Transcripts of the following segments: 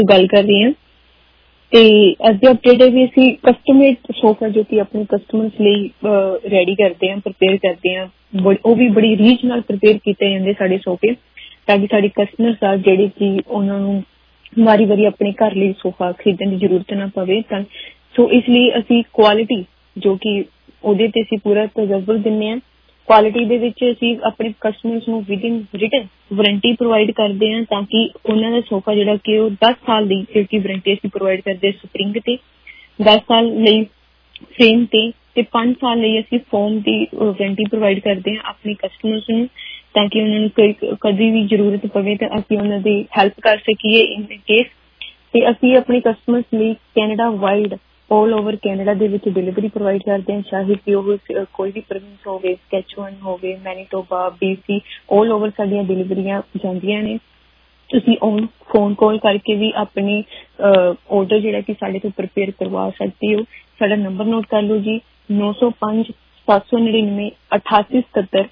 ਗੱਲ ਕਰ ਰਹੀ ਹਾਂ ਤੇ ਅੱਜ ਦੇ ਅਪਡੇਟ ਹੈ ਵੀ ਅਸੀਂ ਕਸਟਮਾਈਜ਼ਡ ਸੋਫਾ ਜੋ ਕਿ ਆਪਣੇ ਕਸਟਮਰਸ ਲਈ ਰੈਡੀ ਕਰਦੇ ਹਾਂ, ਪ੍ਰਪੇਅਰ ਕਰਦੇ ਹਾਂ। ਉਹ ਵੀ ਬੜੀ ਰੀਝ ਨਾਲ ਪ੍ਰਪੇਅਰ ਕੀਤੇ ਜਾਂਦੇ ਸਾਡੇ ਸੋਫੇ, ਤਾਂ ਕਿ ਸਾਡੇ ਕਸਟਮਰਸ ਆ ਜਿਹੜੇ ਕਿ ਉਹਨਾਂ ਨੂੰ ਵਾਰੀ ਵਾਰੀ ਆਪਣੇ ਘਰ ਲਈ ਸੋਫਾ ਖਰੀਦਣ ਦੀ ਜ਼ਰੂਰਤ ਨਾ ਪਵੇ। ਤਾਂ ਸੋ ਇਸ ਲਈ ਅਸੀਂ ਕੁਆਲਿਟੀ ਜੋ ਕਿ ਉਹਦੇ ਤੇ ਅਸੀਂ ਪੂਰਾ ਤਜਰਬਾ ਦਿੰਦੇ ਹਾਂ। ਕੁਆਲਿਟੀ ਦੇ ਵਿੱਚ ਅਸੀਂ ਆਪਣੇ ਕਸਟਮਰਸ ਨੂੰ ਵਿਦਿਨ ਰਿਟਨ ਵਾਰੰਟੀ ਪ੍ਰੋਵਾਈਡ ਕਰਦੇ ਹਾਂ, ਤਾਂ ਕਿ ਉਹਨਾਂ ਦਾ ਸੋਫਾ ਜਿਹੜਾ ਕਿ ਉਹ 10 ਸਾਲ ਦੀ ਜਿਹੜੀ ਵਾਰੰਟੀ ਅਸੀਂ ਪ੍ਰੋਵਾਈਡ ਕਰਦੇ ਸਪਰਿੰਗ ਤੇ, 10 ਸਾਲ ਲਈ ਫਰੇਮ ਤੇ 5 ਸਾਲ ਲਈ ਅਸੀਂ ਫੋਮ ਦੀ ਵਾਰੰਟੀ ਪ੍ਰੋਵਾਈਡ ਕਰਦੇ ਹਾਂ ਆਪਣੇ ਕਸਟਮਰਸ ਨੂੰ, ਤਾਂ ਕਿ ਉਹਨਾਂ ਨੂੰ ਕਦੀ ਵੀ ਜ਼ਰੂਰਤ ਪਵੇ ਤਾਂ ਅਸੀਂ ਉਹਨਾਂ ਦੀ ਹੈਲਪ ਕਰ ਸਕੀਏ ਇਨ ਕੇਸ। ਤੇ ਅਸੀਂ ਆਪਣੇ ਕਸਟਮਰਸ ਲਈ Canada wide all over Canada ਦੇ ਵਿੱਚ ਡਿਲੀਵਰੀ ਪ੍ਰੋਵਾਈਡ ਕਰਦੇ ਹਾਂ, ਚਾਹੇ ਕਿ ਉਹ ਕੋਈ ਵੀ ਪ੍ਰੋਵਿੰਸ ਹੋਵੇ, ਸਕੈਚੂਅਨ ਹੋਵੇ, ਮੈਨੀਟੋਬਾ, BC, ਆਲ ਓਵਰ ਸਾਡੀਆਂ ਡਿਲੀਵਰੀਆਂ ਜਾਂਦੀਆਂ ਨੇ। ਤੁਸੀਂ ਫੋਨ ਕਾਲ ਕਰਕੇ ਵੀ ਆਪਣੀ ਆਰਡਰ ਜਿਹੜਾ ਕਿ ਸਾਡੇ ਤੋਂ ਪ੍ਰਪੇਅਰ ਕਰਵਾ ਸਕਦੇ ਹੋ। ਸਾਡਾ ਨੰਬਰ ਨੋਟ ਕਰ ਲਓ ਜੀ, 905 799 8877,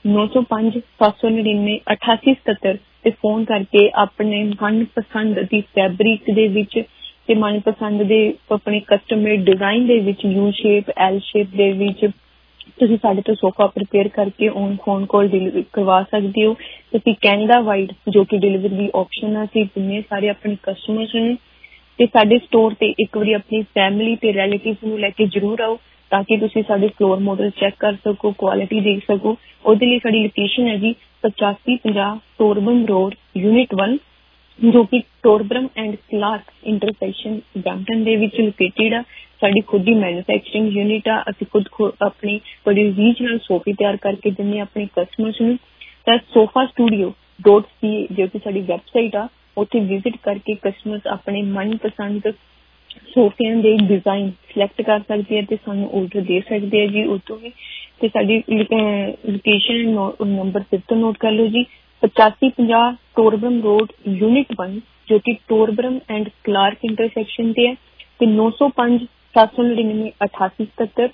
905 799 8877 ਤੇ ਫੋਨ ਕਰਕੇ ਆਪਣੇ ਮਨਪਸੰਦ ਦੀ ਫੈਬਰਿਕ ਦੇ ਵਿੱਚ ਤੇ ਮਨਪਸੰਦ ਦੇ ਆਪਣੇ ਕਸਟਮਰ ਡਿਜ਼ਾਈਨ ਦੇ ਵਿੱਚ U ਸ਼ੇਪ, L ਸ਼ੇਪ ਦੇ ਵਿੱਚ ਤੁਸੀਂ ਸਾਡੇ ਤੋਂ ਸੋਫਾ ਪ੍ਰਪੇਅਰ ਕਰਕੇ ਫੋਨ ਕਾਲ ਡਿਲੀਵਰੀ ਕਰਵਾ ਸਕਦੇ ਹੋ। ਤੁਸੀਂ ਕੈਨੇਡਾ ਵਾਈਡ ਜੋ ਕਿ ਡਿਲੀਵਰੀ ਦੀ ਆਪਸ਼ਨ ਅਸੀਂ ਦਿੰਦੇ ਸਾਰੇ ਆਪਣੇ ਕਸਟਮਰਸ ਨੂੰ। ਤੇ ਸਾਡੇ ਸਟੋਰ ਤੇ ਇੱਕ ਵਾਰੀ ਆਪਣੀ ਫੈਮਿਲੀ ਤੇ ਰਿਲੇਟਿਵਸ ਨੂੰ ਲੈ ਕੇ ਜ਼ਰੂਰ ਆਓ, ਤਾਂ ਕਿ ਤੁਸੀਂ ਸਾਡੇ ਫਲੋਰ ਮਾਡਲ ਚੈੱਕ ਕਰ ਸਕੋ, ਕੁਆਲਿਟੀ ਦੇਖ ਸਕੋ। ਉਹਦੇ ਲਈ ਸਾਡੀ ਲੋਕੇਸ਼ਨ ਹੈ ਜੀ 8550 ਟੋਰਬਨ ਰੋਡ, ਯੂਨਿਟ 1, ਜੋ ਕਿ Torbram and Clark intersection Brampton ਦੇ ਵਿੱਚ ਲੋਕੇਟਿਡ ਆ। ਸਾਡੀ ਖੁਦ ਦੀ ਮੈਨੂਫੈਕਚਰਿੰਗ ਯੂਨਿਟ ਆ। ਅਸੀਂ ਖੁਦ ਆਪਣੀ ਬੜੀ ਰੀਝ ਨਾਲ ਸੋਫੇ ਤਿਆਰ ਕਰਕੇ ਦਿੰਦੇ ਹਾਂ ਆਪਣੇ ਕਸਟਮਰਸ ਨੂੰ। ਤਾਂ sofastudio.ca ਜੋ ਕਿ ਸਾਡੀ ਵੈਬਸਾਈਟ ਆ, ਉੱਥੇ ਵਿਜ਼ਿਟ ਕਰਕੇ ਕਸਟਮਰਸ ਆਪਣੇ ਮਨਪਸੰਦ ਸੋਫਿਆਂ ਦੇ ਡਿਜ਼ਾਈਨ ਸਿਲੈਕਟ ਕਰ ਸਕਦੇ ਆ ਤੇ ਸਾਨੂੰ ਆਰਡਰ ਦੇ ਸਕਦੇ ਆ ਜੀ ਉਦੋਂ ਵੀ। ਤੇ ਸਾਡੀ ਲੋਕੇਸ਼ਨ ਨੰਬਰ ਫਿਰ ਤੋਂ ਨੋਟ ਕਰ ਲਓ ਜੀ, 8550 ਟੋਰਬਰਮ ਰੋਡ, ਯੂਨਿਟ 1, ਜੋ ਕਿ ਟੋਰਬਰਮ ਐਂਡ ਕਲਾਰਕ ਇੰਟਰਸੈਕਸ਼ਨ ਤੇ ਹੈ। ਤੇ 905 799 8877,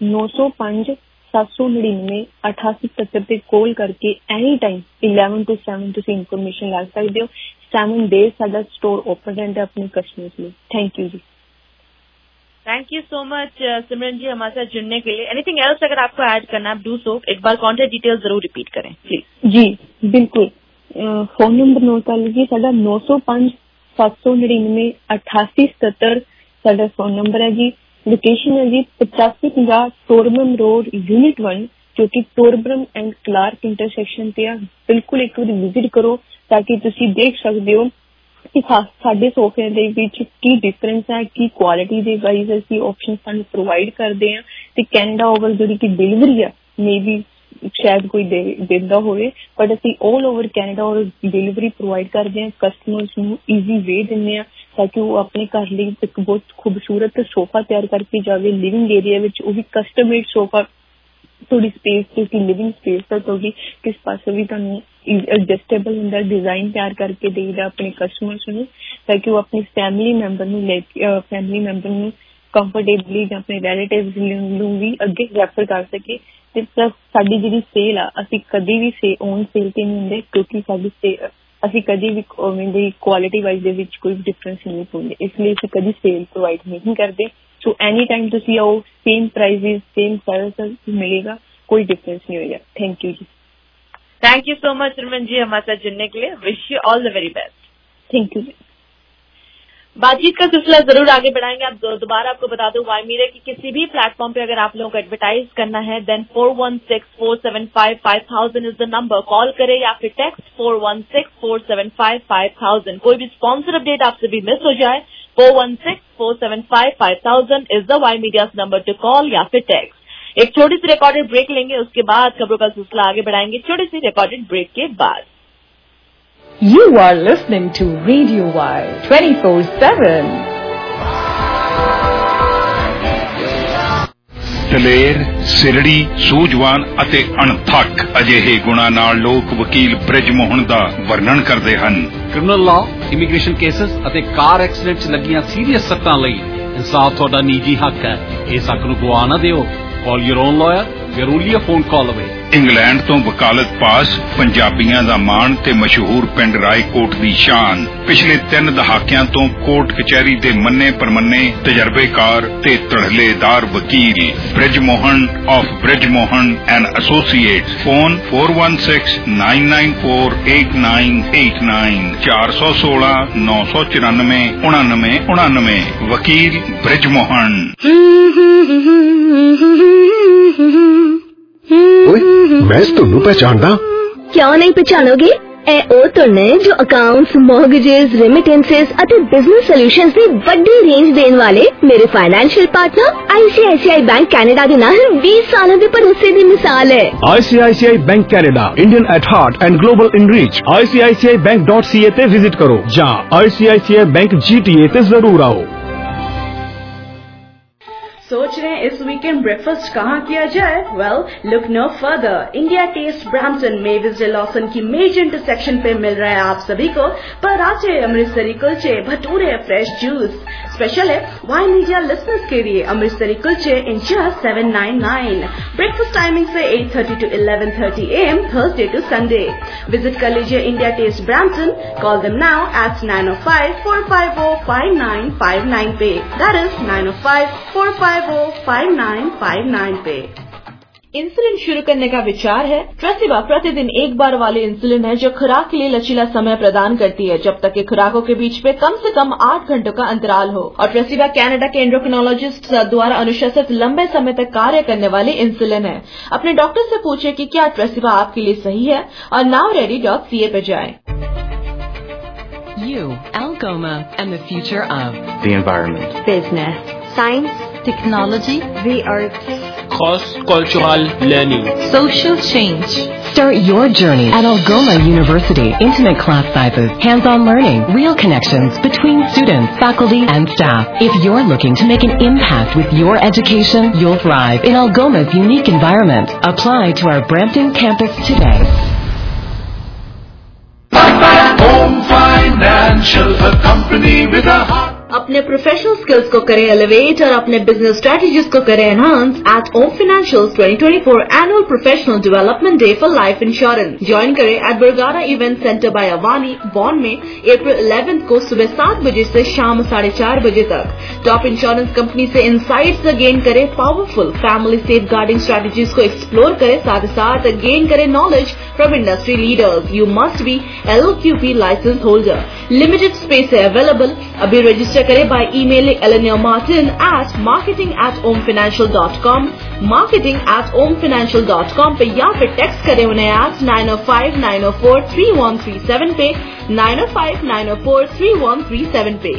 905 799 8877 ਤੇ ਕਾਲ ਕਰਕੇ ਐਨੀ ਟਾਈਮ 11 to 7 ਤੁਸੀਂ ਇਨਫੋਰਮੇਸ਼ਨ ਲੈ ਸਕਦੇ ਹੋ। 7 days ਸਾਡਾ स्टोर ओपन रहता है अपने कस्टमर्स लिए। थैंक यू जी। Thank you so much Simran ji हमारे साथ जुड़ने के लिए। एनीथिंग एल्स अगर आपको ऐड करना है डू सो। एक बार कॉन्टेक्ट डिटेल जरूर रिपीट करें प्लीज। जी बिल्कुल, फोन नंबर नोट कर लीजिए, साडा 905 799 8877 साडा फोन नंबर है जी। लोकेशन है जी 8550 टोरबरम रोड, यूनिट 1, जो कि टोरबरम एंड क्लार्क इंटरसेक्शन पे है। बिल्कुल एक बार विजिट करो ਤਾਂ ਕਿ ਤੁਸੀਂ ਦੇਖ ਸਕਦੇ ਹੋ ਕਿ ਸਾਡੇ ਸੋਫਿਆਂ ਦੇ ਵਿੱਚ ਕੀ ਡਿਫਰੈਂਸ ਹੈ, ਕੀ ਕੁਆਲਿਟੀ ਦੇ ਵਾਈਜ਼ ਅਸੀਂ ਆਪਸ਼ਨ ਤੁਹਾਨੂੰ ਪ੍ਰੋਵਾਈਡ ਕਰਦੇ ਹਾਂ। ਤੇ ਕੈਨੇਡਾ ਓਵਰ ਜਿਹੜੀ ਕਿ ਡਿਲੀਵਰੀ ਆ ਮੇ ਵੀ ਸ਼ਾਇਦ ਕੋਈ ਦਿੰਦਾ ਹੋਵੇ, ਬਟ ਅਸੀਂ ਆਲ ਓਵਰ ਕੈਨੇਡਾ ਔਰ ਡਿਲੀਵਰੀ ਪ੍ਰੋਵਾਈਡ ਕਰਦੇ ਹਾਂ। ਕਸਟਮਰਸ ਨੂੰ ਈਜ਼ੀ ਵੇ ਦਿੰਦੇ ਹਾਂ ਤਾਂ ਕਿ ਉਹ ਆਪਣੇ ਘਰ ਲਈ ਇੱਕ ਬਹੁਤ ਖੂਬਸੂਰਤ ਸੋਫਾ ਤਿਆਰ ਕਰਕੇ ਜਾਵੇ ਲਿਵਿੰਗ ਏਰੀਆ ਵਿੱਚ, ਉਹ ਵੀ ਕਸਟਮ ਮੇਡ ਸੋਫਾ। ਤੁਹਾਡੀ ਸਪੇਸ ਤੁਸੀਂ ਲਿਵਿੰਗ ਸਪੇਸ ਤਾਂ ਤੁਹਾਡੀ ਕਿਸ ਪਾਸੇ ਵੀ ਤੁਹਾਨੂੰ ਐਡਜਸਟੇਬਲ ਹੁੰਦਾ, ਡਿਜ਼ਾਈਨ ਤਿਆਰ ਕਰਕੇ ਦੇਈਦਾ ਆਪਣੇ ਕਸਟਮਰਸ ਨੂੰ, ਤਾਂ ਕਿ ਉਹ ਆਪਣੀ ਫੈਮਿਲੀ ਮੈਂਬਰ ਨੂੰ ਕੰਫਰਟੇਬਲੀ ਜਾਂ ਆਪਣੇ ਰਿਲੇਟਿਵਸ ਨੂੰ ਵੀ ਅੱਗੇ ਰੈਫਰ ਕਰ ਸਕੇ। ਤੇ ਸਾਡੀ ਜਿਹੜੀ ਸੇਲ ਆ, ਅਸੀਂ ਕਦੀ ਵੀ ਔਨ ਸੇਲ ਤੇ ਨਹੀਂ ਹੁੰਦੇ, ਕਿਉਂਕਿ ਸਾਡੀ ਅਸੀਂ ਕਦੀ ਵੀ ਦੀ ਕੁਆਲਿਟੀ ਵਾਈਜ਼ ਦੇ ਵਿੱਚ ਕੋਈ ਡਿਫਰੈਂਸ ਨਹੀਂ ਪਾਉਂਦੇ, ਇਸ ਲਈ ਅਸੀਂ ਕਦੀ ਸੇਲ ਪ੍ਰੋਵਾਈਡ ਨਹੀਂ ਕਰਦੇ। ਸੋ ਐਨੀ ਟਾਈਮ ਤੁਸੀਂ ਆਓ, सेम प्राइजेस सेम सर्विस मिलेगा, कोई डिफरेंस नहीं होगा। थैंक यू जी। Thank you so much Simran ji हमारे साथ जुड़ने के लिए। Wish you all the very best. Thank you जी। बातचीत का सिलसिला जरूर आगे बढ़ाएंगे। आप दोबारा आपको बता दूं, वाई मीडिया की किसी भी प्लेटफॉर्म पे अगर आप लोगों को एडवर्टाइज करना है then 4164755000 is the number. Call करें या फिर टेक्स्ट 4164755000। कोई भी स्पॉन्सर अपडेट आपसे भी मिस हो जाए 4164755000 is the Y media number to call या फिर टेक्स्ट। एक छोटी सी रिकॉर्डेड ब्रेक लेंगे, उसके बाद खबरों का सिलसिला आगे बढ़ाएंगे छोटी सी रिकॉर्डेड ब्रेक के बाद। You are listening to Radio Y 24/7. ਦਲੇਰ, ਸਿਰੜੀ, ਸੂਝਵਾਨ ਅਤੇ ਅਣਥੱਕ ਅਜਿਹੇ ਗੁਣਾਂ ਨਾਲ ਲੋਕ ਵਕੀਲ ਬ੍ਰਿਜ ਮੋਹਨ ਦਾ ਵਰਣਨ ਕਰਦੇ ਹਨ। ਕ੍ਰਿਮੀਨਲ ਲਾਅ, ਇਮੀਗ੍ਰੇਸ਼ਨ ਕੇਸਸ ਅਤੇ ਕਾਰ ਐਕਸੀਡੈਂਟ 'ਚ ਲੱਗੀਆਂ ਸੀਰੀਅਸ ਸੱਟਾਂ ਲਈ ਇਨਸਾਫ ਤੁਹਾਡਾ ਨਿੱਜੀ ਹੱਕ ਹੈ। ਇਸ ਹੱਕ ਨੂੰ ਗਵਾ ਨਾ ਦਿਓ। Call your own lawyer. We are only a phone call away. England ਤੋਂ ਵਕਾਲਤ ਪਾਸ, ਪੰਜਾਬੀਆਂ ਦਾ ਮਾਣ ਤੇ ਮਸ਼ਹੂਰ ਪਿੰਡ ਰਾਏਕੋਟ ਦੀ ਸ਼ਾਨ। ਪਿਛਲੇ 3 ਦਹਾਕਿਆਂ ਤੋਂ ਕੋਰਟ ਕਚਹਿਰੀ ਦੇ ਮੰਨੇ ਪਰਮੰਨੇ ਤਜਰਬੇਕਾਰ ਤੇ ਧੜਲੇਦਾਰ ਵਕੀਲ Brijmohan of Brijmohan and associates. Phone 4169948989 416 994 9999। ਵਕੀਲ ਬ੍ਰਿਜਮੋਹਨ। मैं ਤੁਹਾਨੂੰ पहचानदा। क्यों नहीं पहचानोगे? ए ਉਹ ਧੁਨ ਨੇ ਜੋ ਅਕਾਊਂਟਸ, ਮੌਰਗੇजेस, ਰੈਮਿਟੈਂਸਸ ਅਤੇ ਬਿਜ਼ਨਸ ਸੋਲੂਸ਼ਨਸ ਦੀ ਵੱਡੀ ਰੇਂਜ ਦੇਣ ਵਾਲੇ ਮੇਰੇ financial partner ICICI bank Canada ਦੇ ਨਾਲ 20 ਸਾਲਾਂ ਦੇ ਭਰੋਸੇ ਦੀ ਮਿਸਾਲ ਹੈ। ICICI bank Canada, Indian at heart and global in reach. ICICIBank.ca ਤੇ ਵਿਜ਼ਿਟ ਕਰੋ ਜਾਂ ICICI Bank GTA ਤੇ ਜ਼ਰੂਰ ਆਓ। सोच रहे हैं इस वीकेंड ब्रेकफास्ट कहाँ किया जाए? Well, look no further. India taste Brampton Mavis Lawson की मेजर इंटरसेक्शन पे मिल रहा है आप सभी को पराठे, अमृतसरी कुलचे, भटूरे, फ्रेश जूस। स्पेशल है वाई मीडिया लिसनर्स के लिए अमृतसरी कुलचे इन जस्ट $7.99। ब्रेकफास्ट टाइमिंग से 8:30 to 11:30 AM Thursday to Sunday. Visit कर लीजिए India taste Brampton. Call them now at 905-450-5959 पे। दैट इज 905-450-5959 पे। इंसुलिन शुरू करने का विचार है? ट्रेसिबा प्रतिदिन एक बार वाले इंसुलिन है जो खुराक के लिए लचीला समय प्रदान करती है जब तक कि खुराकों के बीच में कम से कम 8 घंटों का अंतराल हो। और ट्रेसिबा कनाडा के एंडोक्रिनोलॉजिस्ट द्वारा अनुशंसित लंबे समय तक कार्य करने वाली इंसुलिन है। अपने डॉक्टर से पूछे कि क्या ट्रेसिबा आपके लिए सही है और nowready.ca पे जाएं। You, Algoma, and the future of the environment, business, science, technology, the arts, cross-cultural learning, social change. Start your journey at Algoma University. Intimate class sizes, hands-on learning, real connections between students, faculty, and staff. If you're looking to make an impact with your education, you'll thrive in Algoma's unique environment. Apply to our Brampton campus today. Home Financial, a company with a heart. अपने professional skills को करें elevate और अपने business strategies को करें enhance at Om financials 2024 annual professional development day for life insurance. Join करें at Bargara event centre by Avani Vaughan में अप्रैल 11 को सुबह 7 बजे से शाम 4:30 बजे तक। टॉप इंश्योरेंस कंपनी से इनसाइट्स गेन करें, powerful family safeguarding strategies को एक्सप्लोर करें, साथ ही साथ गेन करें knowledge from industry leaders. You must be LOQP license holder. Limited space है अवेलेबल। अभी रजिस्टर करें by emailing Eleanor Martin at marketing@omfinancial.com, marketing@omfinancial.com पे या फिर टेक्स्ट करें उन्हें at 905-904-3137 पे, 905-904-3137 पे।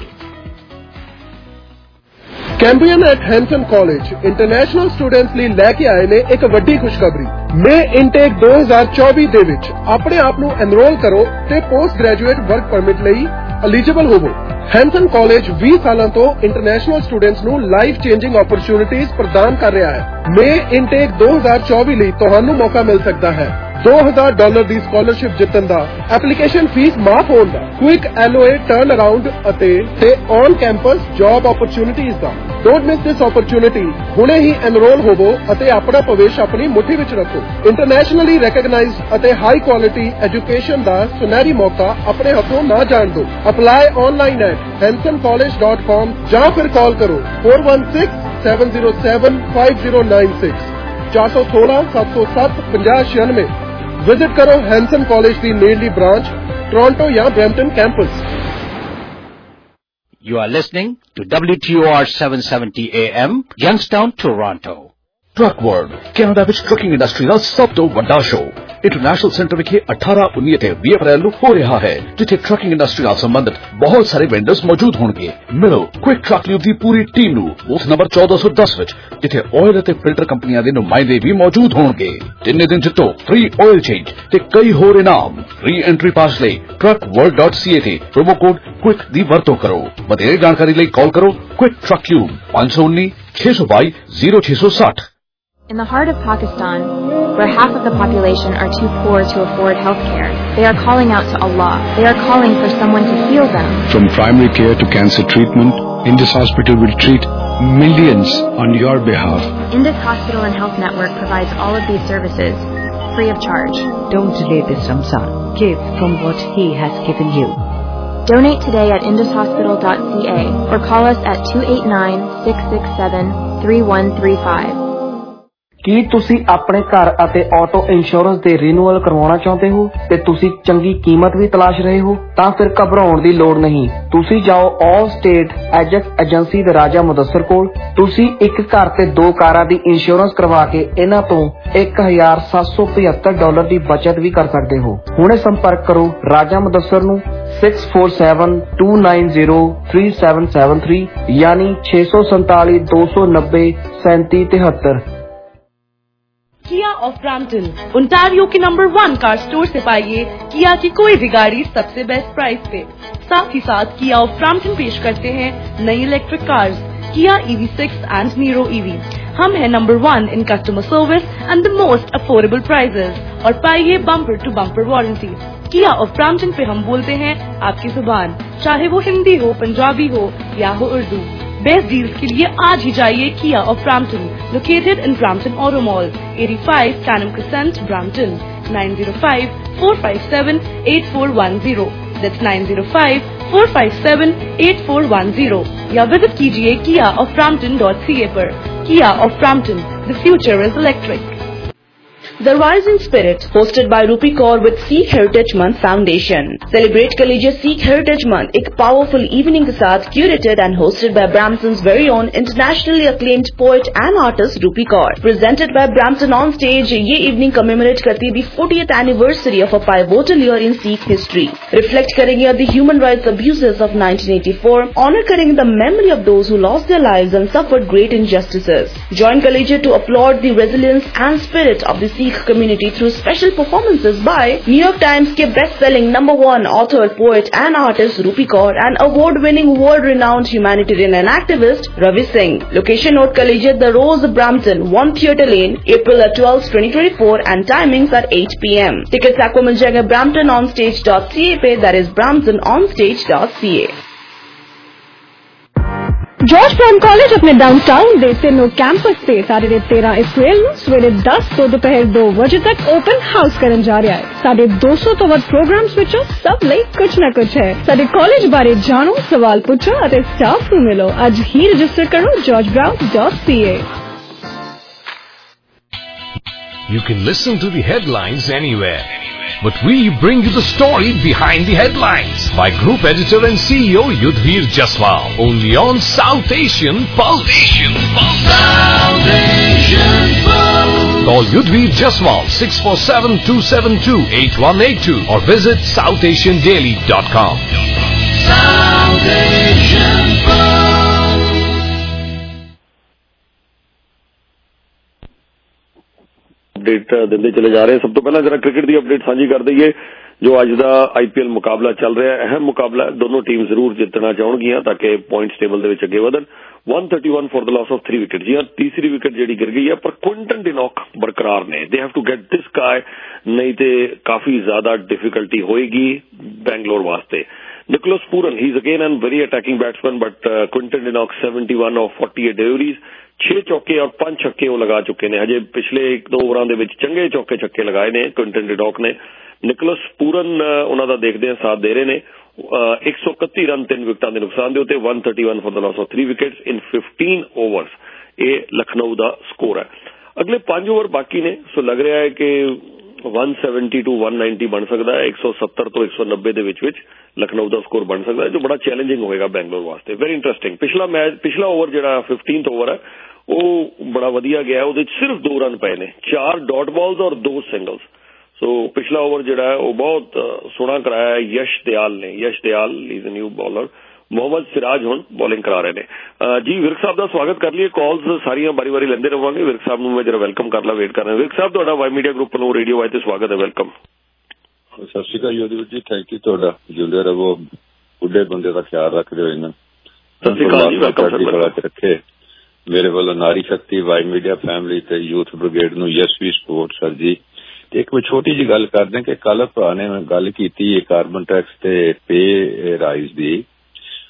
Campion at Hanson college international students ਲਈ ਲੈ ਕੇ ਆਏ ਨੇ ਇੱਕ ਵੱਡੀ ਖੁਸ਼ਖਬਰੀ। ਮੇ ਇਨਟੇਕ 2024 ਦੇ ਵਿੱਚ ਆਪਣੇ ਆਪ ਨੂੰ ਐਨਰੋਲ ਕਰੋ ਤੇ ਪੋਸਟ ਗ੍ਰੈਜੂਏਟ ਵਰਕ ਪਰਮਿਟ ਲਈ ਐਲੀਜੀਬਲ ਹੋਵੋ। ਹੈਂਸਨ ਕਾਲਜ 20 ਸਾਲਾਂ ਤੋਂ ਇੰਟਰਨੈਸ਼ਨਲ ਸਟੂਡੈਂਟਸ ਨੂੰ ਲਾਈਫ ਚੇਂਜਿੰਗ ਓਪਰਚੁਨਿਟੀਜ਼ ਪ੍ਰਦਾਨ ਕਰ ਰਿਹਾ ਹੈ। ਮੇ ਇਨਟੇਕ 2024 ਲਈ ਤੁਹਾਨੂੰ ਮੌਕਾ ਮਿਲ ਸਕਦਾ ਹੈ $2,000 ਦੀ ਸਕਾਲਰਸ਼ਿਪ ਜਿੱਤਣ ਦਾ, ਐਪਲੀਕੇਸ਼ਨ ਫੀਸ ਮਾਫ ਹੋਣ ਦਾ, ਕੁਇਕ LOA ਟਰਨ ਅਰਾਊਂਡ ਅਤੇ ਔਨ ਕੈਂਪਸ ਜੌਬ ਓਪਰਚੁਨਿਟੀਜ਼ ਦਾ। Don't miss this opportunity. ਹੁਣੇ ਹੀ ਐਨਰੋਲ ਹੋਵੋ ਅਤੇ ਆਪਣਾ ਭਵਿੱਖ ਆਪਣੀ ਮੁੱਠੀ ਵਿੱਚ ਰੱਖੋ। ਇੰਟਰਨੈਸ਼ਨਲੀ ਰੈਕਗਨਾਈਜ਼ਡ ਅਤੇ ਹਾਈ ਕੁਆਲਿਟੀ ਐਜੂਕੇਸ਼ਨ ਦਾ ਸੁਨਹਿਰੀ ਮੌਕਾ ਆਪਣੇ ਹੱਥੋਂ ਨਾ ਜਾਣ ਦਿਓ। ਅਪਲਾਈ ਆਨਲਾਈਨ ਐਟ hansoncollege.com ਜਾਂ ਫਿਰ ਕਾਲ ਕਰੋ 416-707-5096 416-707-5096। विजिट करो हैंसन कॉलेज की नेरली ब्रांच टोरंटो या Brampton campus. You are listening to WTOR 770 AM, Youngstown, Toronto. Truck world Canada which trucking industry का सब तो बड़ा शो इंटरनेशनल सेंटर विखे 18, 19 ते 20 अप्रैल ਨੂੰ हो रहा है, जिथे ट्रकिंग इंडस्ट्री ਨਾਲ संबंधित बहुत सारे वेंडर्स मौजूद होंगे। मिलो क्विक ट्रक ल्यूब की पूरी टीम ਨੂੰ ਬੂਥ ਨੰਬਰ 1410 ਵਿੱਚ, ਜਿਥੇ ਆਇਲ ਅਤੇ ਫਿਲਟਰ ਕੰਪਨੀਆਂ ਦੇ ਨੁਮਾਇੰਦੇ ਵੀ ਮੌਜੂਦ ਹੋਣਗੇ। ਤਿੰਨੇ ਦਿਨ ਜਿੱਤੋ ਫ੍ਰੀ ਆਇਲ ਚੇਂਜ ਤੇ ਕਈ ਹੋਰ ਇਨਾਮ। ਫ੍ਰੀ ਐਂਟਰੀ ਪਾਸ ਲਈ truckworld.ca ਤੇ ਪ੍ਰੋਮੋ ਕੋਡ क्विक ਦੀ ਵਰਤੋਂ ਕਰੋ। ਵਧੇਰੇ ਜਾਣਕਾਰੀ ਲਈ ਕਾਲ ਕਰੋ quick truck lube 519 622 0660। In the heart of Pakistan, where half of the population are too poor to afford health care, they are calling out to Allah. They are calling for someone to heal them. From primary care to cancer treatment, Indus Hospital will treat millions on your behalf. Indus Hospital and Health Network provides all of these services. free of charge. Don't delay this Ramzan. Give from what He has given you. Donate today at indushospital.ca or call us at 289-667-3135. ਕੀ ਤੁਸੀਂ ਆਪਣੇ ਘਰ ਅਤੇ auto insurance ਦੇ renewal ਕਰਵਾਉਣਾ ਚਾਹੁੰਦੇ ਹੋ ਤੇ ਤੁਸੀਂ ਚੰਗੀ ਕੀਮਤ ਵੀ ਤਲਾਸ਼ ਰਹੇ ਹੋ? ਤਾਂ ਫਿਰ ਘਬਰਾਉਣ ਦੀ ਲੋੜ ਨਹੀਂ। ਤੁਸੀਂ ਜਾਓ ਆਲ ਸਟੇਟ ਐਜੈਕਟ ਏਜੰਸੀ ਦੇ ਰਾਜਾ ਮੁਦੱਸਰ ਕੋਲ। ਤੁਸੀਂ ਇੱਕ ਘਰ ਤੇ 2 ਕਾਰਾਂ ਦੀ ਇੰਸ਼ੋਰੈਂਸ ਕਰਵਾ ਕੇ ਇਹਨਾਂ ਤੋਂ $1,775 ਦੀ ਬਚਤ ਵੀ ਕਰ ਸਕਦੇ ਹੋ। ਹੁਣੇ ਸੰਪਰਕ ਕਰੋ ਰਾਜਾ ਮੁਦੱਸਰ ਨੂੰ 6472903773 ਯਾਨੀ 647-290-3773। किया ऑफ ब्रैम्पटन, ओंटारियो के नंबर 1 कार स्टोर से पाइए किया की कोई भी गाड़ी सबसे बेस्ट प्राइस पे। साथ ही साथ किया ऑफ ब्रैम्पटन पेश करते हैं नई इलेक्ट्रिक कार्स किया EV6 एंड नीरो EV। हम हैं number 1 in customer service and the most affordable prices और पाइए bumper to bumper warranty. Kia of Brampton पे हम बोलते हैं आपकी जुबान, चाहे वो हिंदी हो, पंजाबी हो या हो उर्दू। बेस्ट डील्स के लिए आज ही जाइए Kia of Brampton, located in Brampton auto mall, 85 Canham Crescent, Brampton, 905-457-8410। That's 905-457-8410 या विजिट कीजिए kiaofbrampton.ca पर। Kia of Brampton, the future is electric। The Rising Spirit, hosted by Rupi Kaur with Sikh Heritage Month Foundation. Celebrate कर लीजिए Sikh Heritage Month एक powerful evening के साथ curated and hosted by Brampton's very own internationally acclaimed poet and artist Rupi Kaur. Presented by Brampton on Stage, ये evening commemorate करती है the 40th anniversary of a pivotal year in Sikh history. Reflect करेंगे on the human rights abuses of 1984, honor करेंगे the memory of those who lost their lives and suffered great injustices. Join कर लीजिए to applaud the resilience and spirit of the Sikh community through special performances by New York Times के best-selling number 1 author, poet and artist Rupi Kaur and award-winning world-renowned humanitarian and activist Ravi Singh. Location note कर लीजिए The Rose, Brampton, 1 Theatre Lane, April 12, 2024 and timings are 8 p.m. Tickets आपको मिल जाएंगे bramptononstage.ca पे, that is bramptononstage.ca। Georgetown college अपने downtown ਦੇ ਤਿੰਨੋਂ campus ਤੇ Saturday 13 ਅਪ੍ਰੈਲ ਨੂੰ ਸਵੇਰੇ 10 ਤੋਂ ਦੁਪਹਿਰ 2 ਵਜੇ ਤੱਕ ਓਪਨ ਹਾਊਸ ਕਰਨ ਜਾ ਰਿਹਾ ਹੈ। ਸਾਡੇ 200 ਤੋਂ ਵੱਧ ਪ੍ਰੋਗਰਾਮਸ ਵਿੱਚੋਂ ਸਭ ਲਈ ਕੁਝ ਨਾ ਕੁਝ ਹੈ। ਸਾਡੇ ਕਾਲਜ ਬਾਰੇ ਜਾਣੋ, ਸਵਾਲ ਪੁੱਛੋ ਅਤੇ ਸਟਾਫ ਨੂੰ ਮਿਲੋ। ਅੱਜ ਹੀ ਰਜਿਸਟਰ ਕਰੋ georgebrown.ca। You can listen to the headlines anywhere, but we bring you the story behind the headlines by Group Editor and CEO Yudhvir Jaswal, only on South Asian Pulse. South Asian Pulse. Call Yudhvir Jaswal 647-272-8182 or visit southasiandaily.com. South Asian Pulse. Update ਦਿੰਦੇ ਚਲੇ ਜਾ ਰਹੇ। ਸਭ ਤੋਂ ਪਹਿਲਾਂ ਜਰਾ cricket ਦੀ update ਸਾਂਝੀ ਕਰ ਦਈਏ। ਜੋ ਅੱਜ ਦਾ IPL ਮੁਕਾਬਲਾ ਚੱਲ ਰਿਹਾ, ਅਹਿਮ ਮੁਕਾਬਲਾ, ਦੋਨੋਂ ਟੀਮ ਜ਼ਰੂਰ ਜਿੱਤਣਾ ਚਾਹਣਗੀਆਂ ਤਾਂ ਕਿ ਪੁਆਇੰਟਸ ਟੇਬਲ ਦੇ ਵਿੱਚ ਅੱਗੇ ਵਧਣ। 131 for the loss of 3 wicket. जी हाँ, तीसरी विकेट ਜਿਹੜੀ ਗਿਰ ਗਈ ਹੈ, ਪਰ ਕੁਇੰਟਨ ਡਿਨੌਕ ਬਰਕਰਾਰ ਨੇ। They have to get this guy, ਨਹੀਂ ਤੇ ਕਾਫੀ ਜ਼ਿਆਦਾ ਡਿਫਿਕਲਟੀ ਹੋਏਗੀ ਬੈਂਗਲੋਰ ਵਾਸਤੇ। Nicholas Pooran, he is again an very attacking batsman, but Quinton de Kock 71 of 48 deliveries, 6 ਚੌਕੇ ਔਰ 5 ਛੱਕੇ ਉਹ ਲਗਾ ਚੁੱਕੇ ਨੇ। ਹਜੇ ਪਿਛਲੇ 1-2 ਓਵਰਾਂ ਦੇ ਵਿੱਚ ਚੰਗੇ ਚੌਕੇ ਛੱਕੇ ਲਗਾਏ ਨੇ ਕੁਇੰਟਨ ਡਿਨੌਕ ਨੇ। ਨਿਕੋਲਸ ਪੂਰਨ ਉਹਨਾਂ ਦਾ ਦੇਖਦੇ ਆ ਸਾਥ ਦੇ ਰਹੇ ਨੇ। 131 ਰਨ 3 ਵਿਕਟਾਂ ਦੇ ਨੁਕਸਾਨ ਦੇ ਉੱਤੇ। 131 for the loss of 3 wickets in 15 overs. ਇਹ ਲਖਨਊ ਦਾ ਸਕੋਰ ਹੈ। ਅਗਲੇ 5 ਓਵਰ ਬਾਕੀ ਨੇ, ਸੋ ਲੱਗ ਰਿਹਾ ਹੈ ਕਿ 170 to 190 ਬਣ ਸਕਦਾ ਹੈ। 170 ਤੋਂ 190 ਦੇ ਵਿੱਚ ਲਖਨਊ ਦਾ ਸਕੋਰ ਬਣ ਸਕਦਾ ਹੈ, ਜੋ ਬੜਾ ਚੈਲੰਜਿੰਗ ਹੋਏਗਾ ਬੈਂਗਲੋਰ ਵਾਸਤੇ। Very interesting. ਪਿਛਲਾ ਓਵਰ ਜਿਹੜਾ 15th ਓਵਰ ਹੈ ਉਹ ਬੜਾ ਵਧੀਆ ਗਿਆ। ਉਹਦੇ 'ਚ ਸਿਰਫ 2 ਰਨ ਪਏ ਨੇ, 4 ਡਾਟ ਬਾਲਸ ਔਰ 2 ਸਿੰਗਲਸ। ਸੋ ਪਿਛਲਾ ਓਵਰ ਜਿਹੜਾ ਹੈ ਉਹ ਬਹੁਤ ਸੋਹਣਾ ਕਰਾਇਆ ਯਸ਼ ਦਿਆਲ ਨੇ। Yash Dayal is a new bowler. Mohammed Siraj ਹੁਣ ਬੋਲਿੰਗ ਕਰਾ ਰਹੇ ਨੇ। ਜੀ ਵਿਰਕ ਸਾਹਿਬ ਦਾ ਸਵਾਗਤ ਕਰ ਲਈਏ। ਕਾਲਸ ਸਾਰੀਆਂ ਵਾਰੀ ਲੈਂਦੇ ਰਹਾਂਗੇ। ਵਿਰਕ ਸਾਹਿਬ ਨੂੰ ਮੈਂ ਜਰਾ ਵੈਲਕਮ ਕਰ ਲਾ, ਵੇਟ ਕਰ ਰਿਹਾ। ਵਿਰਕ ਸਾਹਿਬ, ਤੁਹਾਡਾ ਵਾਈ ਮੀਡੀਆ ਗਰੁੱਪ ਵੱਲੋਂ ਰੇਡੀਓ ਵਾਈ ਤੇ ਸਵਾਗਤ ਹੈ, ਵੈਲਕਮ। ਸਤਿ ਸ਼੍ਰੀ ਅਕਾਲ ਯੋਧਵੀਰ ਜੀ, ਥੈਂਕ ਯੂ ਤੁਹਾਡਾ। ਜਿਉਂਦੇ ਰਹੋ, ਬੁੱਢੇ ਬੰਦੇ ਦਾ ਖਿਆਲ ਰੱਖਦੇ ਹੋ ਇਹਨਾਂ। ਸਤਿ ਸ਼੍ਰੀ ਅਕਾਲ ਜੀ, ਵੈਲਕਮ ਸਰ। ਰੱਖੇ ਮੇਰੇ ਵੱਲੋਂ ਨਾਰੀ ਸ਼ਕਤੀ, ਵਾਈ ਮੀਡੀਆ ਫੈਮਿਲੀ ਤੇ ਯੂਥ ਬ੍ਰਿਗੇਡ ਨੂੰ ਯਸ਼ਵੀ ਸਪੋਰਟ ਸਰ ਜੀ। ਤੇ ਇੱਕ ਛੋਟੀ ਜਿਹੀ ਗੱਲ ਕਰਦੇ ਕਿ ਕੱਲ ਭਰਾ ਨੇ ਗੱਲ ਕੀਤੀ ਕਾਰਬਨ ਟੈਕਸ ਤੇ ਪੇ ਰਾਈਜ਼ ਦੀ।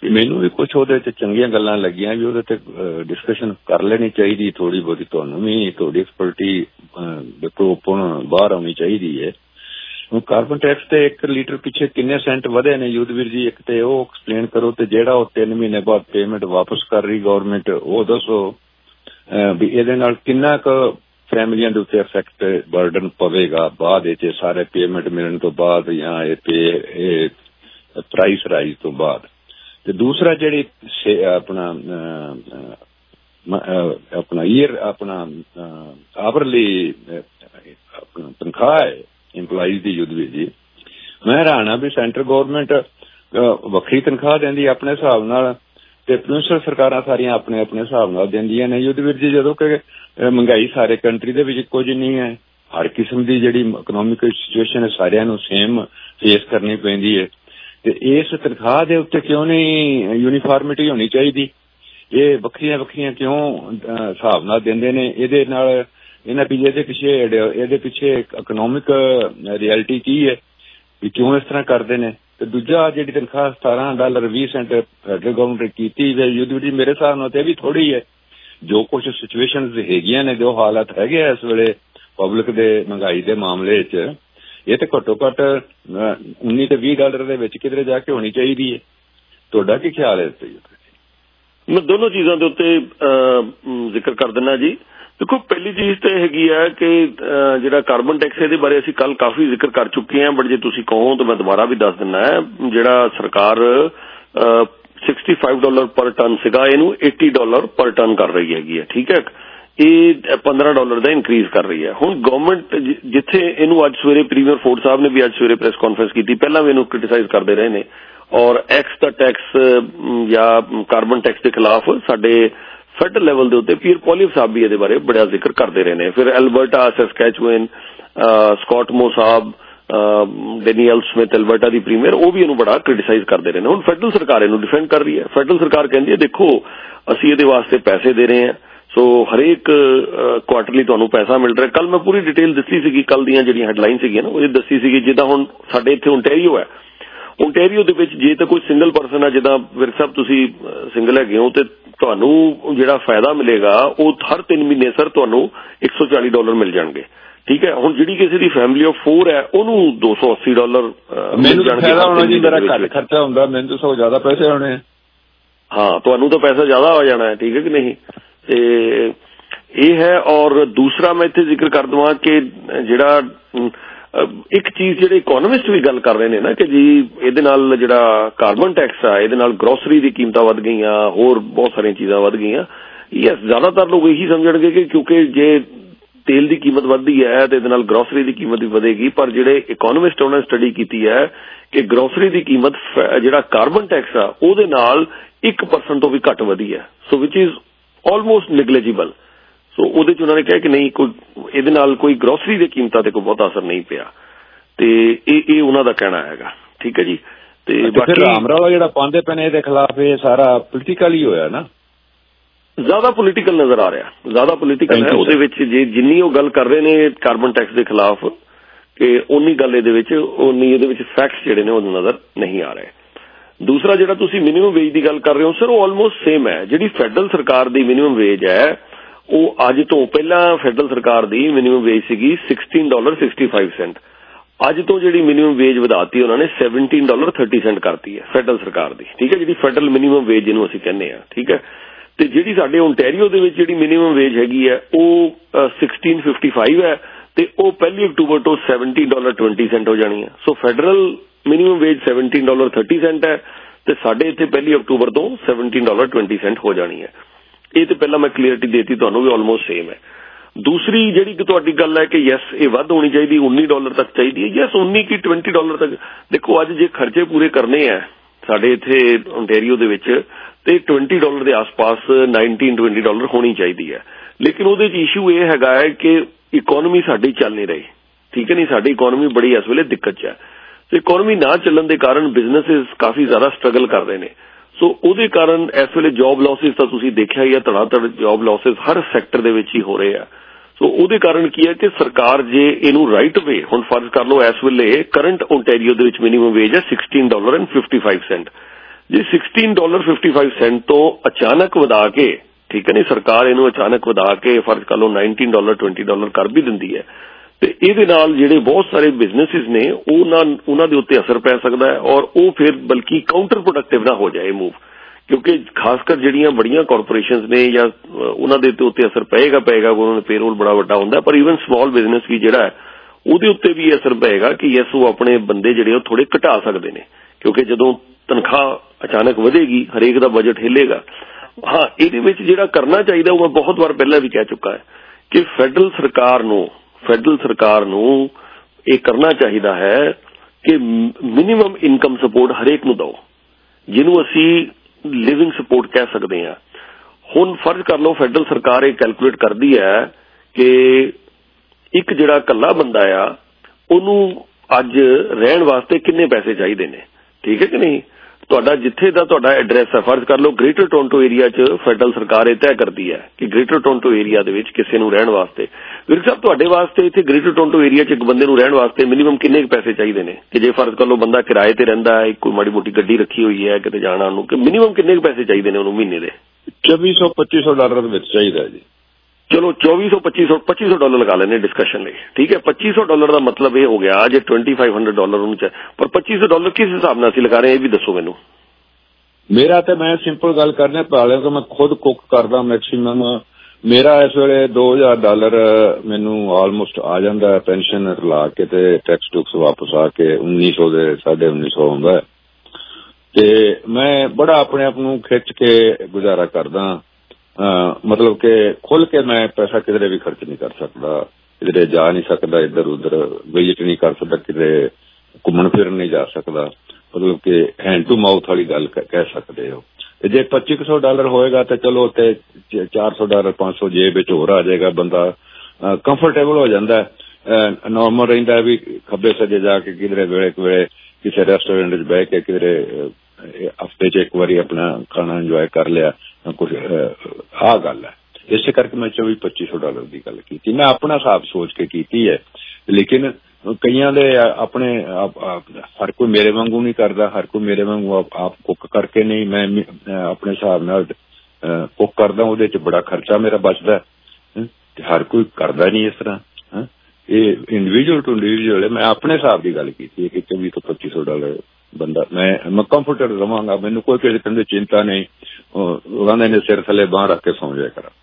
ਮੈਨੂੰ ਵੀ ਕੁਛ ਉਹਦੇ ਚ ਚੰਗੀਆਂ ਗੱਲਾਂ ਲੱਗੀਆਂ ਵੀ ਉਹਦੇ ਤੇ ਡਿਸਕਸ਼ਨ ਕਰ ਲੈਣੀ ਚਾਹੀਦੀ ਥੋੜੀ ਬਹੁਤੀ। ਤੁਹਾਨੂੰ ਵੀ ਤੁਹਾਡੀ ਐਕਸਪਰਟੀ ਬਾਹਰ ਆਉਣੀ ਚਾਹੀਦੀ ਹੈ। ਹੁਣ ਕਾਰਬਨ ਟੈਕਸ ਤੇ 1 ਲੀਟਰ ਪਿੱਛੇ ਕਿੰਨੇ ਸੈਂਟ ਵਧੇ ਨੇ ਯੁੱਧਵੀਰ ਜੀ? ਇੱਕ ਤੇ ਉਹ ਐਕਸਪਲੇਨ ਕਰੋ, ਤੇ ਜਿਹੜਾ ਉਹ 3 ਮਹੀਨੇ ਬਾਅਦ ਪੇਮੈਂਟ ਵਾਪਸ ਕਰ ਰਹੀ ਗੌਰਮੈਂਟ, ਉਹ ਦੱਸੋ ਵੀ ਇਹਦੇ ਨਾਲ ਕਿੰਨਾ ਕੁ ਫੈਮਲੀਆਂ ਦੇ ਉੱਤੇ ਇਫੈਕਟ ਬਰਡਨ ਪਵੇਗਾ ਬਾਅਦ ਵਿੱਚ ਸਾਰੇ ਪੇਮੈਂਟ ਮਿਲਣ ਤੋਂ ਬਾਅਦ ਜਾਂ ਇਹ ਪ੍ਰਾਈਸ ਰਾਈਜ਼ ਤੋਂ ਬਾਅਦ। ਤੇ ਦੂਸਰਾ ਜਿਹੜੀ ਆਪਣਾ ਈਅਰ ਆਵਰਲੀ ਆਪਣਾ ਤਨਖਾਹ ਹੈ ਇੰਪਲਾਈਜ਼ ਦੀ ਯੁੱਧਵੀਰ ਜੀ, ਮੈਂ ਹੈਰਾਨ ਆ ਵੀ ਸੈਂਟਰ ਗੌਰਮੈਂਟ ਵੱਖਰੀ ਤਨਖਾਹ ਦਿੰਦੀ ਆਪਣੇ ਹਿਸਾਬ ਨਾਲ ਤੇ ਪ੍ਰੋਵਿੰਸ਼ਲ ਸਰਕਾਰਾਂ ਸਾਰੀਆਂ ਆਪਣੇ ਆਪਣੇ ਹਿਸਾਬ ਨਾਲ ਦਿੰਦੀਆਂ ਨੇ ਯੁੱਧਵੀਰ ਜੀ, ਜਦੋਂ ਕਿ ਮਹਿੰਗਾਈ ਸਾਰੇ ਕੰਟਰੀ ਦੇ ਵਿੱਚ ਇੱਕੋ ਜਿਹੀ ਨਹੀਂ ਹੈ। ਹਰ ਕਿਸਮ ਦੀ ਜਿਹੜੀ ਇਕਨੋਮਿਕ ਸਿਚੁਏਸ਼ਨ ਹੈ ਸਾਰਿਆਂ ਨੂੰ ਸੇਮ ਫੇਸ ਕਰਨੀ ਪੈਂਦੀ ਹੈ। ਤੇ ਇਸ ਤਨਖਾਹ ਦੇ ਉੱਤੇ ਕਿਉਂ ਨਹੀਂ ਯੂਨੀਫਾਰਮਿਟੀ ਹੋਣੀ ਚਾਹੀਦੀ? ਇਹ ਵੱਖਰੀਆਂ ਵੱਖਰੀਆਂ ਕਿਉਂ ਹਿਸਾਬ ਨਾਲ ਦਿੰਦੇ ਨੇ? ਇਹਦੇ ਨਾਲ ਇਹਨਾਂ ਇਹਦੇ ਪਿੱਛੇ ਇਕਨੋਮਿਕ ਰਿਐਲਿਟੀ ਕੀ ਹੈ ਵੀ ਕਿਉਂ ਇਸ ਤਰ੍ਹਾਂ ਕਰਦੇ ਨੇ? ਤੇ ਦੂਜਾ ਜਿਹੜੀ ਤਨਖਾਹ $17.20 ਫੈਡਰਲ ਗਵਰਨਮੈਂਟ ਕੀਤੀ ਯੁੱਧ ਜੀ, ਮੇਰੇ ਹਿਸਾਬ ਨਾਲ ਤੇ ਵੀ ਥੋੜੀ ਹੈ। ਜੋ ਕੁਛ ਸਿਚੁਏਸ਼ਨ ਹੈਗੀਆਂ ਨੇ, ਜੋ ਹਾਲਾਤ ਹੈਗੇ ਆ ਇਸ ਵੇਲੇ ਪਬਲਿਕ ਦੇ ਮਹਿੰਗਾਈ ਦੇ ਮਾਮਲੇ 'ਚ, ਇਹ ਤੇ ਘੱਟੋ ਘੱਟ $19 ਤੇ $20 ਦੇ ਵਿੱਚ ਕਿਧਰੇ ਜਾ ਕੇ ਹੋਣੀ ਚਾਹੀਦੀ ਹੈ। ਤੁਹਾਡਾ ਕੀ ਖਿਆਲ ਹੈ ਇਸ ਤੇ? ਮੈਂ ਦੋਨੋਂ ਚੀਜ਼ਾਂ ਦੇ ਉੱਤੇ ਜ਼ਿਕਰ ਕਰ ਦਿੰਦਾ ਜੀ। ਦੇਖੋ, ਪਹਿਲੀ ਚੀਜ਼ ਤਾਂ ਹੈਗੀ ਹੈ ਕਿ ਜਿਹੜਾ ਕਾਰਬਨ ਟੈਕਸ ਇਹਦੇ ਬਾਰੇ ਅਸੀਂ ਕੱਲ ਕਾਫੀ ਜ਼ਿਕਰ ਕਰ ਚੁੱਕੇ ਹਾਂ, ਬਟ ਜੇ ਤੁਸੀਂ ਕਹੋ ਤਾਂ ਮੈਂ ਦੁਬਾਰਾ ਵੀ ਦੱਸ ਦਿੰਦਾ ਹੈ। ਜਿਹੜਾ ਸਰਕਾਰ $65 ਪਰ ਟਨ ਸੀਗਾ, ਇਹਨੂੰ $80 ਪਰ ਟਨ ਕਰ ਰਹੀ ਹੈਗੀ ਹੈ। ਠੀਕ ਹੈ, ਇਹ $15 ਦਾ ਇਨਕਰੀਜ਼ ਕਰ ਰਹੀ ਹੈ। ਹੁਣ ਗਵਰਨਮੈਂਟ ਜਿੱਥੇ ਇਹਨੂੰ ਅੱਜ ਸਵੇਰੇ ਪ੍ਰੀਮੀਅਰ ਫੋਰਡ ਸਾਹਿਬ ਨੇ ਵੀ ਅੱਜ ਸਵੇਰੇ ਪ੍ਰੈਸ ਕਾਨਫਰੰਸ ਕੀਤੀ, ਪਹਿਲਾਂ ਵੀ ਇਹਨੂੰ ਕ੍ਰਿਟੀਸਾਈਜ਼ ਕਰਦੇ ਰਹੇ ਨੇ, ਔਰ ਐਕਸ ਦਾ ਟੈਕਸ ਜਾਂ ਕਾਰਬਨ ਟੈਕਸ ਦੇ ਖਿਲਾਫ ਸਾਡੇ ਫੈਡਰਲ ਲੈਵਲ ਦੇ ਉੱਤੇ ਪੀਅਰ ਪੋਲੀਵ ਸਾਹਿਬ ਵੀ ਇਹਦੇ ਬਾਰੇ ਬੜਾ ਜ਼ਿਕਰ ਕਰਦੇ ਰਹੇ ਨੇ। ਫਿਰ Alberta, Saskatchewan, Scott Moe Sahib, Danielle Smith, Alberta ਦੀ ਪ੍ਰੀਮੀਅਰ, ਉਹ ਵੀ ਇਹਨੂੰ ਬੜਾ ਕ੍ਰਿਟੀਸਾਈਜ਼ ਕਰਦੇ ਰਹੇ ਨੇ। ਹੁਣ ਫੈਡਰਲ ਸਰਕਾਰ ਇਹਨੂੰ ਡਿਫੈਂਡ ਕਰ ਰਹੀ ਹੈ। ਫੈਡਰਲ ਸਰਕਾਰ ਕਹਿੰਦੀ ਹੈ ਦੇਖੋ ਅਸੀਂ ਇਹਦੇ ਵਾਸਤੇ ਪੈਸੇ ਦੇ ਰਹੇ ਹਾਂ, ਸੋ ਹਰੇਕ ਕੁਆਟਰਲੀ ਤੁਹਾਨੂੰ ਪੈਸਾ ਮਿਲ ਰਿਹਾ। ਕੱਲ ਮੈਂ ਪੂਰੀ ਡਿਟੇਲ ਦਿੱਤੀ ਸੀਗੀ, ਕੱਲ ਦੀਆਂ ਜਿਹੜੀਆਂ ਹੈਡਲਾਈਨ ਸੀਗੀਆਂ ਨਾ ਉਹ ਦੱਸੀ ਸੀਗੀ। ਜਿੱਦਾਂ ਹੁਣ ਸਾਡੇ ਇੱਥੇ ਓਨਟਾਰੀਓ ਹੈ, ਓਨਟਾਰੀਓ ਦੇ ਵਿੱਚ ਜੇ ਤਾਂ ਕੋਈ ਸਿੰਗਲ ਪਰਸਨ ਹੈ, ਜਿੱਦਾਂ ਵਿਰਕ ਸਾਹਿਬ ਤੁਸੀਂ ਸਿੰਗਲ ਹੈਗੇ ਹੋ, ਤੇ ਤੁਹਾਨੂੰ ਜਿਹੜਾ ਫਾਇਦਾ ਮਿਲੇਗਾ ਉਹ ਹਰ 3 ਮਹੀਨੇ ਸਰ ਤੁਹਾਨੂੰ $140 ਮਿਲ ਜਾਣਗੇ। ਠੀਕ ਹੈ, ਹੁਣ ਜਿਹੜੀ ਕਿਸੇ ਦੀ ਫੈਮਿਲੀ ਆਫ 4 ਹੈ ਉਹਨੂੰ $280 ਮਿਲ ਜਾਣਗੇ। ਘੱਟ ਖਰਚਾ ਹੁੰਦਾ, ਮੈਨੂੰ ਤਾਂ ਸਗੋਂ ਜ਼ਿਆਦਾ ਪੈਸੇ ਆਉਣੇ। ਹਾਂ, ਤੁਹਾਨੂੰ ਤਾਂ ਪੈਸਾ ਜ਼ਿਆਦਾ ਹੋ ਜਾਣਾ ਹੈ। ਠੀਕ ਹੈ ਕਿ ਨਹੀਂ? ਤੇ ਇਹ ਹੈ। ਔਰ ਦੂਸਰਾ ਮੈਂ ਇੱਥੇ ਜ਼ਿਕਰ ਕਰ ਦਵਾਂ ਕਿ ਜਿਹੜਾ ਇੱਕ ਚੀਜ਼ ਜਿਹੜੇ ਇਕੋਨੋਮਿਸਟ ਵੀ ਗੱਲ ਕਰ ਰਹੇ ਨੇ ਨਾ ਕਿ ਜੀ ਇਹਦੇ ਨਾਲ ਜਿਹੜਾ ਕਾਰਬਨ ਟੈਕਸ ਆ ਇਹਦੇ ਨਾਲ ਗਰੋਸਰੀ ਦੀ ਕੀਮਤਾਂ ਵੱਧ ਗਈਆਂ, ਹੋਰ ਬਹੁਤ ਸਾਰੀਆਂ ਚੀਜ਼ਾਂ ਵੱਧ ਗਈਆਂ। ਯੈਸ, ਜ਼ਿਆਦਾਤਰ ਲੋਕ ਇਹੀ ਸਮਝਣਗੇ ਕਿ ਕਿਉਂਕਿ ਜੇ ਤੇਲ ਦੀ ਕੀਮਤ ਵੱਧਦੀ ਹੈ ਤੇ ਇਹਦੇ ਨਾਲ ਗਰੋਸਰੀ ਦੀ ਕੀਮਤ ਵੀ ਵਧੇਗੀ, ਪਰ ਜਿਹੜੇ ਇਕੋਨੋਮਿਸਟ ਉਹਨਾਂ ਨੇ ਸਟੱਡੀ ਕੀਤੀ ਹੈ ਕਿ ਗਰੋਸਰੀ ਦੀ ਕੀਮਤ ਜਿਹੜਾ ਕਾਰਬਨ ਟੈਕਸ ਆ ਉਹਦੇ ਨਾਲ 1% ਤੋਂ ਵੀ ਘੱਟ ਵਧੀ ਹੈ, ਸੋ ਵਿਚ ਇਜ਼ ਆਲਮੋਸਟ ਨੈਗਲੀਜੀਬਲ। ਸੋ ਉਹਦੇ 'ਚ ਉਹਨਾਂ ਨੇ ਕਿਹਾ ਕਿ ਨਹੀਂ, ਕੋਈ ਇਹਦੇ ਨਾਲ ਕੋਈ ਗਰੋਸਰੀ ਦੀ ਕੀਮਤਾਂ ਤੇ ਕੋਈ ਬਹੁਤਾ ਅਸਰ ਨਹੀਂ ਪਿਆ, ਤੇ ਇਹ ਉਹਨਾਂ ਦਾ ਕਹਿਣਾ ਹੈਗਾ। ਠੀਕ ਹੈ ਜੀ। ਤੇ ਬਾਕੀ ਰਾਮਰਾਲਾ ਜਿਹੜਾ ਪਾਉਂਦੇ ਪਏ ਨੇ ਇਹਦੇ ਖਿਲਾਫ, ਇਹ ਸਾਰਾ ਪੋਲੀਟੀਕਲ ਹੀ ਹੋਇਆ ਨਾ, ਜ਼ਿਆਦਾ ਪੋਲੀਟੀਕਲ ਨਜ਼ਰ ਆ ਰਿਹਾ, ਜ਼ਿਆਦਾ ਪੋਲੀਟੀਕਲ ਹੈ ਉਹਦੇ ਵਿੱਚ। ਜੇ ਜਿੰਨੀ ਉਹ ਗੱਲ ਕਰ ਰਹੇ ਨੇ ਕਾਰਬਨ ਟੈਕਸ ਦੇ ਖਿਲਾਫ, ਕਿ ਉਨੀ ਗੱਲ ਇਹਦੇ ਵਿੱਚ, ਉਨੀ ਇਹਦੇ ਵਿੱਚ ਫੈਕਟਸ ਜਿਹੜੇ ਨੇ ਉਹ ਨਜ਼ਰ ਨਹੀਂ ਆ ਰਹੇ। ਦੂਸਰਾ ਜਿਹੜਾ ਤੁਸੀਂ ਮਿਨੀਮਮ ਵੇਜ ਦੀ ਗੱਲ ਕਰ ਰਹੇ ਹੋ ਸਰ, ਉਹ ਆਲਮੋਸਟ ਸੇਮ ਹੈ। ਜਿਹੜੀ ਫੈਡਰਲ ਸਰਕਾਰ ਦੀ ਮਿਨੀਮਮ ਵੇਜ ਹੈ ਉਹ ਅੱਜ ਤੋਂ ਪਹਿਲਾਂ ਫੈਡਰਲ ਸਰਕਾਰ ਦੀ ਮਿਨੀਮਮ ਵੇਜ ਸੀਗੀ $16.65। ਅੱਜ ਤੋਂ ਜਿਹੜੀ ਮਿਨੀਮਮ ਵੇਜ ਵਧਾਤੀ ਉਹਨਾਂ ਨੇ $17.30 ਕਰਤੀ ਹੈ ਫੈਡਰਲ ਸਰਕਾਰ ਦੀ। ਠੀਕ ਹੈ, ਜਿਹੜੀ ਫੈਡਰਲ ਮਿਨੀਮਮ ਵੇਜ ਜਿਹਨੂੰ ਅਸੀਂ ਕਹਿੰਦੇ ਹਾਂ। ਠੀਕ ਹੈ, ਤੇ ਜਿਹੜੀ ਸਾਡੇ ਓਨਟਾਰੀਓ ਦੇ ਵਿੱਚ ਜਿਹੜੀ ਮਿਨੀਮਮ ਵੇਜ ਹੈਗੀ ਹੈ ਉਹ $16.55 ਹੈ, ਤੇ ਉਹ 1 ਅਕਤੂਬਰ ਤੋਂ $17.20 ਹੋ ਜਾਣੀ ਹੈ। ਸੋ ਫੈਡਰਲ ਮਿਨੀਮਮ ਵੇਜ $17.30 ਹੈ, ਤੇ ਸਾਡੇ ਇੱਥੇ 1 ਅਕਤੂਬਰ ਤੋਂ $17.20 ਹੋ ਜਾਣੀ ਹੈ। ਇਹ ਤੇ ਪਹਿਲਾਂ ਮੈਂ ਕਲੀਅਰਿਟੀ ਦੇਤੀ ਤੁਹਾਨੂੰ ਵੀ ਆਲਮੋਸਟ ਸੇਮ ਹੈ। ਦੂਸਰੀ ਜਿਹੜੀ ਤੁਹਾਡੀ ਗੱਲ ਹੈ ਕਿ ਯੈਸ ਇਹ ਵੱਧ ਹੋਣੀ ਚਾਹੀਦੀ, $19 ਤੱਕ ਚਾਹੀਦੀ ਹੈ। ਯੈਸ, 19 ਕੀ $20 ਤੱਕ। ਦੇਖੋ ਅੱਜ ਜੇ ਖਰਚੇ ਪੂਰੇ ਕਰਨੇ ਆ ਸਾਡੇ ਇੱਥੇ ਓਨਟਾਰੀਓ ਦੇ ਵਿੱਚ, ਤੇ $20 ਦੇ ਆਸ-ਪਾਸ $19-20 ਹੋਣੀ ਚਾਹੀਦੀ ਹੈ। ਲੇਕਿਨ ਉਹਦੇ 'ਚ ਇਸ਼ੂ ਇਹ ਹੈਗਾ ਹੈ ਕਿ ਇਕੋਨਮੀ ਸਾਡੀ ਚੱਲ ਨਹੀਂ ਰਹੀ। ਠੀਕ ਹੈ, ਨਹੀਂ, ਸਾਡੀ ਇਕੋਨਮੀ ਬੜੀ ਇਸ ਵੇਲੇ ਦਿੱਕਤ 'ਚ ਹੈ, ਤੇ ਇਕੋਨਮੀ ਨਾ ਚੱਲਣ ਦੇ ਕਾਰਨ ਬਿਜ਼ਨਸਿਸ ਕਾਫੀ ਜ਼ਿਆਦਾ ਸਟਰਗਲ ਕਰ ਰਹੇ ਨੇ। ਸੋ ਉਹਦੇ ਕਾਰਨ ਇਸ ਵੇਲੇ ਜੌਬ ਲੌਸਿਸ ਤਾਂ ਤੁਸੀਂ ਦੇਖਿਆ ਹੀ ਹੈ, ਧੜਾਧੜ ਜੌਬ ਲੌਸਿਸ ਹਰ ਸੈਕਟਰ ਦੇ ਵਿੱਚ ਹੀ ਹੋ ਰਹੇ ਆ। ਸੋ ਉਹਦੇ ਕਾਰਨ ਕੀ ਹੈ ਕਿ ਸਰਕਾਰ ਜੇ ਇਹਨੂੰ ਰਾਈਟ ਵੇ, ਹੁਣ ਫਰਜ਼ ਕਰ ਲਓ ਇਸ ਵੇਲੇ ਕਰੰਟ ਓਨਟਾਰੀਓ ਦੇ ਵਿੱਚ ਮਿਨੀਮਮ ਵੇਜ ਹੈ $16.55, ਜੀ $16.55 ਤੋਂ ਅਚਾਨਕ ਵਧਾ ਕੇ, ਠੀਕ ਹੈ ਨੀ, ਸਰਕਾਰ ਇਹਨੂੰ ਅਚਾਨਕ ਵਧਾ ਕੇ ਫਰਜ਼ ਕਰ ਲਓ $19 $20 ਕਰ ਵੀ ਦਿੰਦੀ ਹੈ, ਤੇ ਇਹਦੇ ਨਾਲ ਜਿਹੜੇ ਬਹੁਤ ਸਾਰੇ ਬਿਜ਼ਨੈਸਿਸ ਨੇ ਉਹਨਾਂ ਦੇ ਉੱਤੇ ਅਸਰ ਪੈ ਸਕਦਾ ਹੈ, ਔਰ ਉਹ ਫਿਰ ਬਲਕਿ ਕਾਊਂਟਰ ਪ੍ਰੋਡਕਟਿਵ ਨਾ ਹੋ ਜਾਏ ਮੂਵ, ਕਿਉਂਕਿ ਖਾਸ ਕਰ ਜਿਹੜੀਆਂ ਬੜੀਆਂ ਕਾਰਪੋਰੇਸ਼ਨਸ ਨੇ ਜਾਂ ਉਹਨਾਂ ਦੇ ਉੱਤੇ ਅਸਰ ਪਏਗਾ ਉਹਨਾਂ ਦਾ ਪੇਰੋਲ ਬੜਾ ਵੱਡਾ ਹੁੰਦਾ, ਪਰ ਈਵਨ ਸਮਾਲ ਬਿਜ਼ਨਸ ਵੀ ਜਿਹੜਾ ਹੈ ਉਹਦੇ ਉੱਤੇ ਵੀ ਅਸਰ ਪਏਗਾ ਕਿ ਯੈਸ ਉਹ ਆਪਣੇ ਬੰਦੇ ਜਿਹੜੇ ਉਹ ਥੋੜੇ ਘਟਾ ਸਕਦੇ ਨੇ, ਕਿਉਂਕਿ ਜਦੋਂ ਤਨਖਾਹ ਅਚਾਨਕ ਵਧੇਗੀ ਹਰੇਕ ਦਾ ਬਜਟ ਹਿੱਲੇਗਾ। ਹਾਂ, ਇਹਦੇ ਵਿੱਚ ਜਿਹੜਾ ਕਰਨਾ ਚਾਹੀਦਾ ਉਹ ਮੈਂ ਬਹੁਤ ਵਾਰ ਪਹਿਲਾਂ ਵੀ ਕਹਿ ਚੁੱਕਾ ਹੈ ਕਿ ਫੈਡਰਲ ਸਰਕਾਰ ਨੂੰ ਇਹ ਕਰਨਾ ਚਾਹੀਦਾ ਹੈ ਕਿ ਮਿਨੀਮਮ ਇਨਕਮ ਸਪੋਰਟ ਹਰੇਕ ਨੂੰ ਦਿਓ, ਜਿਹਨੂੰ ਅਸੀਂ ਲਿਵਿੰਗ ਸਪੋਰਟ ਕਹਿ ਸਕਦੇ ਹਾਂ। ਹੁਣ ਫਰਜ਼ ਕਰ ਲਓ ਫੈਡਰਲ ਸਰਕਾਰ ਇਹ ਕੈਲਕੂਲੇਟ ਕਰਦੀ ਹੈ ਕਿ ਇੱਕ ਜਿਹੜਾ ਇਕੱਲਾ ਬੰਦਾ ਆ ਉਹਨੂੰ ਅੱਜ ਰਹਿਣ ਵਾਸਤੇ ਕਿੰਨੇ ਪੈਸੇ ਚਾਹੀਦੇ ਨੇ, ਠੀਕ ਹੈ ਕਿ ਨਹੀਂ। ਤੁਹਾਡਾ ਜਿੱਥੇ ਦਾ ਤੁਹਾਡਾ ਐਡਰੈਸ ਹੈ, ਫਰਜ਼ ਕਰ ਲਓ ਗ੍ਰੇਟਰ ਟੋਰਾਂਟੋ ਏਰੀਆ 'ਚ ਫੈਡਰਲ ਸਰਕਾਰ ਇਹ ਤੈਅ ਕਰਦੀ ਹੈ ਕਿ ਗ੍ਰੇਟਰ ਟੋਰਾਂਟੋ ਏਰੀਆ ਦੇ ਵਿੱਚ ਕਿਸੇ ਨੂੰ ਰਹਿਣ ਵਾਸਤੇ, ਵੀਰ ਸਾਹਿਬ ਤੁਹਾਡੇ ਵਾਸਤੇ ਇੱਥੇ ਗ੍ਰੇਟਰ ਟੋਰਾਂਟੋ ਏਰੀਆ 'ਚ ਇੱਕ ਬੰਦੇ ਨੂੰ ਰਹਿਣ ਵਾਸਤੇ ਮਿਨੀਮਮ ਕਿੰਨੇ ਕੁ ਪੈਸੇ ਚਾਹੀਦੇ ਨੇ, ਕਿ ਜੇ ਫਰਜ਼ ਕਰ ਲਓ ਬੰਦਾ ਕਿਰਾਏ ਤੇ ਰਹਿੰਦਾ ਹੈ, ਕੋਈ ਮਾੜੀ ਮੋਟੀ ਗੱਡੀ ਰੱਖੀ ਹੋਈ ਹੈ ਕਿਤੇ ਜਾਣਾ ਉਹਨੂੰ, ਕਿ ਮਿਨੀਮਮ ਕਿੰਨੇ ਕੁ ਪੈਸੇ ਚਾਹੀਦੇ ਨੇ ਉਹਨੂੰ ਮਹੀਨੇ ਦੇ? $2400-2500 ਦੇ ਵਿੱਚ ਚਾਹੀਦਾ ਜੀ। ਚਲੋ $2500 ਲਗਾ ਲੈਣੇ ਡਿਸਕਸ਼ਨ ਲਈ, ਠੀਕ ਹੈ। $2500 ਦਾ ਮਤਲਬ ਇਹ ਹੋ ਗਿਆ ਜੇ $2500 ਉਹਨੂੰ ਪਰ $2500 ਕਿਸ ਹਿਸਾਬ ਨਾਲ ਅਸੀਂ ਲਗਾ ਰਹੇ ਇਹ ਵੀ ਦੱਸੋ ਮੈਨੂੰ। ਮੇਰਾ ਤੇ ਮੈਂ ਸਿੰਪਲ ਗੱਲ ਕਰਨੇ ਪਾਲਿਆ ਕਿ ਮੈਂ ਖੁਦ ਕੁੱਕ ਕਰਦਾ, ਮੈਕਸੀਮਮ ਮੇਰਾ ਇਸ ਵੇਲੇ $2000 ਮੈਨੂੰ ਆਲਮੋਸਟ ਆ ਜਾਂਦਾ ਪੈਨਸ਼ਨ ਲਾ ਕੇ ਤੇ ਟੈਕਸ ਟੁਕਸ ਵਾਪਸ ਆ ਕੇ 1900 ਦੇ 1950 ਆਉਂਦਾ, ਤੇ ਮੈਂ ਬੜਾ ਆਪਣੇ ਆਪ ਨੂੰ ਖਿੱਚ ਕੇ ਗੁਜ਼ਾਰਾ ਕਰਦਾ। ਮਤਲਬ ਕਿ ਖੁੱਲ ਕੇ ਮੈਂ ਪੈਸਾ ਕਿਧਰੇ ਵੀ ਖਰਚ ਨਹੀਂ ਕਰ ਸਕਦਾ, ਕਿਧਰੇ ਜਾ ਨਹੀਂ ਸਕਦਾ, ਇੱਧਰ ਉੱਧਰ ਵਿਜ਼ਿਟ ਨਹੀਂ ਕਰ ਸਕਦਾ, ਕਿਧਰੇ ਘੁੰਮਣ ਫਿਰਨ ਨਹੀਂ ਜਾ ਸਕਦਾ, ਮਤਲਬ ਕਿ ਹੈਂਡ ਟੂ ਮਾਊਥ ਵਾਲੀ ਗੱਲ ਕਹਿ ਸਕਦੇ ਹੋ। ਜੇ $2500 ਹੋਏਗਾ ਤਾਂ ਚਲੋ ਤੇ $400 500 ਜੇਬ ਵਿੱਚ ਹੋਰ ਆ ਜਾਏਗਾ, ਬੰਦਾ ਕੰਫਰਟੇਬਲ ਹੋ ਜਾਂਦਾ, ਨੋਰਮਲ ਰਹਿੰਦਾ ਵੀ ਖੱਬੇ ਸੱਜੇ ਜਾ ਕੇ ਕਿਧਰੇ ਵੇਲੇ ਕਿਸੇ ਰੈਸਟੋਰੈਂਟ 'ਚ ਬਹਿ ਕੇ ਕਿਧਰੇ ਹਫ਼ਤੇ 'ਚ ਇੱਕ ਵਾਰੀ ਆਪਣਾ ਖਾਣਾ ਇੰਜੋਏ ਕਰ ਲਿਆ, ਕੁਛ ਆਹ ਗੱਲ ਹੈ। ਇਸੇ ਕਰਕੇ ਮੈਂ $2400-2500 ਦੀ ਗੱਲ ਕੀਤੀ, ਮੈਂ ਆਪਣਾ ਹਿਸਾਬ ਸੋਚ ਕੇ ਕੀਤੀ ਹੈ। ਲੇਕਿਨ ਕਈਆਂ ਦੇ ਆਪਣੇ ਹਰ ਕੋਈ ਮੇਰੇ ਵਾਂਗੂ ਨਹੀਂ ਕਰਦਾ, ਹਰ ਕੋਈ ਮੇਰੇ ਵਾਂਗੂ ਆਪ ਕੁੱਕ ਕਰਕੇ ਨਹੀਂ, ਮੈਂ ਆਪਣੇ ਹਿਸਾਬ ਨਾਲ ਕੁੱਕ ਕਰਦਾ, ਉਹਦੇ 'ਚ ਬੜਾ ਖਰਚਾ ਮੇਰਾ ਬਚਦਾ, ਤੇ ਹਰ ਕੋਈ ਕਰਦਾ ਨਹੀਂ ਇਸ ਤਰ੍ਹਾਂ। ਇਹ ਇੰਡੀਵਿਜੂਅਲ ਟੂ ਇੰਡੀਵਿਜੂਅਲ ਹੈ, ਮੈਂ ਆਪਣੇ ਹਿਸਾਬ ਦੀ ਗੱਲ ਕੀਤੀ ਹੈ ਕਿ $2400-2500 ਬੰਦਾ ਮੈਂ ਕੰਫਰਟੇਬਲ ਰਵਾਂਗਾ, ਮੈਨੂੰ ਕੋਈ ਕਿਸੇ ਕਿਸਮ ਦੀ ਚਿੰਤਾ ਨਹੀਂ, ਕਹਿੰਦੇ ਨੇ ਸਿਰ ਥੱਲੇ ਬਾਂਹ ਰੱਖ ਕੇ ਸੌਂ ਜਾਇਆ ਕਰਾਂ।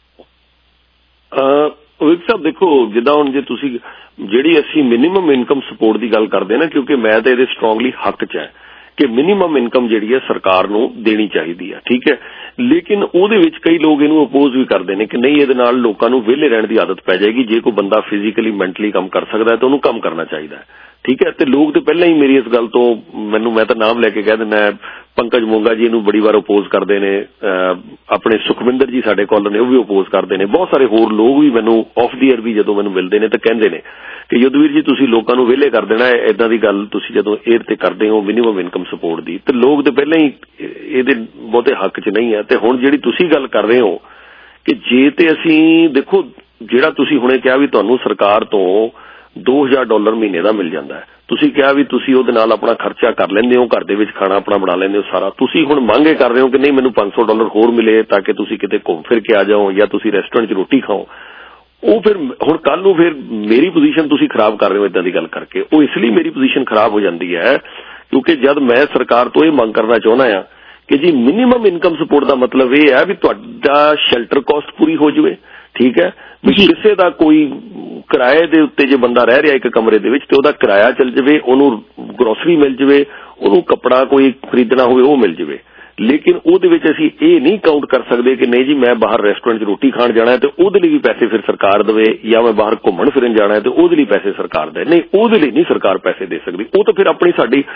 ਵਿਕ ਸਾਹਿਬ ਦੇਖੋ, ਜਿੱਦਾਂ ਹੁਣ ਜੇ ਤੁਸੀਂ ਜਿਹੜੀ ਅਸੀਂ ਮਿਨੀਮਮ ਇਨਕਮ ਸਪੋਰਟ ਦੀ ਗੱਲ ਕਰਦੇ ਨਾ, ਕਿਉਂਕਿ ਮੈਂ ਤਾਂ ਇਹਦੇ ਸਟਰੋਂਗਲੀ ਹੱਕ 'ਚ ਹੈ ਕਿ ਮਿਨੀਮਮ ਇਨਕਮ ਜਿਹੜੀ ਹੈ ਸਰਕਾਰ ਨੂੰ ਦੇਣੀ ਚਾਹੀਦੀ ਹੈ, ਠੀਕ ਹੈ। ਲੇਕਿਨ ਉਹਦੇ ਵਿੱਚ ਕਈ ਲੋਕ ਇਹਨੂੰ ਅਪੋਜ਼ ਵੀ ਕਰਦੇ ਨੇ ਕਿ ਨਹੀਂ, ਇਹਦੇ ਨਾਲ ਲੋਕਾਂ ਨੂੰ ਵਿਹਲੇ ਰਹਿਣ ਦੀ ਆਦਤ ਪੈ ਜਾਏਗੀ, ਜੇ ਕੋਈ ਬੰਦਾ ਫਿਜ਼ੀਕਲੀ ਮੈਂਟਲੀ ਕੰਮ ਕਰ ਸਕਦਾ ਤਾਂ ਉਹਨੂੰ ਕੰਮ ਕਰਨਾ ਚਾਹੀਦਾ ਹੈ, ਠੀਕ ਹੈ। ਤੇ ਲੋਕ ਤੇ ਪਹਿਲਾਂ ਹੀ ਮੇਰੀ ਇਸ ਗੱਲ ਤੋਂ ਮੈਂ ਤਾਂ ਨਾਮ ਲੈ ਕੇ ਕਹਿ ਦਿੰਦਾ, ਪੰਕਜ ਮੋਂਗਾ ਜੀ ਇਹਨੂੰ ਬੜੀ ਵਾਰ ਅਪੋਜ਼ ਕਰਦੇ ਨੇ, ਆਪਣੇ ਸੁਖਵਿੰਦਰ ਜੀ ਸਾਡੇ ਕਾਲਰ ਨੇ ਉਹ ਵੀ ਅਪੋਜ਼ ਕਰਦੇ ਨੇ, ਬਹੁਤ ਸਾਰੇ ਹੋਰ ਲੋਕ ਵੀ ਮੈਨੂੰ ਆਫ ਦੀ ਏਅਰ ਵੀ ਜਦੋਂ ਮੈਨੂੰ ਮਿਲਦੇ ਨੇ ਤਾਂ ਕਹਿੰਦੇ ਨੇ ਕਿ ਯੁੱਧਵੀਰ ਜੀ ਤੁਸੀਂ ਲੋਕਾਂ ਨੂੰ ਵਿਹਲੇ ਕਰ ਦੇਣਾ, ਏਦਾਂ ਦੀ ਗੱਲ ਤੁਸੀਂ ਜਦੋਂ ਏਅਰ ਤੇ ਕਰਦੇ ਹੋ ਮਿਨੀਮਮ ਇਨਕਮ ਸਪੋਰਟ ਦੀ, ਤੇ ਲੋਕ ਤੇ ਪਹਿਲਾਂ ਹੀ ਇਹਦੇ ਬਹੁਤੇ ਹੱਕ 'ਚ ਨਹੀਂ ਹੈ। ਤੇ ਹੁਣ ਜਿਹੜੀ ਤੁਸੀਂ ਗੱਲ ਕਰ ਰਹੇ ਹੋ ਕਿ ਜੇ ਤੇ ਅਸੀਂ ਦੇਖੋ, ਜਿਹੜਾ ਤੁਸੀਂ ਹੁਣੇ ਕਿਹਾ ਵੀ ਤੁਹਾਨੂੰ ਸਰਕਾਰ ਤੋਂ $2000 ਮਹੀਨੇ ਦਾ ਮਿਲ ਜਾਂਦਾ ਹੈ, ਤੁਸੀਂ ਕਿਹਾ ਵੀ ਤੁਸੀਂ ਉਹਦੇ ਨਾਲ ਆਪਣਾ ਖਰਚਾ ਕਰ ਲੈਂਦੇ ਹੋ, ਘਰ ਦੇ ਵਿੱਚ ਖਾਣਾ ਆਪਣਾ ਬਣਾ ਲੈਂਦੇ ਹੋ ਸਾਰਾ, ਤੁਸੀਂ ਹੁਣ ਮੰਗ ਇਹ ਕਰ ਰਹੇ ਹੋ ਕਿ ਨਹੀਂ ਮੈਨੂੰ $500 ਹੋਰ ਮਿਲੇ ਤਾਂ ਕਿ ਤੁਸੀਂ ਕਿਤੇ ਘੁੰਮ ਫਿਰ ਕੇ ਆ ਜਾਓ ਜਾਂ ਤੁਸੀਂ ਰੈਸਟੋਰੈਂਟ 'ਚ ਰੋਟੀ ਖਾਓ। ਉਹ ਫਿਰ ਹੁਣ ਕੱਲ ਨੂੰ ਫਿਰ ਮੇਰੀ ਪੋਜੀਸ਼ਨ ਤੁਸੀਂ ਖਰਾਬ ਕਰ ਰਹੇ ਹੋ ਇੱਦਾਂ ਦੀ ਗੱਲ ਕਰਕੇ। ਉਹ ਇਸ ਲਈ ਮੇਰੀ ਪੋਜੀਸ਼ਨ ਖਰਾਬ ਹੋ ਜਾਂਦੀ ਹੈ ਕਿਉਂਕਿ ਜਦ ਮੈਂ ਸਰਕਾਰ ਤੋਂ ਇਹ ਮੰਗ ਕਰਨਾ ਚਾਹੁੰਦਾ ਆ ਕਿ ਜੀ ਮਿਨੀਮਮ ਇਨਕਮ ਸਪੋਰਟ ਦਾ ਮਤਲਬ ਇਹ ਹੈ ਵੀ ਤੁਹਾਡਾ ਸ਼ੈਲਟਰ ਕਾਸਟ ਪੂਰੀ ਹੋ ਜਾਵੇ, ਠੀਕ ਹੈ, ਵੀ ਕਿਸੇ ਦਾ ਕੋਈ ਕਿਰਾਏ ਦੇ ਉੱਤੇ ਜੇ ਬੰਦਾ ਰਹਿ ਰਿਹਾ ਇੱਕ ਕਮਰੇ ਦੇ ਵਿੱਚ ਤੇ ਉਹਦਾ ਕਿਰਾਇਆ ਚੱਲ ਜਾਵੇ, ਉਹਨੂੰ ਗਰੋਸਰੀ ਮਿਲ ਜਾਵੇ, ਉਹਨੂੰ ਕੱਪੜਾ ਕੋਈ ਖਰੀਦਣਾ ਹੋਵੇ ਉਹ ਮਿਲ ਜਾਵੇ। ਲੇਕਿਨ ਉਹਦੇ ਵਿੱਚ ਅਸੀਂ ਇਹ ਨਹੀਂ ਕਾਊਂਟ ਕਰ ਸਕਦੇ ਕਿ ਨਹੀਂ ਜੀ ਮੈਂ ਬਾਹਰ ਰੈਸਟੋਰੈਂਟ 'ਚ ਰੋਟੀ ਖਾਣ ਜਾਣਾ ਤੇ ਉਹਦੇ ਲਈ ਵੀ ਪੈਸੇ ਫਿਰ ਸਰਕਾਰ ਦੇਵੇ, ਜਾਂ ਮੈਂ ਬਾਹਰ ਘੁੰਮਣ ਫਿਰਨ ਜਾਣਾ ਤੇ ਉਹਦੇ ਲਈ ਪੈਸੇ ਸਰਕਾਰ ਦੇ, ਨਹੀਂ ਉਹਦੇ ਲਈ ਨਹੀਂ ਸਰਕਾਰ ਪੈਸੇ ਦੇ ਸਕਦੀ। ਉਹ ਤਾਂ ਫਿਰ ਆਪਣੀ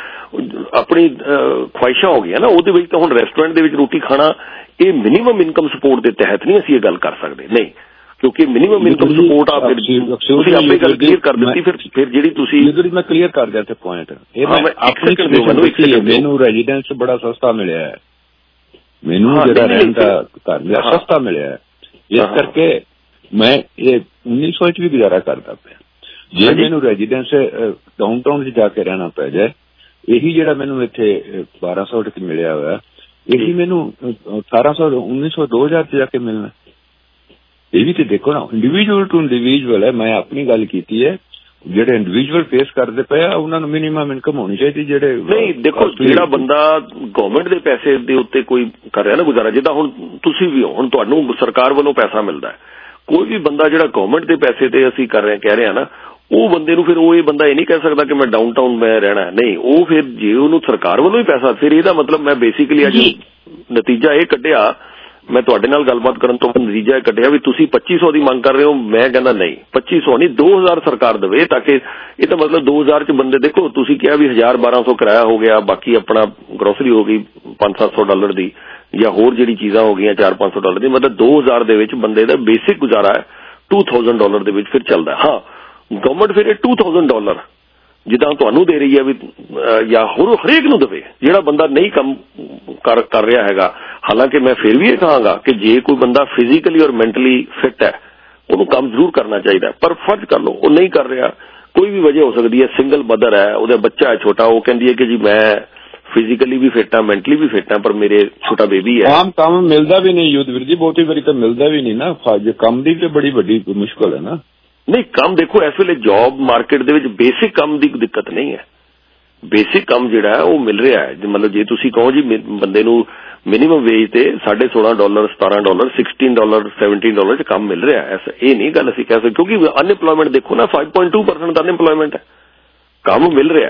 ਖੁਆਇਸ਼ਾਂ ਹੋ ਗਈਆਂ ਨਾ, ਉਹਦੇ ਵਿੱਚ ਤਾਂ ਹੁਣ ਰੈਸਟੋਰੈਂਟ ਦੇ ਵਿੱਚ ਰੋਟੀ ਖਾਣਾ ਇਹ ਮਿਨੀਮਮ ਇਨਕਮ ਸਪੋਰਟ ਦੇ ਤਹਿਤ ਨਹੀਂ ਅਸੀਂ ਇਹ ਗੱਲ ਕਰ ਸਕਦੇ, ਨਹੀਂ, ਕਿਉਂਕਿ ਮਿਨੀਮਮ ਇਨਕਮ ਸਪੋਰਟ ਆ ਫਿਰ ਤੁਸੀਂ ਆਪੇ ਗੱਲ ਕਲੀਅਰ ਕਰ ਦਿੱਤੀ। ਫਿਰ ਜਿਹੜੀ ਤੁਸੀਂ ਮੈਂ ਕਲੀਅਰ ਕਰ ਦਿਆ ਤੇ ਪੁਆਇੰਟ ਇਹ ਮੈਨੂੰ ਰੈਜ਼ੀਡੈਂਸ ਬੜਾ ਸਸਤਾ ਮਿਲਿਆ ਹੈ, ਮੈਨੂੰ ਜਿਹੜਾ ਰਹਿਣ ਦਾ ਘਰ ਮਿਲਿਆ ਸਸਤਾ ਮਿਲਿਆ ਹੈ, ਇਸ ਕਰਕੇ ਮੈਂ ਇਹ 1900 'ਚ ਵੀ ਗੁਜ਼ਾਰਾ ਕਰਦਾ ਪਿਆ। ਜੇ ਮੈਨੂੰ ਰੈਜ਼ੀਡੈਂਸ ਡਾਊਨ ਟਾਊਨ 'ਚ ਜਾ ਕੇ ਰਹਿਣਾ ਪੈ ਜਾਏ, ਇਹੀ ਜਿਹੜਾ ਮੈਨੂੰ ਇੱਥੇ 1200 'ਚ ਮਿਲਿਆ ਹੋਇਆ ਇਹੀ ਮੈਨੂੰ 1800 1900 2000 ਚ ਜਾ ਕੇ ਮਿਲਣਾ। ਇਹ ਵੀ ਤੇ ਦੇਖੋ ਨਾ, ਇੰਡੀਵਿਜੂਅਲ ਟੂ ਇੰਡੀਵਿਜੂਅਲ ਹੈ। ਮੈਂ ਆਪਣੀ ਗੱਲ ਕੀਤੀ ਹੈ, ਜਿਹੜੇ ਇੰਡੀਵਿਜੂਅਲ ਫੇਸ ਕਰਦੇ ਪਏ ਆ ਉਹਨਾਂ ਨੂੰ ਮਿਨੀਮਮ ਇਨਕਮ ਹੋਣੀ ਚਾਹੀਦੀ। ਜਿਹੜੇ ਨਹੀਂ ਦੇਖੋ, ਜਿਹੜਾ ਬੰਦਾ ਗਵਰਨਮੈਂਟ ਦੇ ਪੈਸੇ ਦੇ ਉੱਤੇ ਕੋਈ ਕਰ ਰਿਹਾ ਨਾ ਗੁਜ਼ਾਰਾ, ਜਿੱਦਾਂ ਹੁਣ ਤੁਸੀਂ ਵੀ ਹੋ, ਹੁਣ ਤੁਹਾਨੂੰ ਸਰਕਾਰ ਵੱਲੋਂ ਪੈਸਾ ਮਿਲਦਾ ਹੈ, ਕੋਈ ਵੀ ਬੰਦਾ ਜਿਹੜਾ ਗਵਰਨਮੈਂਟ ਦੇ ਪੈਸੇ ਤੇ ਅਸੀਂ ਕਰ ਰਹੇ ਕਹਿ ਰਹੇ ਨਾ, ਉਹ ਬੰਦੇ ਨੂੰ ਫਿਰ ਉਹ ਇਹ ਬੰਦਾ ਇਹ ਨਹੀਂ ਕਹਿ ਸਕਦਾ ਕਿ ਮੈਂ ਡਾਊਨਟਾਊਨ ਮੈਂ ਰਹਿਣਾ। ਨਹੀਂ, ਉਹ ਫਿਰ ਜੇ ਉਹਨੂੰ ਸਰਕਾਰ ਵੱਲੋਂ ਹੀ ਪੈਸਾ, ਫਿਰ ਇਹਦਾ ਮਤਲਬ ਮੈਂ ਬੇਸਿਕਲੀ ਅੱਜ ਨਤੀਜਾ ਇਹ ਕੱਢਿਆ, ਮੈਂ ਤੁਹਾਡੇ ਨਾਲ ਗੱਲਬਾਤ ਕਰਨ ਤੋਂ ਬਾਅਦ ਨਤੀਜਾ ਇਹ ਕੱਢਿਆ ਵੀ ਤੁਸੀਂ 2500 ਦੀ ਮੰਗ ਕਰ ਰਹੇ ਹੋ। ਮੈਂ ਕਹਿੰਦਾ ਨਹੀਂ, 2500 ਨਹੀਂ, 2000 ਸਰਕਾਰ ਦੇਵੇ, ਤਾਂ ਕਿ ਇਹ ਤਾਂ ਮਤਲਬ 2000 ਚ ਬੰਦੇ, ਦੇਖੋ ਤੁਸੀਂ ਕਿਹਾ ਵੀ 1000-1200 ਕਿਰਾਇਆ ਹੋ ਗਿਆ, ਬਾਕੀ ਆਪਣਾ ਗਰੋਸਰੀ ਹੋ ਗਈ $500-700 ਦੀ, ਜਾਂ ਹੋਰ ਜਿਹੜੀ ਚੀਜ਼ਾਂ ਹੋ ਗਈਆਂ $400-500 ਦੀ, ਮਤਲਬ 2000 ਦੇ ਵਿੱਚ ਬੰਦੇ ਦਾ ਬੇਸਿਕ ਗੁਜ਼ਾਰਾ ਹੈ $2000 ਦੇ ਵਿੱਚ ਫਿਰ ਚੱਲਦਾ। ਹਾਂ, ਗਵਰਨਮੈਂਟ ਫਿਰ ਇਹ $2000 ਜਿੱਦਾਂ ਤੁਹਾਨੂੰ ਦੇ ਰਹੀ ਹੈ ਵੀ ਜਾਂ ਹੋਰ ਹਰੇਕ ਨੂੰ ਦੇਵੇ ਜਿਹੜਾ ਬੰਦਾ ਨਹੀਂ ਕੰਮ ਕਰ ਰਿਹਾ ਹੈਗਾ। ਹਾਲਾਂਕਿ ਮੈਂ ਫਿਰ ਵੀ ਇਹ ਕਹਾਂਗਾ ਕਿ ਜੇ ਕੋਈ ਬੰਦਾ ਫਿਜ਼ੀਕਲੀ ਔਰ ਮੈਂਟਲੀ ਫਿੱਟ ਹੈ ਉਹਨੂੰ ਕੰਮ ਜ਼ਰੂਰ ਕਰਨਾ ਚਾਹੀਦਾ, ਪਰ ਫਰਜ਼ ਕਰ ਲਓ ਉਹ ਨਹੀਂ ਕਰ ਰਿਹਾ, ਕੋਈ ਵੀ ਵਜ੍ਹਾ ਹੋ ਸਕਦੀ ਹੈ। ਸਿੰਗਲ ਮਦਰ ਹੈ, ਉਹਦਾ ਬੱਚਾ ਹੈ ਛੋਟਾ, ਉਹ ਕਹਿੰਦੀ ਹੈ ਕਿ ਜੀ ਮੈਂ ਫਿਜ਼ੀਕਲੀ ਵੀ ਫਿੱਟ ਹਾਂ, ਮੈਂਟਲੀ ਵੀ ਫਿੱਟ ਹਾਂ, ਪਰ ਮੇਰੇ ਛੋਟਾ ਬੇਬੀ ਹੈ। ਆਮ ਕੰਮ ਮਿਲਦਾ ਵੀ ਨਹੀਂ ਯੁੱਧਵੀਰ ਜੀ, ਬਹੁਤੀ ਵਾਰੀ ਤਾਂ ਮਿਲਦਾ ਵੀ ਨਹੀਂ ਨਾ। ਕੰਮ ਦੀ ਤੇ ਬੜੀ ਵੱਡੀ ਮੁਸ਼ਕਲ ਹੈ ਨਾ। ਨਹੀਂ, ਕੰਮ ਦੇਖੋ ਇਸ ਵੇਲੇ ਜੌਬ ਮਾਰਕੀਟ ਦੇ ਵਿੱਚ ਬੇਸਿਕ ਕੰਮ ਦੀ ਕੋਈ ਦਿੱਕਤ ਨਹੀਂ ਹੈ। ਬੇਸਿਕ ਕੰਮ ਜਿਹੜਾ ਹੈ ਉਹ ਮਿਲ ਰਿਹਾ ਹੈ। ਮਤਲਬ ਜੇ ਤੁਸੀਂ ਕਹੋ ਜੀ ਬੰਦੇ ਨੂੰ ਮਿਨੀਮਮ ਵੇਜ ਤੇ $16.5 $17 $16 $17 ਚ ਕੰਮ ਮਿਲ ਰਿਹਾ ਹੈ, ਇਹ ਨਹੀਂ ਗੱਲ ਅਸੀਂ ਕਹਿ ਸਕਦੇ, ਕਿਉਂਕਿ ਅਨਇੰਪਲੋਇਮੈਂਟ ਦੇਖੋ ਨਾ 5.2% ਅਨਇੰਪਲੋਇਮੈਂਟ ਹੈ। ਕੰਮ ਮਿਲ ਰਿਹਾ,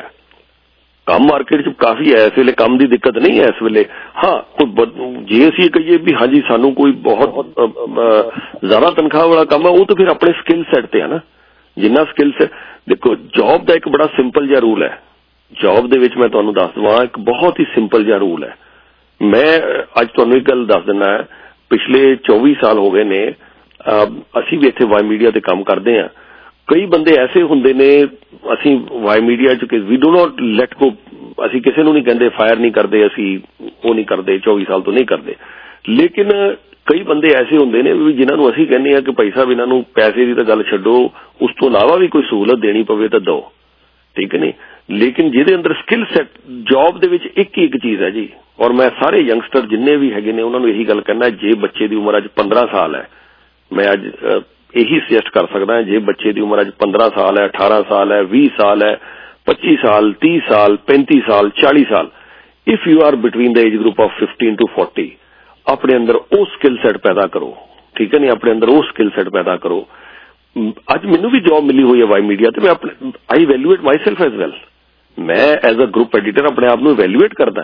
ਕੰਮ ਮਾਰਕੀਟ ਚ ਕਾਫੀ ਹੈ ਇਸ ਵੇਲੇ, ਕੰਮ ਦੀ ਦਿੱਕਤ ਨਹੀਂ ਹੈ ਇਸ ਵੇਲੇ। ਹਾਂ, ਜੇ ਅਸੀਂ ਕਹੀਏ ਵੀ ਹਾਂਜੀ ਸਾਨੂੰ ਕੋਈ ਬਹੁਤ ਜ਼ਿਆਦਾ ਤਨਖਾਹ ਵਾਲਾ ਕੰਮ ਹੈ, ਉਹ ਤਾਂ ਫਿਰ ਆਪਣੇ ਸਕਿੱਲ ਸੈੱਟ ਤੇ ਹੈ ਨਾ, ਜਿੰਨਾ ਸਕਿੱਲ ਸੈੱਟ। ਦੇਖੋ ਜੌਬ ਦਾ ਇੱਕ ਬੜਾ ਸਿੰਪਲ ਜਿਹਾ ਰੂਲ ਹੈ, ਜੌਬ ਦੇ ਵਿੱਚ ਮੈਂ ਤੁਹਾਨੂੰ ਦੱਸ ਦਵਾਂ ਇੱਕ ਬਹੁਤ ਹੀ ਸਿੰਪਲ ਜਿਹਾ ਰੂਲ ਹੈ। ਮੈਂ ਅੱਜ ਤੁਹਾਨੂੰ ਇੱਕ ਗੱਲ ਦੱਸ ਦਿੰਦਾ, ਪਿਛਲੇ 24 ਸਾਲ ਹੋ ਗਏ ਨੇ ਅਸੀਂ ਵੀ ਇੱਥੇ ਵਾਈ ਮੀਡੀਆ ਤੇ ਕੰਮ ਕਰਦੇ ਹਾਂ। ਕਈ ਬੰਦੇ ਐਸੇ ਹੁੰਦੇ ਨੇ, ਅਸੀਂ ਵਾਈ ਮੀਡੀਆ ਚ ਵੀ ਡੂ ਨਾਟ ਲੈਟ ਗੋ, ਅਸੀਂ ਕਿਸੇ ਨੂੰ ਨਹੀਂ ਕਹਿੰਦੇ ਫਾਇਰ ਨਹੀਂ ਕਰਦੇ, ਅਸੀਂ ਉਹ ਨਹੀਂ ਕਰਦੇ, 24 ਸਾਲ ਤੋਂ ਨਹੀਂ ਕਰਦੇ। ਲੇਕਿਨ ਕਈ ਬੰਦੇ ਐਸੇ ਹੁੰਦੇ ਨੇ ਵੀ ਜਿਨ੍ਹਾਂ ਨੂੰ ਅਸੀਂ ਕਹਿੰਦੇ ਹਾਂ ਕਿ ਭਾਈ ਸਾਹਿਬ ਇਹਨਾਂ ਨੂੰ ਪੈਸੇ ਦੀ ਤਾਂ ਗੱਲ ਛੱਡੋ, ਉਸ ਤੋਂ ਇਲਾਵਾ ਵੀ ਕੋਈ ਸਹੂਲਤ ਦੇਣੀ ਪਵੇ ਤਾਂ ਦਿਓ, ਠੀਕ ਹੈ ਨਹੀਂ। ਲੇਕਿਨ ਜਿਹਦੇ ਅੰਦਰ ਸਕਿੱਲ ਸੈੱਟ, ਜੌਬ ਦੇ ਵਿੱਚ ਇੱਕ ਹੀ ਇੱਕ ਚੀਜ਼ ਹੈ ਜੀ, ਔਰ ਮੈਂ ਸਾਰੇ ਯੰਗਸਟਰ ਜਿੰਨੇ ਵੀ ਹੈਗੇ ਨੇ ਉਹਨਾਂ ਨੂੰ ਇਹੀ ਗੱਲ ਕਹਿਣਾ, ਜੇ ਬੱਚੇ ਦੀ ਉਮਰ ਅੱਜ 15 ਸਾਲ ਹੈ, ਮੈਂ ਅੱਜ ਇਹੀ ਸੁਜੈਸਟ ਕਰ ਸਕਦਾ, ਜੇ ਬੱਚੇ ਦੀ ਉਮਰ ਅੱਜ 15 ਸਾਲ ਹੈ, 18 ਸਾਲ ਹੈ, 20 ਸਾਲ ਹੈ, 25 ਸਾਲ, 30 ਸਾਲ, 35 ਸਾਲ, 40 ਸਾਲ, if you are between the age group of 15 to 40, ਆਪਣੇ ਅੰਦਰ ਉਹ ਸਕਿੱਲ ਸੈੱਟ ਪੈਦਾ ਕਰੋ, ਠੀਕ ਹੈ ਨਹੀਂ, ਆਪਣੇ ਅੰਦਰ ਉਹ ਸਕਿੱਲ ਸੈੱਟ ਪੈਦਾ ਕਰੋ। ਅੱਜ ਮੈਨੂੰ ਵੀ ਜੌਬ ਮਿਲੀ ਹੋਈ ਹੈ ਵਾਈ ਮੀਡੀਆ ਤੇ, ਮੈਂ ਆਪਣੇ I evaluate myself as well. ਮੈਂ ਐਜ਼ ਅ ਗਰੁੱਪ ਐਡੀਟਰ ਆਪਣੇ ਆਪ ਨੂੰ ਇਵੈਲੂਏਟ ਕਰਦਾ,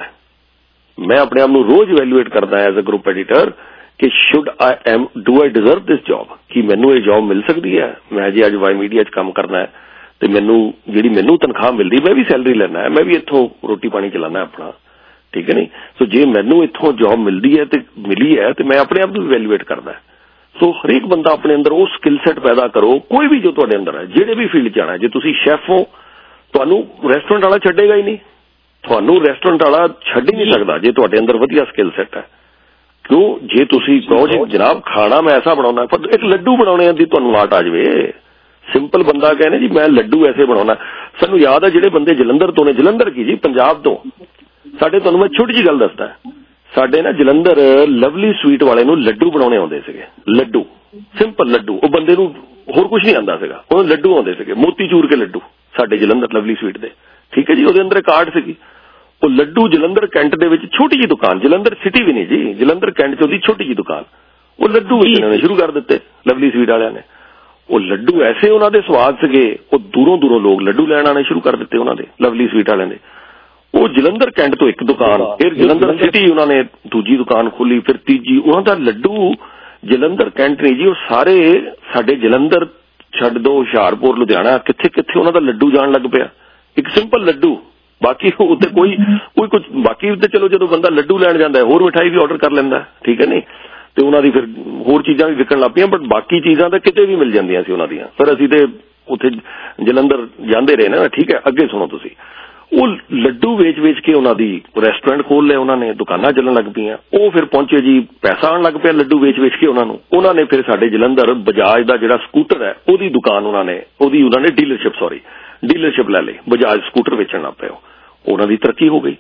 ਮੈਂ ਆਪਣੇ ਆਪ ਨੂੰ ਰੋਜ਼ ਇਵੈਲੂਏਟ ਕਰਦਾ ਐਜ਼ ਅ ਗਰੁੱਪ ਐਡੀਟਰ ਕਿ do I deserve this job, ਕਿ ਮੈਨੂੰ ਇਹ ਜੌਬ ਮਿਲ ਸਕਦੀ ਹੈ। ਮੈਂ ਜੇ ਅੱਜ ਵਾਈ ਮੀਡੀਆ 'ਚ ਕੰਮ ਕਰਨਾ ਹੈ ਤੇ ਮੈਨੂੰ ਤਨਖਾਹ ਮਿਲਦੀ, ਮੈਂ ਵੀ ਸੈਲਰੀ ਲੈਣਾ ਹੈ, ਮੈਂ ਵੀ ਇੱਥੋਂ ਰੋਟੀ ਪਾਣੀ ਚਲਾਉਣਾ ਆਪਣਾ, ਠੀਕ ਹੈ ਨਹੀਂ। ਸੋ ਜੇ ਮੈਨੂੰ ਇੱਥੋਂ ਜੌਬ ਮਿਲਦੀ ਹੈ ਤੇ ਮਿਲੀ ਹੈ ਤੇ ਮੈਂ ਆਪਣੇ ਆਪ ਨੂੰ ਇਵੈਲੂਏਟ ਕਰਦਾ। ਸੋ ਹਰੇਕ ਬੰਦਾ ਆਪਣੇ ਅੰਦਰ ਉਹ ਸਕਿੱਲ ਸੈੱਟ ਪੈਦਾ ਕਰੋ, ਕੋਈ ਵੀ ਜੋ ਤੁਹਾਡੇ ਅੰਦਰ ਹੈ, ਜਿਹੜੇ ਵੀ ਫੀਲਡ 'ਚ ਆਣਾ। ਜੇ ਤੁਸੀਂ ਸ਼ੈਫ ਹੋ, ਤੁਹਾਨੂੰ ਰੈਸਟੋਰੈਂਟ ਵਾਲਾ ਛੱਡੇਗਾ ਹੀ ਨਹੀਂ, ਤੁਹਾਨੂੰ ਰੈਸਟੋਰੈਂਟ ਵਾਲਾ ਛੱਡ ਹੀ ਨਹੀਂ ਸਕਦਾ ਜੇ ਤੁਹਾਡੇ ਅੰਦਰ ਵਧੀਆ ਸਕਿੱਲ ਸੈੱਟ ਹੈ। ਕਿਉਂ, ਜੇ ਤੁਸੀਂ ਕਹੋ ਜੀ ਜਨਾਬ ਖਾਣਾ ਮੈਂ ਐਸਾ ਬਣਾਉਣਾ, ਪਰ ਇੱਕ ਲੱਡੂ ਬਣਾਉਣੇ ਦੀ ਤੁਹਾਨੂੰ ਆਟ ਆ ਜਾਵੇ, ਸਿੰਪਲ ਬੰਦਾ ਕਹਿੰਦੇ ਜੀ ਮੈਂ ਲੱਡੂ ਐਸੇ ਬਣਾਉਣਾ। ਸਾਨੂੰ ਯਾਦ ਹੈ ਜਿਹੜੇ ਬੰਦੇ ਜਲੰਧਰ ਤੋਂ ਨੇ, ਜਲੰਧਰ ਕੀ ਜੀ ਪੰਜਾਬ ਤੋਂ, ਸਾਡੇ ਤੁਹਾਨੂੰ ਮੈਂ ਛੋਟੀ ਜਿਹੀ ਗੱਲ ਦੱਸਦਾ, ਸਾਡੇ ਨਾ ਜਲੰਧਰ ਲਵਲੀ ਸਵੀਟ ਵਾਲੇ ਨੂੰ ਲੱਡੂ ਬਣਾਉਣੇ ਆਉਂਦੇ ਸੀਗੇ, ਲੱਡੂ ਸਿੰਪਲ ਲੱਡੂ, ਉਹ ਬੰਦੇ ਨੂੰ ਹੋਰ ਕੁਝ ਨਹੀਂ ਆਉਂਦਾ ਸੀਗਾ, ਉਹਨੂੰ ਲੱਡੂ ਆਉਂਦੇ ਸੀਗੇ, ਮੋਤੀ ਚੂਰ ਕੇ ਲੱਡੂ, ਸਾਡੇ ਜਲੰਧਰ ਲਵਲੀ ਸਵੀਟ ਦੇ, ਠੀਕ ਹੈ ਜੀ। ਉਹਦੇ ਅੰਦਰ ਇੱਕ ਆਰਟ ਸੀਗੀ, ਉਹ ਲੱਡੂ ਜਲੰਧਰ ਕੈਂਟ ਦੇ ਵਿੱਚ ਛੋਟੀ ਜਿਹੀ ਦੁਕਾਨ, ਜਲੰਧਰ ਸਿਟੀ ਵੀ ਨਹੀਂ ਜੀ, ਜਲੰਧਰ ਕੈਂਟ 'ਚ ਉਹਦੀ ਛੋਟੀ ਜਿਹੀ ਦੁਕਾਨ, ਉਹ ਲੱਡੂ ਵੇਚਣੇ ਸ਼ੁਰੂ ਕਰ ਦਿੱਤੇ ਲਵਲੀ ਸਵੀਟ ਵਾਲਿਆਂ ਨੇ। ਉਹ ਲੱਡੂ ਐਸੇ ਉਹਨਾਂ ਦੇ ਸਵਾਦ ਸੀਗੇ, ਉਹ ਦੂਰੋਂ ਲੋਕ ਲੱਡੂ ਲੈਣ ਆਣੇ ਸ਼ੁਰੂ ਕਰ ਦਿੱਤੇ ਉਹਨਾਂ ਦੇ ਲਵਲੀ ਸਵੀਟ ਵਾਲਿਆਂ ਨੇ। ਉਹ ਜਲੰਧਰ ਕੈਂਟ ਤੋਂ ਇੱਕ ਦੁਕਾਨ, ਫਿਰ ਜਲੰਧਰ ਸਿਟੀ ਉਹਨਾਂ ਨੇ ਦੂਜੀ ਦੁਕਾਨ ਖੋਲੀ, ਫਿਰ ਤੀਜੀ। ਉਹਨਾਂ ਦਾ ਲੱਡੂ ਜਲੰਧਰ ਕੈਂਟ ਨਹੀਂ ਜੀ, ਉਹ ਸਾਰੇ ਸਾਡੇ ਜਲੰਧਰ ਛੱਡ ਦੋ, ਹੁਸ਼ਿਆਰਪੁਰ, ਲੁਧਿਆਣਾ, ਕਿੱਥੇ ਕਿੱਥੇ ਉਹਨਾਂ ਦਾ ਲੱਡੂ ਜਾਣ ਲੱਗ ਪਿਆ, ਇੱਕ ਸਿੰਪਲ ਲੱਡੂ। ਬਾਕੀ ਉੱਤੇ ਕੋਈ ਕੁਝ, ਬਾਕੀ ਉੱਤੇ ਚਲੋ ਜਦੋਂ ਬੰਦਾ ਲੱਡੂ ਲੈਣ ਜਾਂਦਾ ਹੋਰ ਮਿਠਾਈ ਵੀ ਆਰਡਰ ਕਰ ਲੈਂਦਾ, ਠੀਕ ਹੈ ਨਹੀਂ, ਤੇ ਉਹਨਾਂ ਦੀ ਫਿਰ ਹੋਰ ਚੀਜ਼ਾਂ ਵੀ ਵਿਕਣ ਲੱਗ ਪਈਆਂ, ਬਟ ਬਾਕੀ ਚੀਜ਼ਾਂ ਤਾਂ ਕਿਤੇ ਵੀ ਮਿਲ ਜਾਂਦੀਆਂ ਸੀ ਉਹਨਾਂ ਦੀਆਂ। ਪਰ ਅਸੀਂ ਤੇ ਉੱਥੇ ਜਲੰਧਰ ਜਾਂਦੇ ਰਹੇ ਨਾ, ਠੀਕ ਹੈ। ਅੱਗੇ ਸੁਣੋ ਤੁਸੀਂ, ਉਹ ਲੱਡੂ ਵੇਚ ਕੇ ਉਹਨਾਂ ਦੀ ਰੈਸਟੋਰੈਂਟ ਖੋਲ ਲਏ ਉਹਨਾਂ ਨੇ, ਦੁਕਾਨਾਂ ਚੱਲਣ ਲੱਗ ਪਈਆਂ। ਉਹ ਫਿਰ ਪਹੁੰਚੇ ਜੀ, ਪੈਸਾ ਆਉਣ ਲੱਗ ਪਿਆ ਲੱਡੂ ਵੇਚ ਕੇ ਉਹਨਾਂ ਨੇ ਫਿਰ ਸਾਡੇ ਜਲੰਧਰ ਬਜਾਜ ਦਾ ਜਿਹੜਾ ਸਕੂਟਰ ਹੈ ਉਹਦੀ ਦੁਕਾਨ ਉਹਨਾਂ ਨੇ ਡੀਲਰਸ਼ਿਪ ਲੈ ਲਈ, ਬਜਾਜ ਸਕੂਟਰ ਵੇਚਣ ਲੱਗ ਪਏ। ਉਹਨਾਂ ਦੀ ਤਰੱਕੀ ਹੋ ਗਈ।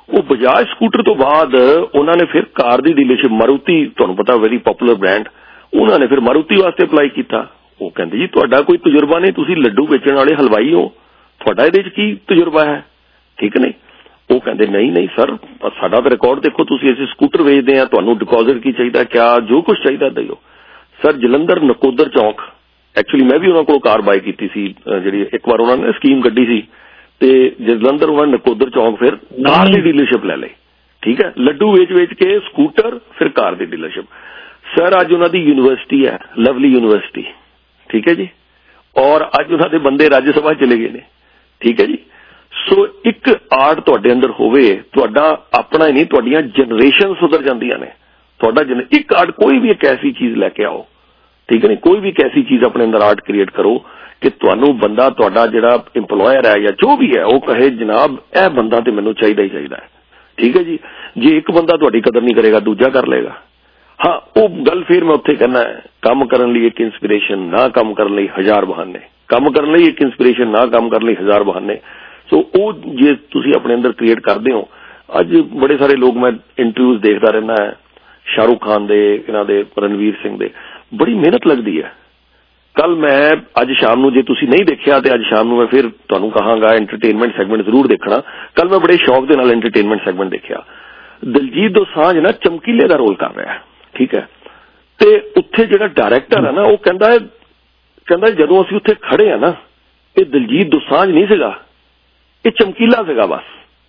ਉਹ ਬਜਾਜ ਸਕੂਟਰ ਤੋਂ ਬਾਅਦ ਉਹਨਾਂ ਨੇ ਫਿਰ ਕਾਰ ਦੀ ਡੀਲਰਸ਼ਿਪ ਮਾਰੂਤੀ, ਤੁਹਾਨੂੰ ਪਤਾ ਵੈਰੀ ਪਪੂਲਰ ਬ੍ਰਾਂਡ, ਉਹਨਾਂ ਨੇ ਫਿਰ ਮਾਰੂਤੀ ਵਾਸਤੇ ਅਪਲਾਈ ਕੀਤਾ। ਉਹ ਕਹਿੰਦੇ ਜੀ ਤੁਹਾਡਾ ਕੋਈ ਤਜਰਬਾ ਨਹੀਂ, ਤੁਸੀਂ ਲੱਡੂ ਵੇਚਣ ਵਾਲੇ ਹਲਵਾਈ ਹੋ, ਤੁਹਾਡਾ ਇਹਦੇ 'ਚ ਕੀ ਤਜਰਬਾ ਹੈ, ਠੀਕ ਨਹੀਂ। ਉਹ ਕਹਿੰਦੇ ਨਹੀਂ ਸਰ, ਸਾਡਾ ਤਾਂ ਰਿਕਾਰਡ ਦੇਖੋ, ਤੁਸੀਂ ਅਸੀਂ ਸਕੂਟਰ ਵੇਚਦੇ ਆ, ਤੁਹਾਨੂੰ ਡਿਪੋਜ਼ਿਟ ਕੀ ਚਾਹੀਦਾ, ਕਿਆ ਜੋ ਕੁਛ ਚਾਹੀਦਾ ਦਿਓ। ਸਰ ਜਲੰਧਰ ਨਕੋਦਰ ਚੌਂਕ, ਐਕਚੁਅਲੀ ਮੈਂ ਵੀ ਉਹਨਾਂ ਕੋਲ ਕਾਰ ਬਾਈ ਕੀਤੀ ਸੀ, ਜਿਹੜੀ ਇੱਕ ਵਾਰ ਉਹਨਾਂ ਨੇ ਸਕੀਮ ਕੱਢੀ ਸੀ, ਤੇ ਜਲੰਧਰ ਉਹਨਾਂ ਨੇ ਨਕੋਦਰ ਚੌਂਕ ਫਿਰ ਕਾਰ ਦੀ ਡੀਲਰਸ਼ਿਪ ਲੈ ਲਈ, ਠੀਕ ਹੈ, ਲੱਡੂ ਵੇਚ ਕੇ ਸਕੂਟਰ, ਫਿਰ ਕਾਰ ਦੀ ਡੀਲਰਸ਼ਿਪ। ਸਰ ਅੱਜ ਉਹਨਾਂ ਦੀ ਯੂਨੀਵਰਸਿਟੀ ਹੈ, ਲਵਲੀ ਯੂਨੀਵਰਸਿਟੀ, ਠੀਕ ਹੈ ਜੀ, ਔਰ ਅੱਜ ਉਹਨਾਂ ਦੇ ਬੰਦੇ ਰਾਜ ਸਭਾ ਚਲੇ ਗਏ ਨੇ, ਠੀਕ ਹੈ ਜੀ। ਸੋ ਇੱਕ ਆਰਟ ਤੁਹਾਡੇ ਅੰਦਰ ਹੋਵੇ, ਤੁਹਾਡਾ ਆਪਣਾ ਹੀ ਨਹੀਂ, ਤੁਹਾਡੀਆਂ ਜਨਰੇਸ਼ਨ ਸੁਧਰ ਜਾਂਦੀਆਂ ਨੇ। ਤੁਹਾਡਾ ਇੱਕ ਆਰਟ, ਕੋਈ ਵੀ ਇੱਕ ਐਸੀ ਚੀਜ਼ ਲੈ ਕੇ ਆਓ, ਠੀਕ ਹੈ ਨਹੀਂ, ਕੋਈ ਵੀ ਇੱਕ ਐਸੀ ਚੀਜ਼ ਆਪਣੇ ਅੰਦਰ ਆਰਟ ਕ੍ਰੀਏਟ ਕਰੋ ਕਿ ਤੁਹਾਨੂੰ ਬੰਦਾ, ਤੁਹਾਡਾ ਜਿਹੜਾ ਇੰਪਲੋਇਰ ਹੈ ਜਾਂ ਜੋ ਵੀ ਹੈ, ਉਹ ਕਹੇ ਜਨਾਬ ਇਹ ਬੰਦਾ ਤੇ ਮੈਨੂੰ ਚਾਹੀਦਾ ਹੀ ਚਾਹੀਦਾ ਹੈ, ਠੀਕ ਹੈ ਜੀ। ਜੇ ਇੱਕ ਬੰਦਾ ਤੁਹਾਡੀ ਕਦਰ ਨਹੀਂ ਕਰੇਗਾ, ਦੂਜਾ ਕਰ ਲਏਗਾ। ਹਾਂ, ਉਹ ਗੱਲ ਫਿਰ ਮੈਂ ਉੱਥੇ ਕਹਿਣਾ ਹੈ, ਕੰਮ ਕਰਨ ਲਈ ਇੱਕ ਇਨਸਪੀਰੇਸ਼ਨ, ਨਾ ਕੰਮ ਕਰਨ ਲਈ 1000 ਬਹਾਨੇ, ਕੰਮ ਕਰਨ ਲਈ ਇੱਕ ਇਨਸਪੀਰੇਸ਼ਨ, ਨਾ ਕੰਮ ਕਰਨ ਲਈ 1000 ਬਹਾਨੇ। ਸੋ ਉਹ ਜੇ ਤੁਸੀਂ ਆਪਣੇ ਅੰਦਰ ਕ੍ਰੀਏਟ ਕਰਦੇ ਹੋ, ਅੱਜ ਬੜੇ ਸਾਰੇ ਲੋਕ, ਮੈਂ ਇੰਟਰਵਿਊਜ਼ ਦੇਖਦਾ ਰਹਿੰਦਾ ਹੈ, ਸ਼ਾਹਰੁਖ ਖਾਨ ਦੇ, ਇਹਨਾਂ ਦੇ, ਰਣਵੀਰ ਸਿੰਘ ਦੇ, ਬੜੀ ਮਿਹਨਤ ਲੱਗਦੀ ਹੈ। ਕੱਲ ਮੈਂ ਅੱਜ ਸ਼ਾਮ ਨੂੰ, ਜੇ ਤੁਸੀਂ ਨਹੀਂ ਦੇਖਿਆ ਤੇ ਅੱਜ ਸ਼ਾਮ ਨੂੰ ਮੈਂ ਫਿਰ ਤੁਹਾਨੂੰ ਕਹਾਂਗਾ ਐਂਟਰਟੇਨਮੈਂਟ ਸੈਗਮੈਂਟ ਜ਼ਰੂਰ ਦੇਖਣਾ। ਕੱਲ ਮੈਂ ਬੜੇ ਸ਼ੌਕ ਦੇ ਨਾਲ ਐਂਟਰਟੇਨਮੈਂਟ ਸੈਗਮੈਂਟ ਦੇਖਿਆ। ਦਿਲਜੀਤ ਦੋਸਾਂਝ ਨਾ ਚਮਕੀਲੇ ਦਾ ਰੋਲ ਕਰ ਰਿਹਾ, ਠੀਕ ਹੈ, ਤੇ ਉੱਥੇ ਜਿਹੜਾ ਡਾਇਰੈਕਟਰ ਹੈ ਨਾ, ਉਹ ਕਹਿੰਦਾ ਜਦੋਂ ਅਸੀਂ ਉੱਥੇ ਖੜੇ ਆ ਨਾ, ਇਹ ਦਿਲਜੀਤ ਦੋਸਾਂਝ ਨਹੀਂ ਸੀਗਾ, ਇਹ ਚਮਕੀਲਾ ਸੀਗਾ ਬਸ।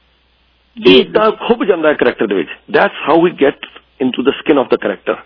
ਇਹ ਤਾਂ ਖੁੱਭ ਜਾਂਦਾ ਹੈ ਕਰੈਕਟਰ ਦੇ ਵਿੱਚ। That's how we get into the skin of the character.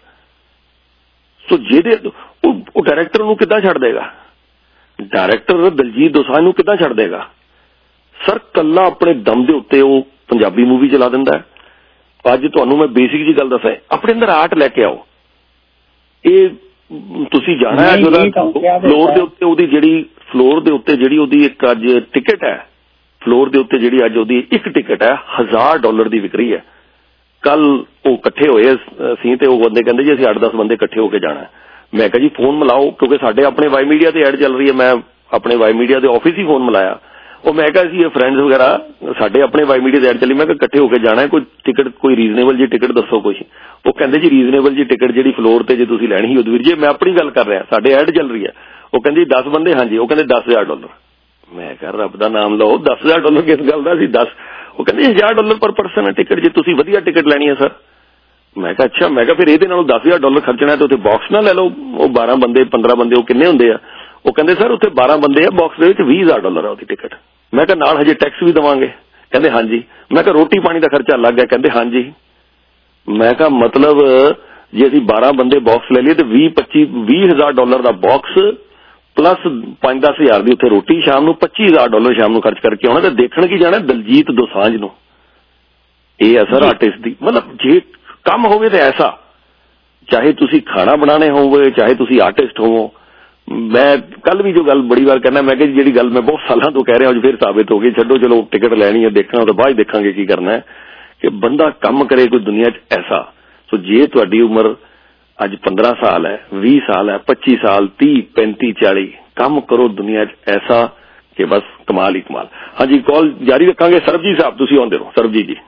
So ਜਿਹਦੇ ਉਹ ਡਾਇਰੈਕਟਰ ਨੂੰ ਕਿੱਦਾਂ ਛੱਡ ਦੇਗਾ, ਡਾਇਰੈਕਟਰ ਦਿਲਜੀਤ ਦੋਸਾਂਝ ਨੂੰ ਕਿੱਦਾਂ ਛੱਡ ਦੇਗਾ। ਸਰ ਕੱਲਾ ਆਪਣੇ ਦਮ ਦੇ ਉੱਤੇ ਉਹ ਪੰਜਾਬੀ ਮੂਵੀ ਚਲਾ ਦਿੰਦਾ ਹੈ। ਅੱਜ ਤੁਹਾਨੂੰ ਮੈਂ ਬੇਸਿਕ ਜੀ ਗੱਲ ਦੱਸਾਂ, ਆਪਣੇ ਅੰਦਰ ਆਰਟ ਲੈ ਕੇ ਆਓ। ਇਹ ਤੁਸੀਂ ਜਾਣਾ ਹੈ ਫਲੋਰ ਦੇ ਉੱਤੇ, ਉਹਦੀ ਜਿਹੜੀ ਫਲੋਰ ਦੇ ਉੱਤੇ ਜਿਹੜੀ ਉਹਦੀ ਇੱਕ ਅੱਜ ਟਿਕਟ ਹੈ, ਫਲੋਰ ਦੇ ਉੱਤੇ ਜਿਹੜੀ ਅੱਜ ਉਹਦੀ ਇੱਕ ਟਿਕਟ ਹੈ, $1000 ਦੀ ਵਿਕਰੀ ਹੈ। ਕੱਲ ਉਹ ਇਕੱਠੇ ਹੋਏ ਸੀ ਤੇ ਉਹ ਬੰਦੇ ਕਹਿੰਦੇ ਜੀ ਅਸੀਂ 8-10 ਬੰਦੇ ਇਕੱਠੇ ਹੋ ਕੇ ਜਾਣਾ। ਮੈਂ ਕਿਹਾ ਜੀ ਫੋਨ ਮਿਲਾਓ, ਕਿਉਂਕਿ ਸਾਡੇ ਆਪਣੇ ਵਾਈ ਮੀਡੀਆ ਤੇ ਐਡ ਚੱਲ ਰਹੀ ਹੈ। ਮੈਂ ਆਪਣੇ ਵਾਈ ਮੀਡੀਆ ਦੇ ਆਫਿਸ ਹੀ ਫੋਨ ਮਿਲਾਇਆ। ਉਹ ਮੈਂ ਕਿਹਾ ਸੀ ਇਹ ਫਰੈਂਡਸ ਵਗੈਰਾ ਸਾਡੇ ਆਪਣੇ ਵਾਈ ਮੀਡੀਆ ਤੇ ਐਡ ਚੱਲੀ, ਮੈਂ ਕਿਹਾ ਇਕੱਠੇ ਹੋ ਕੇ ਜਾਣਾ, ਕੋਈ ਟਿਕਟ, ਕੋਈ ਰੀਜ਼ਨੇਬਲ ਜੀ ਟਿਕਟ ਦੱਸੋ ਕੁਛ। ਉਹ ਕਹਿੰਦੇ ਜੀ ਰੀਜ਼ਨੇਬਲ ਜੀ ਟਿਕਟ ਜਿਹੜੀ ਫਲੋਰ ਤੇ ਜੇ ਤੁਸੀਂ ਲੈਣੀ ਸੀ ਉਦਵੀਰ ਜੀ, ਮੈਂ ਆਪਣੀ ਗੱਲ ਕਰ ਰਿਹਾ, ਸਾਡੇ ਐਡ ਚੱਲ ਰਹੀ ਹੈ। ਉਹ ਕਹਿੰਦੇ 10 ਬੰਦੇ, ਹਾਂਜੀ। ਉਹ ਕਹਿੰਦੇ $10,000। ਮੈਂ ਕਿਹਾ ਰੱਬ ਦਾ ਨਾਮ ਲਓ, $10,000 ਕਿਸ ਗੱਲ ਦਾ ਸੀ 10। ਉਹ ਕਹਿੰਦੇ $1000 ਪਰ ਪਰਸਨ ਹੈ ਟਿਕਟ, ਜੇ ਤੁਸੀਂ ਵਧੀਆ ਟਿਕਟ ਲੈਣੀ ਹੈ ਸਰ। ਮੈਂ ਕਿਹਾ ਅੱਛਾ। ਮੈਂ ਕਿਹਾ ਫਿਰ ਇਹਦੇ ਨਾਲੋਂ $10,000 ਖਰਚਣਾ ਤੇ ਉੱਥੇ ਬਾਕਸ ਨਾ ਲੈ ਲਓ, ਉਹ 12 ਬੰਦੇ 15 ਬੰਦੇ ਉਹ ਕਿੰਨੇ ਹੁੰਦੇ ਆ। ਉਹ ਕਹਿੰਦੇ ਸਰ ਉੱਥੇ 12 ਬੰਦੇ ਆ, ਬਾਕਸ ਦੇ ਵਿੱਚ $20,000 ਆ ਉਹਦੀ ਟਿਕਟ। ਮੈਂ ਕਿਹਾ ਨਾਲ ਹਜੇ ਟੈਕਸ ਵੀ ਦੇਵਾਂਗੇ। ਕਹਿੰਦੇ ਹਾਂਜੀ। ਮੈਂ ਕਿਹਾ ਰੋਟੀ ਪਾਣੀ ਦਾ ਖਰਚਾ ਲੱਗ ਗਿਆ, ਕਹਿੰਦੇ ਹਾਂਜੀ। ਮੈਂ ਕਿਹਾ ਮਤਲਬ ਜੇ ਅਸੀਂ 12 ਬੰਦੇ ਬਾਕਸ ਲੈ ਲਈਏ ਤੇ $20,000 ਦਾ ਬਾਕਸ ਪਲੱਸ 5-10 ਹਜ਼ਾਰ ਦੀ ਉੱਥੇ ਰੋਟੀ, ਸ਼ਾਮ ਨੂੰ $25,000 ਸ਼ਾਮ ਨੂੰ ਖਰਚ ਕਰਕੇ ਆਉਣਾ। ਤੇ ਦੇਖਣ ਕੀ ਜਾਣਾ ਦਿਲਜੀਤ ਦੋਸਾਂਝ ਨੂੰ। ਇਹ ਹੈ ਸਰ ਆਰਟਿਸਟ ਦੀ, ਮਤਲਬ ਜੇ ਕੰਮ ਹੋਵੇ ਤਾਂ ਐਸਾ, ਚਾਹੇ ਤੁਸੀਂ ਖਾਣਾ ਬਣਾਣੇ ਹੋਵੇ, ਚਾਹੇ ਤੁਸੀਂ ਆਰਟਿਸਟ ਹੋਵੋ। ਮੈਂ ਕੱਲ ਵੀ ਜੋ ਗੱਲ ਬੜੀ ਵਾਰ ਕਹਿਣਾ, ਮੈਂ ਕਿਹਾ ਜਿਹੜੀ ਗੱਲ ਮੈਂ ਬਹੁਤ ਸਾਲਾਂ ਤੋਂ ਕਹਿ ਰਿਹਾ ਅੱਜ ਫਿਰ ਸਾਬਿਤ ਹੋ ਗਈ। ਛੱਡੋ ਚਲੋ ਟਿਕਟ ਲੈਣੀ ਹੈ, ਦੇਖਣਾ ਉਹਦੇ ਬਾਅਦ ਦੇਖਾਂਗੇ ਕੀ ਕਰਨਾ ਹੈ, ਕਿ ਬੰਦਾ ਕੰਮ ਕਰੇ ਕੋਈ ਦੁਨੀਆ 'ਚ ਐਸਾ। ਸੋ ਜੇ ਤੁਹਾਡੀ ਉਮਰ ਅੱਜ 15 ਸਾਲ ਹੈ, 20 ਸਾਲ ਹੈ, 25 ਸਾਲ, 30, 35, 40, ਕੰਮ ਕਰੋ ਦੁਨੀਆ 'ਚ ਐਸਾ ਕਿ ਬਸ ਕਮਾਲ ਹੀ ਕਮਾਲ। ਹਾਂਜੀ ਕਾਲ ਜਾਰੀ ਰੱਖਾਂਗੇ। ਸਰਬਜੀਤ ਸਾਹਿਬ ਤੁਸੀਂ ਆਉਂਦੇ ਰਹੋ। ਸਰਬਜੀਤ ਜੀ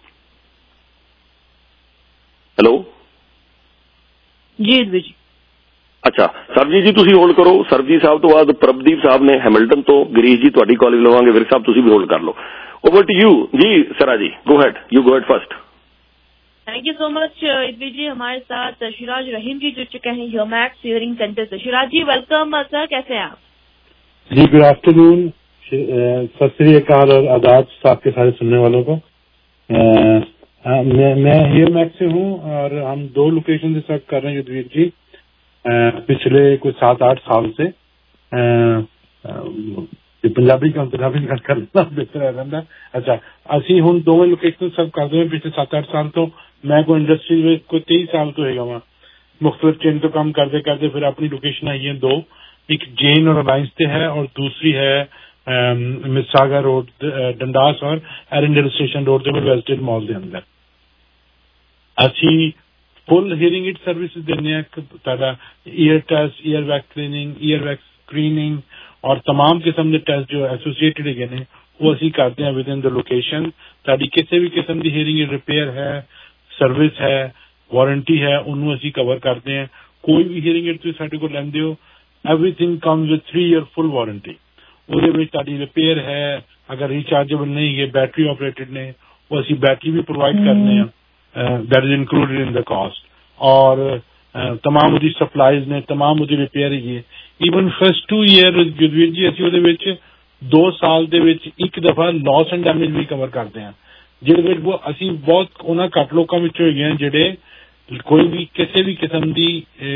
ਹੈਲੋ ਜੀ ਜੀ। ਅੱਛਾ ਸਰਬਜੀਤ ਜੀ ਤੁਸੀਂ ਹੋਲਡ ਕਰੋ। ਸਰਬਜੀਤ ਸਾਹਿਬ ਤੋਂ ਬਾਅਦ ਪ੍ਰਭਦੀਪ ਸਾਹਿਬ ਨੇ ਹੈਮਿਲਟਨ ਤੋਂ। ਗਿਰੀਸ਼ ਜੀ ਤੁਹਾਡੀ ਕਾਲ ਲਵਾਂਗੇ। ਵਿਰਕ ਸਾਹਿਬ ਤੁਸੀਂ ਵੀ ਹੋਲਡ ਕਰ ਲਓ। ਓਵਰ टू यू जी। सरा जी go ahead, you go ahead first. Thank you so much इदवी जी। हमारे साथ शिराज रहीम जी जुड़ चुके हैं ह्यूमैक्स हियरिंग सेंटर से। शिराज जी वेलकम सर, कैसे हैं आप? जी गुड आफ्टरनून, सत श्री अकाल और आदाब आपके सारे सुनने वालों को। मैं ह्यूमैक्स से हूँ और हम 2 लोकेशन से सर्व कर रहे हैं युद्धवीर जी पिछले कुछ 7-8 साल से। पंजाबी का पंजाबी गल करना बेहतर रहता। अच्छा ਅਸੀਂ ਹੁਣ ਦੋਵੇਂ ਲੋਕੇਸ਼ਨ ਸਰਵ ਕਰਦੇ ਹਾਂ ਪਿਛਲੇ 7-8 ਸਾਲ ਤੋਂ। ਮੈਂ ਕੋਈ ਇੰਡਸਟਰੀ ਵਿੱਚ ਕੋਈ 23 ਸਾਲ ਤੋਂ ਹੈਗਾ ਵਾ, ਮੁxtਲਿਫ ਚੇਨ ਤੋਂ ਕੰਮ ਕਰਦੇ ਕਰਦੇ ਫਿਰ ਆਪਣੀ ਲੋकेशन आई है 2, एक जेन और अलायंस ਤੇ है और दूसरी है मिसागा रोड डंडास और एरेंडल स्टेशन रोड ਤੇ वेस्टर्न मॉल ਦੇ ਅੰਦਰ। ਅਸੀਂ फुल ਹੀਅਰਿੰग ਇਟ सर्विसेज ਦਿੰਦੇ ਹਾਂ। ਤੁਹਾਡਾ ear test, ear wax cleaning, ear wax screening और तमाम किस्म के टेस्ट जो एसोसिएटेड है वो ਅਸੀਂ ਕਰਦੇ ਹਾਂ ਵਿਦ ਇਨ ਦ ਲੋਕੇਸ਼ਨ। ਤੁਹਾਡੀ ਕਿਸੇ ਵੀ ਕਿਸਮ ਦੀ ਹੀਅਰਿੰਗ ਏਡ ਰਿਪੇਅਰ ਹੈ, ਸਰਵਿਸ ਹੈ, ਵਾਰੰਟੀ ਹੈ, ਉਹਨੂੰ ਅਸੀਂ ਕਵਰ ਕਰਦੇ ਹਾਂ। ਕੋਈ ਵੀ ਹੀਅਰਿੰਗ ਏਡ ਤੁਸੀਂ ਸਾਡੇ ਕੋਲ ਲੈਂਦੇ ਹੋ, everything comes with 3 year full warranty. ਉਹਦੇ ਵਿੱਚ ਤੁਹਾਡੀ ਰਿਪੇਅਰ ਹੈ, ਅਗਰ ਰੀਚਾਰਜੇਬਲ ਨਹੀਂ ਹੈ, बैटरी ऑपरेटेड ने, वो ਅਸੀਂ बैटरी भी प्रोवाइड करने हैं, that is included in the cost. और तमाम ਉਹਦੀ ਸਪਲਾਈਜ਼ ਨੇ, तमाम ਉਹਦੀ ਰਿਪੇਅਰ ਹੈਗੀ ਹੈ। ਈਵਨ ਫਸਟ 2 year ਜੁਦਵੀਰ ਜੀ ਅਸੀਂ ਉਹਦੇ ਵਿੱਚ 2 ਸਾਲ ਦੇ ਵਿੱਚ ਇੱਕ ਦਫਾ ਲਾਸ ਐਂਡ ਡੈਮੇਜ ਵੀ ਕਵਰ ਕਰਦੇ ਹਾਂ, ਜਿਹਦੇ ਵਿੱਚ ਅਸੀਂ ਬਹੁਤ ਉਹਨਾਂ ਘੱਟ ਲੋਕਾਂ ਵਿੱਚੋਂ ਹੈਗੇ ਹਾਂ ਜਿਹੜੇ ਕੋਈ ਵੀ ਕਿਸੇ ਵੀ ਕਿਸਮ ਦੀ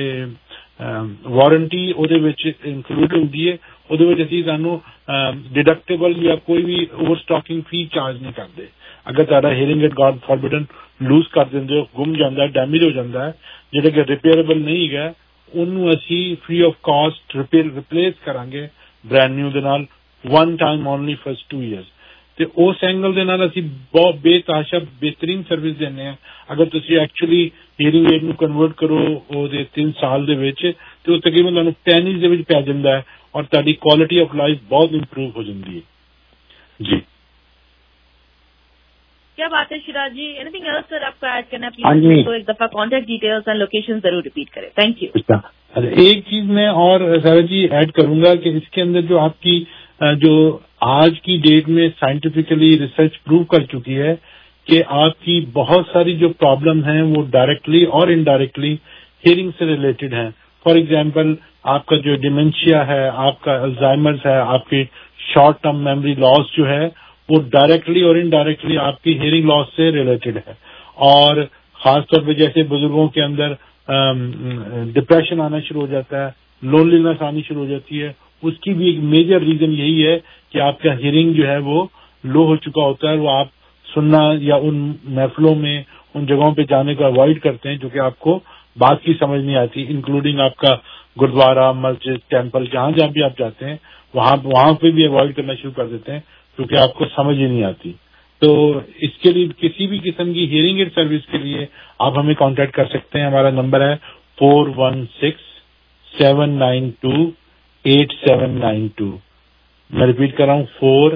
ਵਾਰੰਟੀ ਉਹਦੇ ਵਿੱਚ ਇਨਕਲੂਡ ਹੁੰਦੀ ਹੈ। ਉਹਦੇ ਵਿੱਚ ਅਸੀਂ ਸਾਨੂੰ ਡਿਡਕਟੇਬਲ ਜਾਂ ਕੋਈ ਵੀ ਓਵਰ ਸਟਾਕਿੰਗ ਫੀ ਚਾਰਜ ਨਹੀਂ ਕਰਦੇ। ਅਗਰ ਤੁਹਾਡਾ hearing aid God forbidden lose ਕਰ ਦਿੰਦੇ ਹੋ, ਗੁੰਮ ਜਾਂਦਾ, ਡੈਮੇਜ ਹੋ ਜਾਂਦਾ ਹੈ, ਜਿਹੜਾ ਕਿ ਰਿਪੇਅਰੇਬਲ ਨਹੀਂ ਹੈਗਾ, ਉਹਨੂੰ ਅਸੀਂ ਫ੍ਰੀ ਆਫ ਕਾਸਟ ਰਿਪਲੇਸ ਕਰਾਂਗੇ ਬ੍ਰੈਂਡ ਨਿਊ ਦੇ ਨਾਲ, one time only first 2 years। ਤੇ ਉਸ ਐਂਗਲ ਦੇ ਨਾਲ ਅਸੀਂ ਬਹੁਤ ਬੇਤਾਸ਼ਾ ਬਿਹਤਰੀਨ ਸਰਵਿਸ ਦਿੰਦੇ ਹਾਂ। ਅਗਰ ਤੁਸੀਂ ਐਕਚੁਅਲੀ ਹੀਅਰਿੰਗ ਏਡ ਨੂੰ ਕਨਵਰਟ ਕਰੋ ਉਹਦੇ 3 ਸਾਲ ਦੇ ਵਿੱਚ, ਤੇ ਉਹ ਤਕਰੀਬਨ ਤੁਹਾਨੂੰ pennies ਦੇ ਵਿੱਚ ਪੈ ਜਾਂਦਾ ਹੈ, ਔਰ ਤੁਹਾਡੀ ਕੁਆਲਿਟੀ ਆਫ ਲਾਈਫ ਬਹੁਤ ਇੰਪਰੂਵ ਹੋ ਜਾਂਦੀ ਹੈ ਜੀ। क्या बात है Shiraz ji, anything else sir आपको ऐड करना प्लीज? तो एक दफा कॉन्टेक्ट डिटेल्स एंड लोकेशन जरूर रिपीट करें। Thank you. एक चीज मैं और सारा जी ऐड करूंगा कि इसके अंदर जो आपकी जो आज की डेट में साइंटिफिकली रिसर्च प्रूव कर चुकी है कि आपकी बहुत सारी जो प्रॉब्लम है वो डायरेक्टली और इनडायरेक्टली हियरिंग से रिलेटेड है। फॉर एग्जाम्पल आपका जो डिमेंशिया है, आपका अल्जाइमर्स है, आपकी शॉर्ट टर्म मेमोरी लॉस जो है वो डायरेक्टली और इनडायरेक्टली आपकी हियरिंग लॉस से रिलेटेड है। और खासतौर पे जैसे बुजुर्गों के अंदर डिप्रेशन आना शुरू हो जाता है, लोनलीनेस आनी शुरू हो जाती है, उसकी भी एक मेजर रीजन यही है कि आपका हियरिंग जो है वो लो हो चुका होता है। वो आप सुनना या उन महफिलों में, उन जगहों पे जाने को अवॉइड करते हैं जो कि आपको बात की समझ नहीं आती, इंक्लूडिंग आपका गुरुद्वारा, मस्जिद, टेम्पल, जहां जहां भी आप जाते हैं वहां पे भी अवॉइड करना शुरू कर देते हैं क्योंकि आपको समझ ही नहीं आती। तो इसके लिए किसी भी किस्म की हियरिंग एड सर्विस के लिए आप हमें कांटेक्ट कर सकते हैं। हमारा नंबर है 4167928792। मैं रिपीट कर रहा हूँ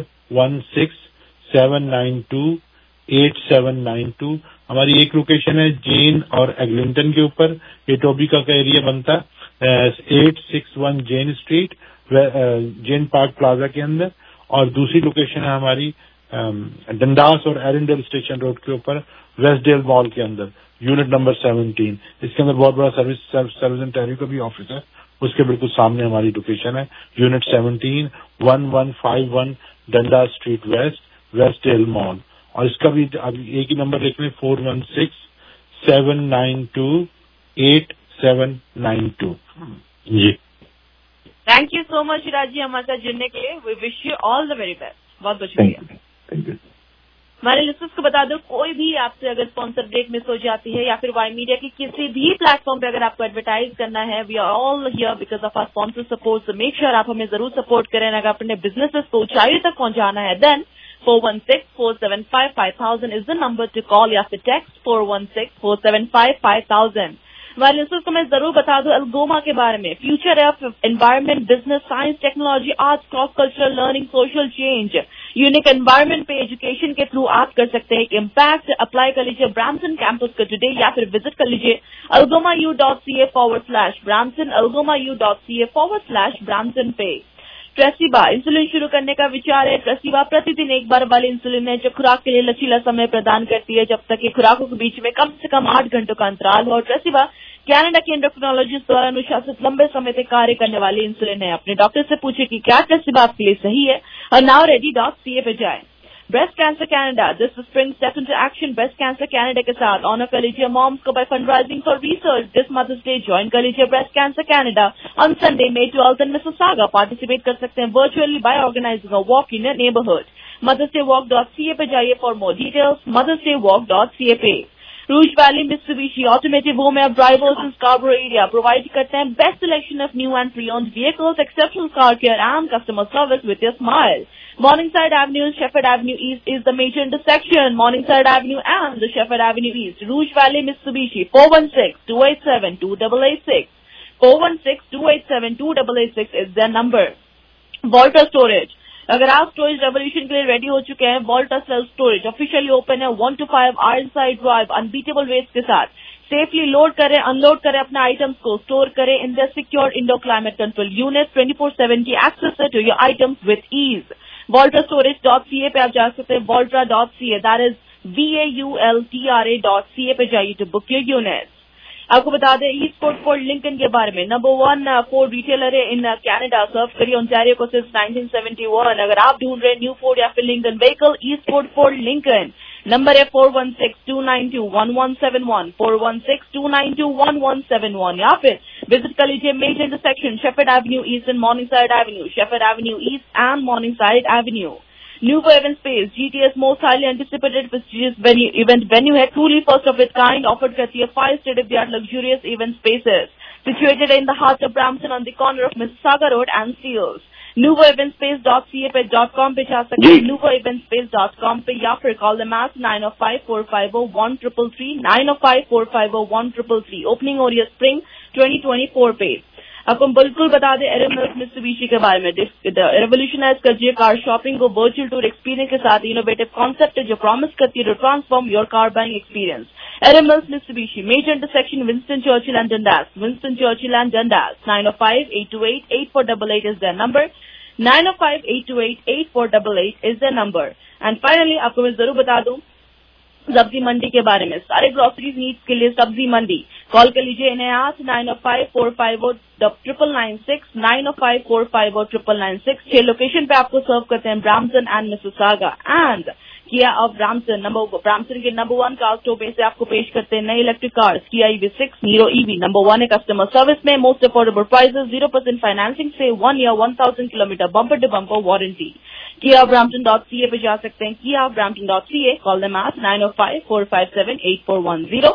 4167928792। हमारी एक लोकेशन है जेन और एग्लिंटन के ऊपर, ये टोबिका का एरिया बनता है, 861 Jane Street, Jane Park Plaza के अंदर। और दूसरी लोकेशन है हमारी डंडास और एरिंडल स्टेशन रोड के ऊपर, वेस्टडेल मॉल के अंदर, यूनिट नंबर 17। इसके अंदर बहुत बड़ा सर्विस एंड टैरिफ का भी ऑफिस है, उसके बिल्कुल सामने हमारी लोकेशन है, unit 17, 1151 Dundas Street West, Westdale Mall. और इसका भी एक ही नंबर लिख लें, 4167928792 जी। Thank you so much Shiraz ji हमारे साथ जुड़ने के लिए। We wish you all the very best. बहुत बहुत शुक्रिया। Thank you. हमारे लिसनर्स को बता दो, कोई भी आपसे अगर स्पॉन्सर ब्रेक मिस हो जाती है या फिर वाई मीडिया की किसी भी प्लेटफॉर्म पे अगर आपको एडवर्टाइज करना है, we are all here because of our sponsor support. So make sure आप हमें जरूर सपोर्ट करें। अगर अपने बिजनेसेस को ऊंचाई तक पहुंचाना है then 416-475-5000 is the number to call या फिर टेक्स्ट 416-475-5000। हमारे लिसनर्स को मैं जरूर बता दूं अल्गोमा के बारे में। Future of environment, business, science, technology, arts, cross cultural learning, social change, unique environment पे एजुकेशन के थ्रू आप कर सकते हैं इम्पैक्ट। अप्लाई कर लीजिए ब्रैम्पटन कैंपस को टुडे या फिर विजिट कर लीजिए algomau.ca/Brampton, algomau.ca/Brampton पे। ट्रेसिबा इंसुलिन शुरू करने का विचार है। ट्रेसिबा प्रतिदिन एक बार वाली इंसुलिन है जो खुराक के लिए लचीला समय प्रदान करती है, जब तक कि खुराकों के बीच में कम से कम 8 घंटों का अंतराल हो। ट्रेसिबा कनाडा के एंडोक्रिनोलॉजिस्ट द्वारा अनुशासित लंबे समय तक कार्य करने वाली इंसुलिन है। अपने डॉक्टर से पूछे कि क्या ट्रेसिबा आपके लिए सही है और nowready.ca पे जाएं। Breast cancer Canada, this spring step into action breast cancer Canada के साथ। ऑनर कर लीजिए मॉम्स को by fundraising for research this Mother's Day. Join कर लीजिए breast cancer Canada on Sunday May 12th in Mississauga. Participate कर सकते हैं virtually by organising a walk in your neighbourhood. mothersdaywalk.ca पे जाइए फॉर मोर डिटेल्स, mothersdaywalk.ca पे। Rouge Valley Mitsubishi automotive home and drivers in स्कार्बरो area provide करते हैं best selection of new and pre owned vehicles, exceptional car care and customer service with your smile. Morningside Avenue, Shepherd Avenue East is the major intersection. Morningside Avenue and the Shepherd Avenue East. Rouge Valley, Mitsubishi, 416-287-2886. 416-287-2886 is their number. Volta Storage. अगर आप storage revolution के लिए ready हो चुके हैं, Voltra self storage officially open है 1 to 5 Ironside Drive unbeatable rates के साथ। सेफली लोड करें, अनलोड करें अपने आइटम्स को, स्टोर करें in the secure indoor climate control unit. 24/7 की एक्सेस है to your items with ease. voltrastorage.ca पे आप जा सकते हैं, voltra.ca, दैट इज VAULTRA.ca पे जाइए टू बुक योर यूनिट्स। आपको बता दें ई स्पोर्ट फोर्ड लिंकन के बारे में, नंबर 1 फोर्ड रिटेलर है इन कनाडा, सर्व करिए ओंटारियो को सिर्फ 1971। अगर आप ढूंढ रहे हैं न्यू फोर्ड या फिर Lincoln vehicle, e sport Ford Lincoln, number है 416-292-1171, 416-292-1171, या फिर विजिट कर लीजिए major intersection Shepherd Avenue East and Morningside Avenue, Shepherd Avenue East and Morningside Avenue. Nuvo Event Space, GTS most highly anticipated prestigious event venue है, truly first of its kind, offered करती है 5 state-of-the-art luxurious event spaces, situated in the heart of Brampton on the corner of Mississauga Road and Steeles. nuvoeventspace.ca पे .com पे जा सकते हैं, nuvoeventspace.com पे, या फिर call them at 905-450-1333, 905-450-1333, opening हो रही है स्प्रिंग 2024 पे। आपको बिल्कुल बता दें एरमल्स मित्सुबिशी के बारे में, रेवोल्यूशनाइज कीजिए कार शॉपिंग को वर्चुअल टूर एक्सपीरियंस के साथ। इनोवेटिव कॉन्सेप्ट है जो प्रॉमिस करती है to transform your car buying experience. Ermal's Mitsubishi, major intersection Winston Churchill and Dundas, 905-828-8488 is their number, 905-828-8488 is their number। And finally आपको मैं जरूर बता दूं सब्जी मंडी के बारे में, सारे ग्रोसरीज नीड्स के लिए सब्जी मंडी, कॉल कर लीजिए इन्हें आज 905-450-996, 905-450-996। 6 लोकेशन पे आपको सर्व करते हैं, Brampton and Mississauga and Kia of Brampton. Brampton के नंबर 1 कार स्टोर पे से आपको पेश करते हैं नए इलेक्ट्रिक कार्स, किया EV6, नीरो EV, नंबर 1 है कस्टमर सर्विस में, मोस्ट अफोर्डेबल प्राइसेस, 0% फाइनेंसिंग से 1 year 1000 kilometre bumper to bumper warranty. Kia Brampton.ca पे जा सकते हैं, किया Brampton.ca, कॉल देम एट 905-457-8410,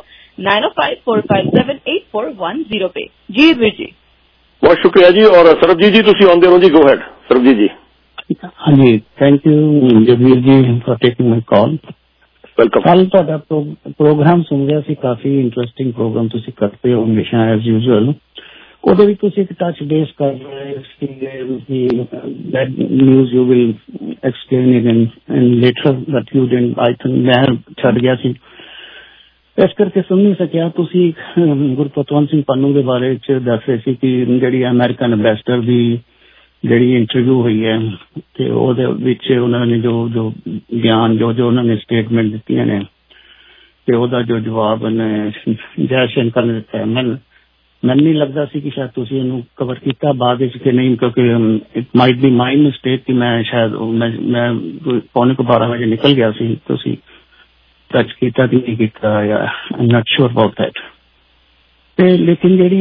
905-457-8410 पे। जी जी बहुत शुक्रिया जी। और सरबजीत जी तुसी ऑन दे रहो जी, गो हेड सरबजीत जी। हाँ जी, thank you Jagveer ji for taking my call. Welcome. कल ਤੁਹਾਡਾ ਪ੍ਰੋਗਰਾਮ ਸੁਣ ਰਿਹਾ ਸੀ, ਕਾਫੀ ਇੰਟਰਸਟਿੰਗ ਪ੍ਰੋਗਰਾਮ ਤੁਸੀਂ ਕਰਦੇ ਹੋ ਹਮੇਸ਼ਾ ਐਜ਼ ਯੂਜੂਅਲ। ਉਹਦੇ ਵਿੱਚ ਤੁਸੀਂ ਇੱਕ ਟੱਚ ਬੇਸ ਕਰ ਰਹੇ ਸੀ that news you will explain it and later that you didn't, I think ਮੈਂ ਛੱਡ ਗਿਆ ਸੀ, ਇਸ ਕਰਕੇ ਸੁਣ ਨਹੀਂ ਸਕਿਆ। ਤੁਸੀਂ ਗੁਰਪਤਵੰਤ ਸਿੰਘ ਪੰਨੂ ਦੇ ਬਾਰੇ ਚ ਦੱਸ ਰਹੇ ਸੀ ਕਿ ਜਿਹੜੀ ਅਮਰੀਕਨ ਐਂਬੈਸਡਰ ਦੀ ਜਿਹੜੀ ਇੰਟਰਵਿਊ ਹੋਈ ਹੈ ਤੇ ਉਹਦੇ ਵਿੱਚ ਉਹਨਾਂ ਨੇ ਜੋ ਬਿਆਨ ਜੋ ਉਹਨਾਂ ਨੇ ਸਟੇਟਮੈਂਟ ਦਿੱਤੀਆਂ ਨੇ ਤੇ ਉਹਦਾ ਜੋ ਜਵਾਬ ਉਹਨੇ ਜੈ ਸ਼ੰਕਰ ਨੇ ਦਿੱਤਾ, ਮੈਨੂੰ ਨਹੀਂ ਲੱਗਦਾ ਸੀ ਕਿ ਸ਼ਾਇਦ ਤੁਸੀਂ ਇਹਨੂੰ ਕਵਰ ਕੀਤਾ ਬਾਅਦ ਵਿੱਚ ਕਿ ਨਹੀਂ, ਕਿਉਂਕਿ it might be my mistake ਕਿ ਮੈਂ ਸ਼ਾਇਦ ਮੈਂ 11:15 ਵਜੇ ਨਿਕਲ ਗਿਆ ਸੀ, ਤੁਸੀਂ ਟੱਚ ਕੀਤਾ ਕਿ ਨਹੀਂ ਕੀਤਾ, I am not sure about that. ਤੇ ਲੇਕਿਨ ਜਿਹੜੀ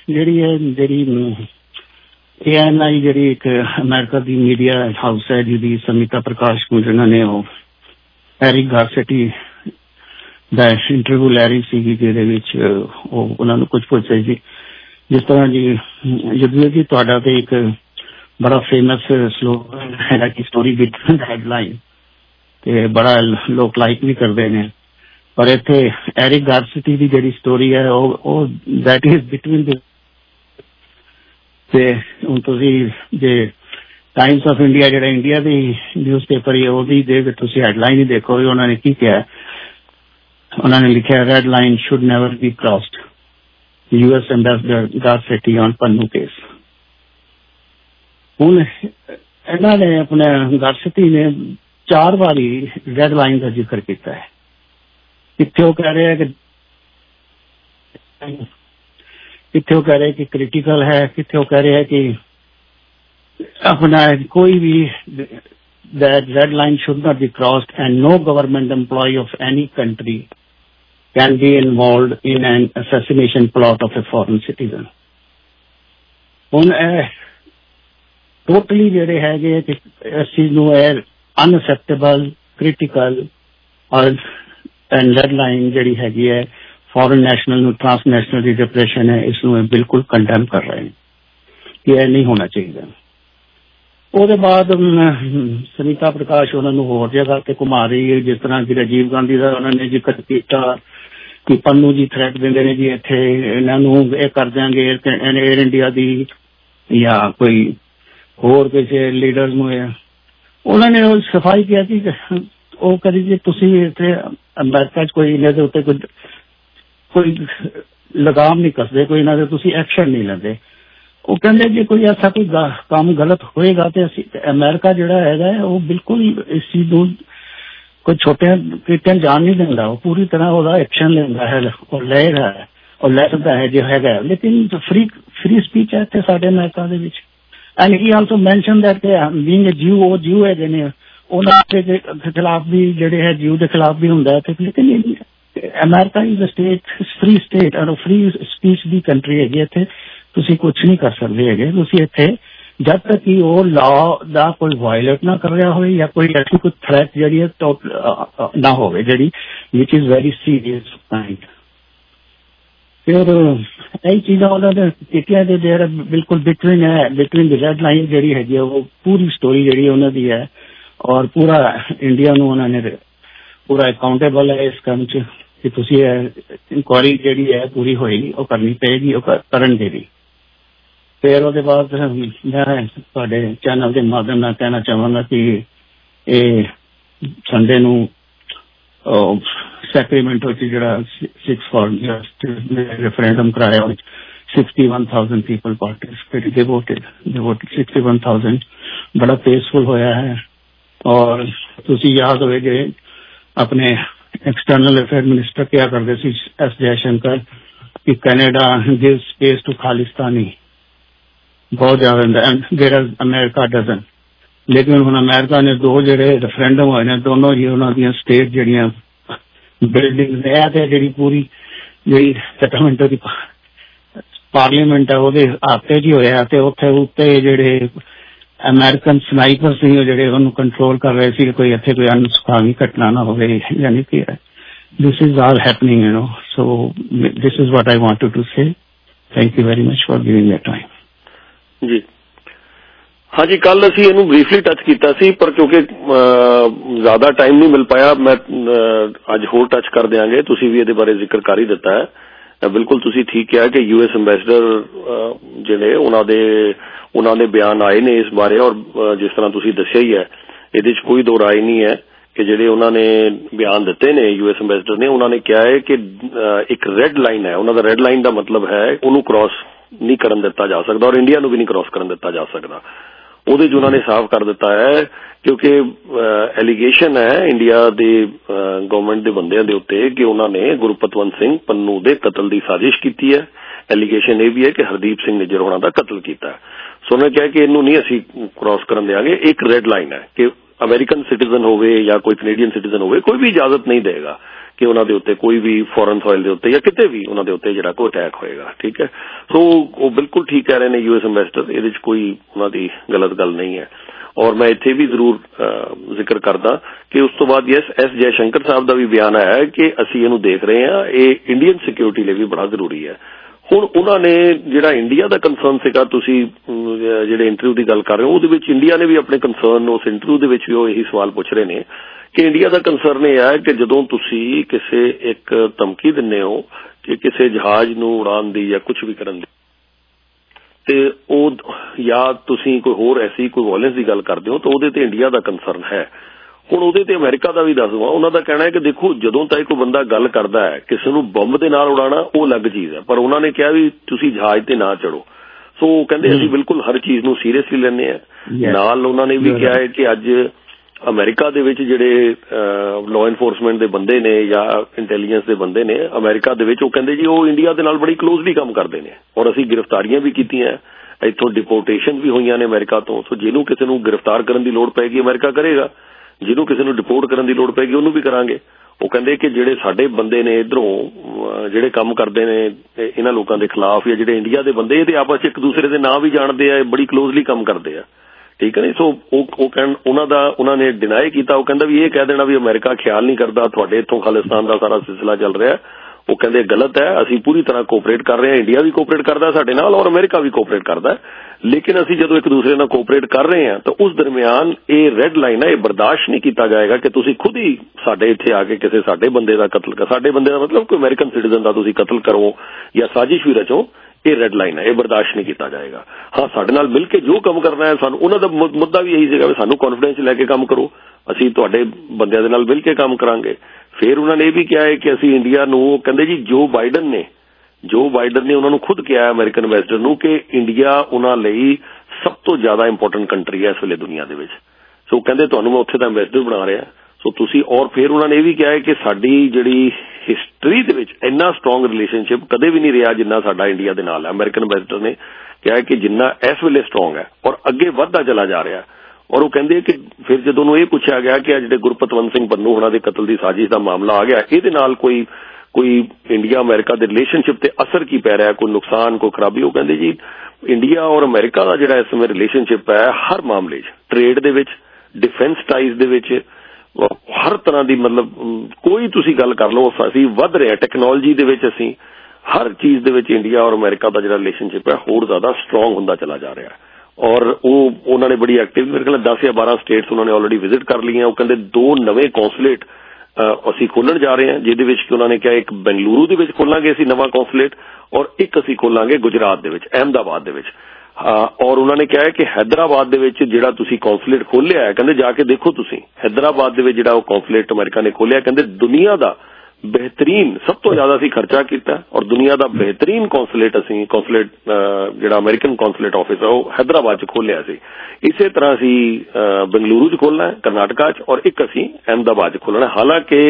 ANI ਜਿਹੜੀ ਇੱਕ ਅਮਰੀਕਾ ਦੀ ਮੀਡੀਆ ਹਾਊਸ ਹੈ ਜਿਹਦੀ ਸਮੀਤਾ ਪ੍ਰਕਾਸ਼ ਜਿਹਨਾਂ ਨੇ ਉਹ ਐਰਿਕ ਗਾਰਸੈਟੀ ਦਾ ਇੰਟਰਵਿਊ ਲੈ ਰਹੀ ਸੀਗੀ, ਜਿਹਦੇ ਵਿੱਚ ਉਹ ਉਹਨਾਂ ਨੂੰ ਕੁਝ ਪੁੱਛ ਰਹੀ ਸੀ, ਜਿਸ ਤਰ੍ਹਾਂ ਜੀ ਜਗਵੀਰ ਜੀ ਤੁਹਾਡਾ ਤੇ ਇੱਕ ਬੜਾ ਫੇਮਸ ਸਲੋਗਨ ਹੈਗਾ ਕਿ ਸਟੋਰੀ ਵਿਦ ਹੈਡਲਾਈਨ, ਤੇ ਬੜਾ ਲੋਕ ਲਾਈਕ ਵੀ ਕਰਦੇ ਨੇ, ਪਰ ਇੱਥੇ ਐਰਿਕ ਗਾਰਸੈਟੀ ਦੀ ਜਿਹੜੀ ਸਟੋਰੀ ਹੈ ਉਹ ਦੈਟ ਇਜ਼ ਬਿਟਵੀਨ ਦ, ਤੇ ਹੁਣ ਤੁਸੀਂ ਜੇ ਟਾਈਮਸ ਆਫ ਇੰਡੀਆ ਜਿਹੜਾ ਇੰਡੀਆ ਦੀ ਨਿਊਜ਼ ਪੇਪਰ ਹੈ ਉਹਦੀ ਦੇ ਤੁਸੀਂ ਹੈਡਲਾਈਨ ਹੀ ਦੇਖੋ, ਉਹਨਾਂ ਨੇ ਕੀ ਕਿਹਾ, ਉਹਨਾਂ ਨੇ ਲਿਖਿਆ red line should never be crossed, US ambassador Garcetti on Pannun case. ਹੁਣ ਇਹਨਾਂ ਨੇ ਆਪਣੇ ਗਾਰਸੈਟੀ ਨੇ 4 ਵਾਰੀ ਰੈਡ ਲਾਈਨ ਦਾ ਜ਼ਿਕਰ ਕੀਤਾ ਹੈ। ਕਿੱਥੇ ਉਹ ਕਹਿ ਰਹੇ ਕਿ ਕ੍ਰਿਟੀਕਲ ਹੈ, ਕਿੱਥੇ ਉਹ ਕਹਿ ਰਿਹਾ ਕਿ ਆਪਣਾ ਕੋਈ ਵੀ that red line should not be crossed and no government employee of any country can be involved in an assassination plot of a foreign citizen। ਹੁਣ ਟੋਟਲੀ ਜਿਹੜੇ ਹੈਗੇ ਕਿ ਇਸ ਚੀਜ਼ ਨੂੰ ਅਨਅਸੈਪਟੇਬਲ, ਕ੍ਰਿਟੀਕਲ ਔਰ ਰੈਡ ਲਾਈਨ ਜਿਹੜੀ ਹੈਗੀ ਹੈ ਫੋਰਨ ਨੈਸ਼ਨਲ ਨੂੰ ਟਰਾਂਸਨੈਸ਼ਨਲ ਦੀ ਡਿਪਰੈਸ਼ਨ ਹੈ, ਇਸ ਨੂੰ ਬਿਲਕੁਲ ਕੰਡੈਮ ਕਰ ਰਹੇ ਨੇ ਕਿ ਇਹ ਨਹੀਂ ਹੋਣਾ ਚਾਹੀਦਾ। ਉਹਦੇ ਬਾਅਦ ਸੁਨੀਤਾ ਪ੍ਰਕਾਸ਼ ਉਹਨਾਂ ਨੂੰ ਹੋਰ ਜਗ੍ਹਾ ਤੇ ਘੁਮਾ ਰਹੀ ਹੈ, ਜਿਸ ਤਰ੍ਹਾਂ ਕਿ ਰਾਜੀਵ ਗਾਂਧੀ ਦਾ ਉਹਨਾਂ ਨੇ ਜ਼ਿਕਰ ਕੀਤਾ ਕਿ ਪੰਨੂ ਜੀ ਥ੍ਰੈਟ ਦਿੰਦੇ ਨੇ ਜੀ ਇੱਥੇ ਇਹਨਾਂ ਨੂੰ ਇਹ ਕਰ ਦਿਆਂਗੇ ਏਅਰ ਇੰਡੀਆ ਦੀ ਜਾਂ ਕੋਈ ਹੋਰ ਕਿਸੇ ਲੀਡਰਸ ਨੂੰ ਉਹਨਾਂ ਨੇ ਉਹ ਸਫਾਈ ਕਿਹਾ ਕਿ ਉਹ ਕਰੀ ਜੇ ਤੁਸੀਂ ਇੱਥੇ ਅਮਰੀਕਾ 'ਚ ਕੋਈ ਇਹਨਾਂ ਦੇ ਉੱਤੇ ਕੋਈ ਲਗਾਮ ਨਹੀਂ ਕੱਸਦੇ, ਕੋਈ ਇਹਨਾਂ ਦੇ ਤੁਸੀਂ ਐਕਸ਼ਨ ਨਹੀਂ ਲੈਂਦੇ। ਉਹ ਕਹਿੰਦੇ ਜੇ ਕੋਈ ਐਸਾ ਕੋਈ ਕੰਮ ਗਲਤ ਹੋਏਗਾ ਤੇ ਅਸੀਂ ਅਮਰੀਕਾ ਜਿਹੜਾ ਹੈਗਾ ਉਹ ਬਿਲਕੁਲ ਇਸ ਚੀਜ਼ ਨੂੰ ਕੋਈ ਛੋਟੇ ਕੀਤੇ ਜਾਣ ਨਹੀਂ ਦਿੰਦਾ, ਉਹ ਪੂਰੀ ਤਰ੍ਹਾਂ ਉਹਦਾ ਐਕਸ਼ਨ ਲੈਂਦਾ ਹੈ ਔਰ ਲੈ ਰਿਹਾ ਹੈ ਔਰ ਲੈ ਸਕਦਾ ਹੈ ਜੋ ਹੈਗਾ। ਲੇਕਿਨ ਫ੍ਰੀ ਸਪੀਚ ਹੈ ਇੱਥੇ ਸਾਡੇ ਅਮਰੀਕਾ ਦੇ ਵਿੱਚ। And he also mention that being a Jew, ਉਹ ਜਿਊ ਹੈਗੇ ਨੇ, ਉਹਨਾਂ ਦੇ ਖਿਲਾਫ ਵੀ ਜਿਹੜੇ ਹੈ ਜਿਊ ਦੇ ਖਿਲਾਫ ਵੀ ਹੁੰਦਾ ਹੈ। ਲੇਕਿਨ America is a state, free state ਔਰ ਫ੍ਰੀ ਸਪੀਚ ਦੀ ਕੰਟਰੀ ਹੈਗੀ। ਇੱਥੇ ਤੁਸੀਂ ਕੁਛ ਨਹੀਂ ਕਰ ਸਕਦੇ ਹੈਗੇ। ਤੁਸੀਂ ਇੱਥੇ ਜਦ ਤੱਕ ਕਿ ਉਹ ਲਾਅ ਦਾ ਕੋਈ ਵਾਇਲੇਟ ਨਾ ਕਰ ਰਿਹਾ ਹੋਵੇ ਜਾਂ ਕੋਈ ਐਸੀ ਕੋਈ ਥ੍ਰੈਟ ਜਿਹੜੀ ਹੈ ਨਾ ਹੋਵੇ ਜਿਹੜੀ ਵਿਚ ਇਜ਼ ਵੈਰੀ ਸੀਰੀਅਸ ਕਾਈਂਡ। ਫਿਰ ਇਹ ਚੀਜ਼ਾਂ ਉਹਨਾਂ ਨੇ ਕੀਤੀਆਂ ਤੇ ਜਿਹੜਾ ਬਿਲਕੁਲ ਬਿਟਵੀਨ ਦੀ ਰੈਡ ਲਾਈਨ ਜਿਹੜੀ ਹੈਗੀ ਆ ਉਹ ਪੂਰੀ ਸਟੋਰੀ ਜਿਹੜੀ ਉਹਨਾਂ ਦੀ ਹੈ ਔਰ ਪੂਰਾ ਇੰਡੀਆ ਨੂੰ ਉਹਨਾਂ ਨੇ ਪੂਰਾ ਅਕਾਊਂਟੇਬਲ ਹੈ ਇਸ ਕੰਮ 'ਚ ਕਿ ਤੁਸੀਂ ਇਨਕੁਆਇਰੀ ਜਿਹੜੀ ਹੈ ਪੂਰੀ ਹੋਏਗੀ, ਉਹ ਕਰਨੀ ਪਏਗੀ, ਉਹ ਕਰਨਗੇ ਵੀ। ਫਿਰ ਉਹਦੇ ਬਾਅਦ ਮੈਂ ਤੁਹਾਡੇ ਚੈਨਲ ਦੇ ਮਾਧਿਅਮ ਨਾਲ ਕਹਿਣਾ ਚਾਹਾਂਗਾ ਕਿ ਇਹ ਸੰਡੇ ਨੂੰ ਸੈਕਰੇਮੈਂਟੋ 'ਚ ਜਿਹੜਾ 6 ਫॉर ਰੈਫਰੈਂਡਮ ਕਰਾਇਆ ਉਹਦੇ 61,000 ਪੀਪਲ ਪਾਰਟਿਸਿਪੇਟਡ, ਦੇ ਵੋਟਡ 61,000। ਬੜਾ ਪੀਸਫੁਲ ਹੋਇਆ ਹੈ। ਔਰ ਤੁਸੀਂ ਯਾਦ ਹੋਵੇ ਕਿ ਆਪਣੇ एक्सटर्नल अफेयर मिनिस्टर क्या करते थे एस जयशंकर कि Canada give space to Khalistani बहुत ज्यादा जेड़ा अमेरिका डजन। लेकिन हुण अमेरिका ने दो जेड़े रेफरेंडम होए ने दोनों ही उन्हां दी स्टेट जेड़ियां बिल्डिंग है ते जेड़ी पूरी जेड़ी सेटलमेंट दी पार्लीमेंट है ओदे हाथे जी होया ते उत्थे उत्ते जेड़े अमेरिकन स्नाइपर ਸੀ ਜਿਹੜੇ ਉਹਨੂੰ ਕੰਟਰੋਲ ਕਰ ਰਹੇ ਸੀ ਕੋਈ ਇੱਥੇ ਕੋਈ ਅਨਸੁਖਾਵੀ ਘਟਨਾ ਨਾ ਹੋਵੇ। ਯਾਨੀ ਕਿ this is all happening, you know, so this is what I wanted to say. Thank you very much for giving your time. ਜੀ ਹਾਂਜੀ, ਕੱਲ ਅਸੀਂ ਇਹਨੂੰ ਬਰੀਫਲੀ ਟੱਚ ਕੀਤਾ ਸੀ ਪਰ ਕਿਉਂਕਿ ਜ਼ਿਆਦਾ ਟਾਈਮ ਨਹੀਂ ਮਿਲ ਪਾਇਆ, ਮੈਂ ਅੱਜ ਹੋਰ ਟੱਚ ਕਰ ਦਿਆਂਗੇ। ਤੁਸੀਂ ਵੀ ਇਹਦੇ ਬਾਰੇ ਜ਼ਿਕਰ ਕਰ ਹੀ ਦਿੱਤਾ ਹੈ। ਬਿਲਕੁਲ ਤੁਸੀਂ ਠੀਕ ਕਿਹਾ ਕਿ US ਐਂਬੈਸਡਰ ਜਿਹੜੇ ਉਹਨਾਂ ਦੇ ਬਿਆਨ ਆਏ ਨੇ ਇਸ ਬਾਰੇ ਔਰ ਜਿਸ ਤਰ੍ਹਾਂ ਤੁਸੀਂ ਦੱਸਿਆ ਹੀ ਹੈ ਇਹਦੇ 'ਚ ਕੋਈ ਦੋ ਰਾਏ ਨਹੀਂ ਹੈ ਕਿ ਜਿਹੜੇ ਉਹਨਾਂ ਨੇ ਬਿਆਨ ਦਿੱਤੇ ਨੇ US ਐਂਬੈਸਡਰ ਨੇ, ਉਹਨਾਂ ਨੇ ਕਿਹਾ ਹੈ ਕਿ ਇੱਕ ਰੈੱਡ ਲਾਈਨ ਹੈ। ਉਹਨਾਂ ਦਾ ਰੈੱਡ ਲਾਈਨ ਦਾ ਮਤਲਬ ਹੈ ਉਹਨੂੰ ਕ੍ਰਾਸ ਨਹੀਂ ਕਰਨ ਦਿੱਤਾ ਜਾ ਸਕਦਾ ਔਰ ਇੰਡੀਆ ਨੂੰ ਵੀ ਨਹੀਂ ਕ੍ਰਾਸ ਕਰਨ ਦਿੱਤਾ ਜਾ ਸਕਦਾ। ਉਹਦੇ 'ਚ ਉਹਨਾਂ ਨੇ ਸਾਫ਼ ਕਰ ਦਿੱਤਾ ਹੈ ਕਿਉਂਕਿ ਐਲੀਗੇਸ਼ਨ ਹੈ ਇੰਡੀਆ ਦੇ ਗਵਰਨਮੈਂਟ ਦੇ ਬੰਦਿਆਂ ਦੇ ਉੱਤੇ ਕਿ ਉਹਨਾਂ ਨੇ ਗੁਰਪਤਵੰਤ ਸਿੰਘ ਪੰਨੂ ਦੇ ਕਤਲ ਦੀ ਸਾਜ਼ਿਸ਼ ਕੀਤੀ ਹੈ। ਐਲੀਗੇਸ਼ਨ ਇਹ ਵੀ ਹੈ ਕਿ ਹਰਦੀਪ ਸਿੰਘ ਨਿੱਜਰ ਹੋਣਾ ਦਾ ਕਤਲ ਕੀਤਾ। ਸੋ ਉਹਨੇ ਕਿਹਾ ਕਿ ਇਹਨੂੰ ਨਹੀਂ ਅਸੀਂ ਕ੍ਰਾਸ ਕਰਨ ਦਿਆਂਗੇ। ਇੱਕ ਰੈੱਡ ਲਾਈਨ ਹੈ ਕਿ ਅਮਰੀਕਨ ਸਿਟੀਜ਼ਨ ਹੋਵੇ ਜਾਂ ਕੋਈ ਕੈਨੇਡੀਅਨ ਸਿਟੀਜ਼ਨ ਹੋਵੇ, ਕੋਈ ਵੀ ਇਜਾਜ਼ਤ ਨਹੀਂ ਦੇਗਾ ਕਿ ਉਹਨਾਂ ਦੇ ਉੱਤੇ ਕੋਈ ਵੀ ਫੋਰਨ ਸੋਇਲ ਦੇ ਉੱਤੇ ਜਾਂ ਕਿਤੇ ਵੀ ਉਹਨਾਂ ਦੇ ਉੱਤੇ ਜਿਹੜਾ ਕੋਈ ਅਟੈਕ ਹੋਏਗਾ। ਠੀਕ ਹੈ, ਸੋ ਉਹ ਬਿਲਕੁਲ ਠੀਕ ਕਹਿ ਰਹੇ ਨੇ US ਐਂਬੈਸਡਰ, ਇਹਦੇ 'ਚ ਕੋਈ ਉਹਨਾਂ ਦੀ ਗਲਤ ਗੱਲ ਨਹੀਂ ਹੈ। ਔਰ ਮੈਂ ਇੱਥੇ ਵੀ ਜ਼ਰੂਰ ਜ਼ਿਕਰ ਕਰਦਾ ਕਿ ਉਸ ਤੋਂ ਬਾਅਦ ਐਸ ਜੈਸ਼ੰਕਰ ਸਾਹਿਬ ਦਾ ਵੀ ਬਿਆਨ ਆਇਆ ਹੈ ਕਿ ਅਸੀਂ ਇਹਨੂੰ ਦੇਖ ਰਹੇ ਹਾਂ, ਇਹ ਇੰਡੀਅਨ ਸਿਕਿਉਰਿਟੀ ਲਈ ਵੀ ਬੜਾ ਜ਼ਰੂਰੀ ਹੈ। ਹੁਣ ਉਹਨਾਂ ਨੇ ਜਿਹੜਾ ਇੰਡੀਆ ਦਾ ਕੰਸਰਨ ਸੀਗਾ, ਤੁਸੀਂ ਜਿਹੜੇ ਇੰਟਰਵਿਊ ਦੀ ਗੱਲ ਕਰ ਰਹੇ ਹੋ ਉਹਦੇ ਵਿੱਚ ਇੰਡੀਆ ਨੇ ਵੀ ਆਪਣੇ ਕੰਸਰਨ ਉਸ ਇੰਟਰਵਿਊ ਦੇ ਵਿੱਚ ਵੀ ਉਹ ਇਹੀ ਸਵਾਲ ਪੁੱਛ ਰਹੇ ਨੇ ਕਿ ਇੰਡੀਆ ਦਾ ਕੰਸਰਨ ਇਹ ਹੈ ਕਿ ਜਦੋਂ ਤੁਸੀਂ ਕਿਸੇ ਇੱਕ ਧਮਕੀ ਦਿੰਦੇ ਹੋ ਕਿ ਕਿਸੇ ਜਹਾਜ਼ ਨੂੰ ਉਡਾਉਣ ਦੀ ਜਾਂ ਕੁਝ ਵੀ ਕਰਨ ਦੀ ਤੇ ਉਹ ਜਾਂ ਤੁਸੀਂ ਕੋਈ ਹੋਰ ਐਸੀ ਕੋਈ ਵਾਇਲੈਂਸ ਦੀ ਗੱਲ ਕਰਦੇ ਹੋ ਤਾਂ ਉਹਦੇ ਤੇ ਇੰਡੀਆ ਦਾ ਕੰਸਰਨ ਹੈ। ਹੁਣ ਉਹਦੇ ਤੇ ਅਮਰੀਕਾ ਦਾ ਵੀ ਦੱਸ ਦਵਾਂ, ਉਹਨਾਂ ਦਾ ਕਹਿਣਾ ਹੈ ਕਿ ਦੇਖੋ ਜਦੋਂ ਤਾਈਂ ਕੋਈ ਬੰਦਾ ਗੱਲ ਕਰਦਾ ਹੈ ਕਿਸੇ ਨੂੰ ਬੰਬ ਦੇ ਨਾਲ ਉਡਾਉਣਾ ਉਹ ਅਲੱਗ ਚੀਜ਼ ਹੈ, ਪਰ ਉਹਨਾਂ ਨੇ ਕਿਹਾ ਵੀ ਤੁਸੀਂ ਜਹਾਜ਼ ਤੇ ਨਾ ਚੜੋ। ਸੋ ਉਹ ਕਹਿੰਦੇ ਅਸੀਂ ਬਿਲਕੁਲ ਹਰ ਚੀਜ਼ ਨੂੰ ਸੀਰੀਅਸਲੀ ਲੈਂਦੇ ਹਾਂ। ਨਾਲ ਉਹਨਾਂ ਨੇ ਵੀ ਕਿਹਾ ਹੈ ਕਿ ਅੱਜ ਅਮਰੀਕਾ ਦੇ ਵਿੱਚ ਜਿਹੜੇ ਲਾਅ ਇਨਫੋਰਸਮੈਂਟ ਦੇ ਬੰਦੇ ਨੇ ਜਾਂ ਇੰਟੈਲੀਜੈਂਸ ਦੇ ਬੰਦੇ ਨੇ ਅਮਰੀਕਾ ਦੇ ਵਿੱਚ, ਉਹ ਕਹਿੰਦੇ ਜੀ ਉਹ ਇੰਡੀਆ ਦੇ ਨਾਲ ਬੜੀ ਕਲੋਜ਼ਲੀ ਕੰਮ ਕਰਦੇ ਨੇ ਔਰ ਅਸੀਂ ਗ੍ਰਿਫਤਾਰੀਆਂ ਵੀ ਕੀਤੀਆਂ, ਇੱਥੋਂ ਡਿਪੋਰਟੇਸ਼ਨ ਵੀ ਹੋਈਆਂ ਨੇ ਅਮਰੀਕਾ ਤੋਂ। ਸੋ ਜਿਹਨੂੰ ਕਿਸੇ ਨੂੰ ਗ੍ਰਿਫਤਾਰ ਕਰਨ ਦੀ ਲੋੜ ਪਏਗੀ ਅਮਰੀਕਾ ਕਰੇਗਾ, ਜਿਹਨੂੰ ਕਿਸੇ ਨੂੰ ਡਿਪੋਰਟ ਕਰਨ ਦੀ ਲੋੜ ਪਏਗੀ ਉਹਨੂੰ ਵੀ ਕਰਾਂਗੇ। ਉਹ ਕਹਿੰਦੇ ਕਿ ਜਿਹੜੇ ਸਾਡੇ ਬੰਦੇ ਨੇ ਇੱਧਰੋਂ ਜਿਹੜੇ ਕੰਮ ਕਰਦੇ ਨੇ ਇਹਨਾਂ ਲੋਕਾਂ ਦੇ ਖਿਲਾਫ ਜਾਂ ਜਿਹੜੇ ਇੰਡੀਆ ਦੇ ਬੰਦੇ ਇਹਦੇ ਆਪਸ 'ਚ ਇੱਕ ਦੂਸਰੇ ਦੇ ਨਾਂ ਵੀ ਜਾਣਦੇ ਆ, ਬੜੀ ਕਲੋਜ਼ਲੀ ਕੰਮ ਕਰਦੇ ਆ। ਠੀਕ ਹੈ ਨੀ। ਸੋ ਉਹਨਾਂ ਨੇ ਡਿਨਾਈ ਕੀਤਾ। ਉਹ ਕਹਿੰਦਾ ਵੀ ਇਹ ਕਹਿ ਦੇਣਾ ਵੀ ਅਮਰੀਕਾ ਖਿਆਲ ਨਹੀਂ ਕਰਦਾ ਤੁਹਾਡੇ ਇੱਥੋਂ ਖਾਲਿਸਤਾਨ ਦਾ ਸਾਰਾ ਸਿਲਸਿਲਾ ਚੱਲ ਰਿਹਾ, ਉਹ ਕਹਿੰਦੇ ਗਲਤ ਹੈ। ਅਸੀਂ ਪੂਰੀ ਤਰ੍ਹਾਂ ਕੋਆਪਰੇਟ ਕਰ ਰਹੇ ਹਾਂ, ਇੰਡੀਆ ਵੀ ਕੋਆਪਰੇਟ ਕਰਦਾ ਸਾਡੇ ਨਾਲ ਔਰ ਅਮਰੀਕਾ ਵੀ ਕੋਆਪਰੇਟ ਕਰਦਾ, ਲੇਕਿਨ ਅਸੀਂ ਜਦੋਂ ਇੱਕ ਦੂਸਰੇ ਨਾਲ ਕੋਆਪਰੇਟ ਕਰ ਰਹੇ ਹਾਂ ਤਾਂ ਉਸ ਦਰਮਿਆਨ ਇਹ ਰੈੱਡ ਲਾਈਨ ਹੈ, ਇਹ ਬਰਦਾਸ਼ਤ ਨਹੀਂ ਕੀਤਾ ਜਾਏਗਾ ਕਿ ਤੁਸੀਂ ਖੁਦ ਹੀ ਸਾਡੇ ਇੱਥੇ ਆ ਕੇ ਕਿਸੇ ਸਾਡੇ ਬੰਦੇ ਦਾ ਕਤਲ ਕਰ, ਸਾਡੇ ਬੰਦੇ ਦਾ ਮਤਲਬ ਕੋਈ ਅਮਰੀਕਨ ਸਿਟੀਜ਼ਨ ਦਾ ਤੁਸੀਂ ਕਤਲ ਕਰੋ ਜਾਂ ਸਾਜ਼ਿਸ਼ ਵੀ ਰਚੋ, ਇਹ ਰੈੱਡ ਲਾਈਨ ਹੈ, ਇਹ ਬਰਦਾਸ਼ਤ ਨਹੀਂ ਕੀਤਾ ਜਾਏਗਾ। ਹਾਂ, ਸਾਡੇ ਨਾਲ ਮਿਲ ਕੇ ਜੋ ਕੰਮ ਕਰਨਾ ਹੈ ਸਾਨੂੰ, ਉਹਨਾਂ ਦਾ ਮੁੱਦਾ ਵੀ ਇਹੀ ਸੀਗਾ ਵੀ ਸਾਨੂੰ ਕੌਨਫੀਡੈਂਸ ਲੈ ਕੇ ਕੰਮ ਕਰੋ, ਅਸੀਂ ਤੁਹਾਡੇ ਬੰਦਿਆਂ ਦੇ ਨਾਲ ਮਿਲ ਕੇ ਕੰਮ ਕਰਾਂਗੇ। ਫਿਰ ਉਹਨਾਂ ਨੇ ਇਹ ਵੀ ਕਿਹਾ ਹੈ ਕਿ ਅਸੀਂ ਇੰਡੀਆ ਨੂੰ, ਕਹਿੰਦੇ ਜੀ ਜੋ ਬਾਈਡਨ ਨੇ ਉਹਨਾਂ ਨੂੰ ਖੁਦ ਕਿਹਾ ਅਮਰੀਕਨ ਐਂਬੈਸਡਰ ਨੂੰ ਕਿ ਇੰਡੀਆ ਉਹਨਾਂ ਲਈ ਸਭ ਤੋਂ ਜ਼ਿਆਦਾ ਇੰਪੋਰਟੈਂਟ ਕੰਟਰੀ ਹੈ ਇਸ ਵੇਲੇ ਦੁਨੀਆ ਦੇ ਵਿੱਚ। ਸੋ ਕਹਿੰਦੇ ਤੁਹਾਨੂੰ ਮੈਂ ਉੱਥੇ ਦਾ ਐਂਬੈਸਡਰ ਬਣਾ ਰਿਹਾ। ਸੋ ਤੁਸੀਂ, ਔਰ ਫਿਰ ਉਹਨਾਂ ਨੇ ਇਹ ਵੀ ਕਿਹਾ ਹੈ ਕਿ ਸਾਡੀ ਜਿਹੜੀ ਹਿਸਟਰੀ ਦੇ ਵਿੱਚ ਇੰਨਾ ਸਟਰੋਂਗ ਰਿਲੇਸ਼ਨਸ਼ਿਪ ਕਦੇ ਵੀ ਨਹੀਂ ਰਿਹਾ ਜਿੰਨਾ ਸਾਡਾ ਇੰਡੀਆ ਦੇ ਨਾਲ ਹੈ। ਅਮਰੀਕਨ ਐਂਬੈਸਡਰ ਨੇ ਕਿਹਾ ਕਿ ਜਿੰਨਾ ਇਸ ਵੇਲੇ ਸਟਰੋਂਗ ਹੈ ਔਰ ਅੱਗੇ ਵੱਧਦਾ ਚਲਾ ਜਾ ਰਿਹਾ। ਔਰ ਉਹ ਕਹਿੰਦੇ ਕਿ ਫਿਰ ਜਦੋਂ ਉਹਨੂੰ ਇਹ ਪੁੱਛਿਆ ਗਿਆ ਕਿ ਜਿਹੜੇ ਗੁਰਪਤਵੰਤ ਸਿੰਘ ਪੰਨੂ ਹੋਣਾ ਦੇ ਕਤਲ ਦੀ ਸਾਜ਼ਿਸ਼ ਦਾ ਮਾਮਲਾ ਆ ਗਿਆ, ਇਹਦੇ ਨਾਲ ਕੋਈ ਇੰਡੀਆ ਅਮਰੀਕਾ ਦੇ ਰਿਲੇਸ਼ਨਸ਼ਿਪ ਤੇ ਅਸਰ ਕੀ ਪੈ ਰਿਹਾ, ਕੋਈ ਨੁਕਸਾਨ, ਕੋਈ ਖਰਾਬੀ? ਉਹ ਕਹਿੰਦੇ ਜੀ ਇੰਡੀਆ ਔਰ ਅਮਰੀਕਾ ਦਾ ਜਿਹੜਾ ਇਸ ਸਮੇਂ ਰਿਲੇਸ਼ਨਸ਼ਿਪ ਹੈ ਹਰ ਮਾਮਲੇ 'ਚ, ਟ੍ਰੇਡ ਦੇ ਵਿੱਚ, ਡਿਫੈਂਸ ਟਾਈਜ਼ ਦੇ ਵਿੱਚ, ਹਰ ਤਰ੍ਹਾਂ ਦੀ, ਮਤਲਬ ਕੋਈ ਤੁਸੀਂ ਗੱਲ ਕਰ ਲਓ, ਅਸੀਂ ਵੱਧ ਰਹੇ ਹਾਂ ਟੈਕਨੋਲੋਜੀ ਦੇ ਵਿੱਚ, ਅਸੀਂ ਹਰ ਚੀਜ਼ ਦੇ ਵਿੱਚ ਇੰਡੀਆ ਔਰ ਅਮਰੀਕਾ ਦਾ ਜਿਹੜਾ ਰਿਲੇਸ਼ਨਸ਼ਿਪ ਹੈ ਹੋਰ ਜ਼ਿਆਦਾ ਸਟਰੋਂਗ ਹੁੰਦਾ ਚਲਾ ਜਾ ਰਿਹਾ। ਔਰ ਉਹਨਾਂ ਨੇ ਬੜੀ ਐਕਟਿਵ, ਮੇਰੇ ਖਿਆਲ 10 ਜਾਂ 12 ਸਟੇਟਸ ਉਹਨਾਂ ਨੇ ਆਲਰੇਡੀ ਵਿਜ਼ਿਟ ਕਰ ਲਈਆਂ। ਉਹ ਕਹਿੰਦੇ 2 ਨਵੇਂ ਕੌਂਸੂਲੇਟ ਅਸੀਂ ਖੋਲਣ ਜਾ ਰਹੇ ਹਾਂ, ਜਿਹਦੇ ਵਿੱਚ ਉਹਨਾਂ ਨੇ ਕਿਹਾ ਇੱਕ ਬੈਂਗਲੁਰੂ ਦੇ ਵਿੱਚ ਖੋਲਾਂਗੇ ਅਸੀਂ ਨਵਾਂ ਕੌਂਸੂਲੇਟ, ਔਰ ਇੱਕ ਅਸੀਂ ਖੋਲਾਂਗੇ ਗੁਜਰਾਤ ਦੇ ਵਿੱਚ, ਅਹਿਮਦਾਬਾਦ ਦੇ ਵਿੱਚ। ਔਰ ਉਹਨਾਂ ਨੇ ਕਿਹਾ ਕਿ ਹੈਦਰਾਬਾਦ ਦੇ ਵਿੱਚ ਜਿਹੜਾ ਤੁਸੀਂ ਕੌਂਸੂਲੇਟ ਖੋਲਿਆ ਹੈ, ਕਹਿੰਦੇ ਜਾ ਕੇ ਦੇਖੋ ਤੁਸੀਂ, ਹੈਦਰਾਬਾਦ ਦੇ ਵਿੱਚ ਜਿਹੜਾ ਉਹ ਕੌਂਸੂਲੇਟ ਅਮਰੀਕਾ ਨੇ ਖੋਲਿਆ, ਕਹਿੰਦੇ ਦੁਨੀਆ ਦਾ ਬਿਹਤਰੀਨ, ਸਭ ਤੋਂ ਜ਼ਿਆਦਾ ਅਸੀਂ ਖਰਚਾ ਕੀਤਾ ਔਰ ਦੁਨੀਆ ਦਾ ਬਿਹਤਰੀਨ ਕੌਂਸੂਲੇਟ ਜਿਹੜਾ ਅਮਰੀਕਨ ਕੌਂਸੂਲੇਟ ਆਫਿਸ ਆ ਉਹ ਹੈਦਰਾਬਾਦ 'ਚ ਖੋਲਿਆ ਸੀ। ਇਸੇ ਤਰ੍ਹਾਂ ਅਸੀਂ ਬੈਂਗਲੁਰੂ 'ਚ ਖੋਲਣਾ ਹੈ, ਕਰਨਾਟਕਾ 'ਚ, ਔਰ ਇੱਕ ਅਸੀਂ ਅਹਿਮਦਾਬਾਦ 'ਚ ਖੋਲਣਾ। ਹਾਲਾਂਕਿ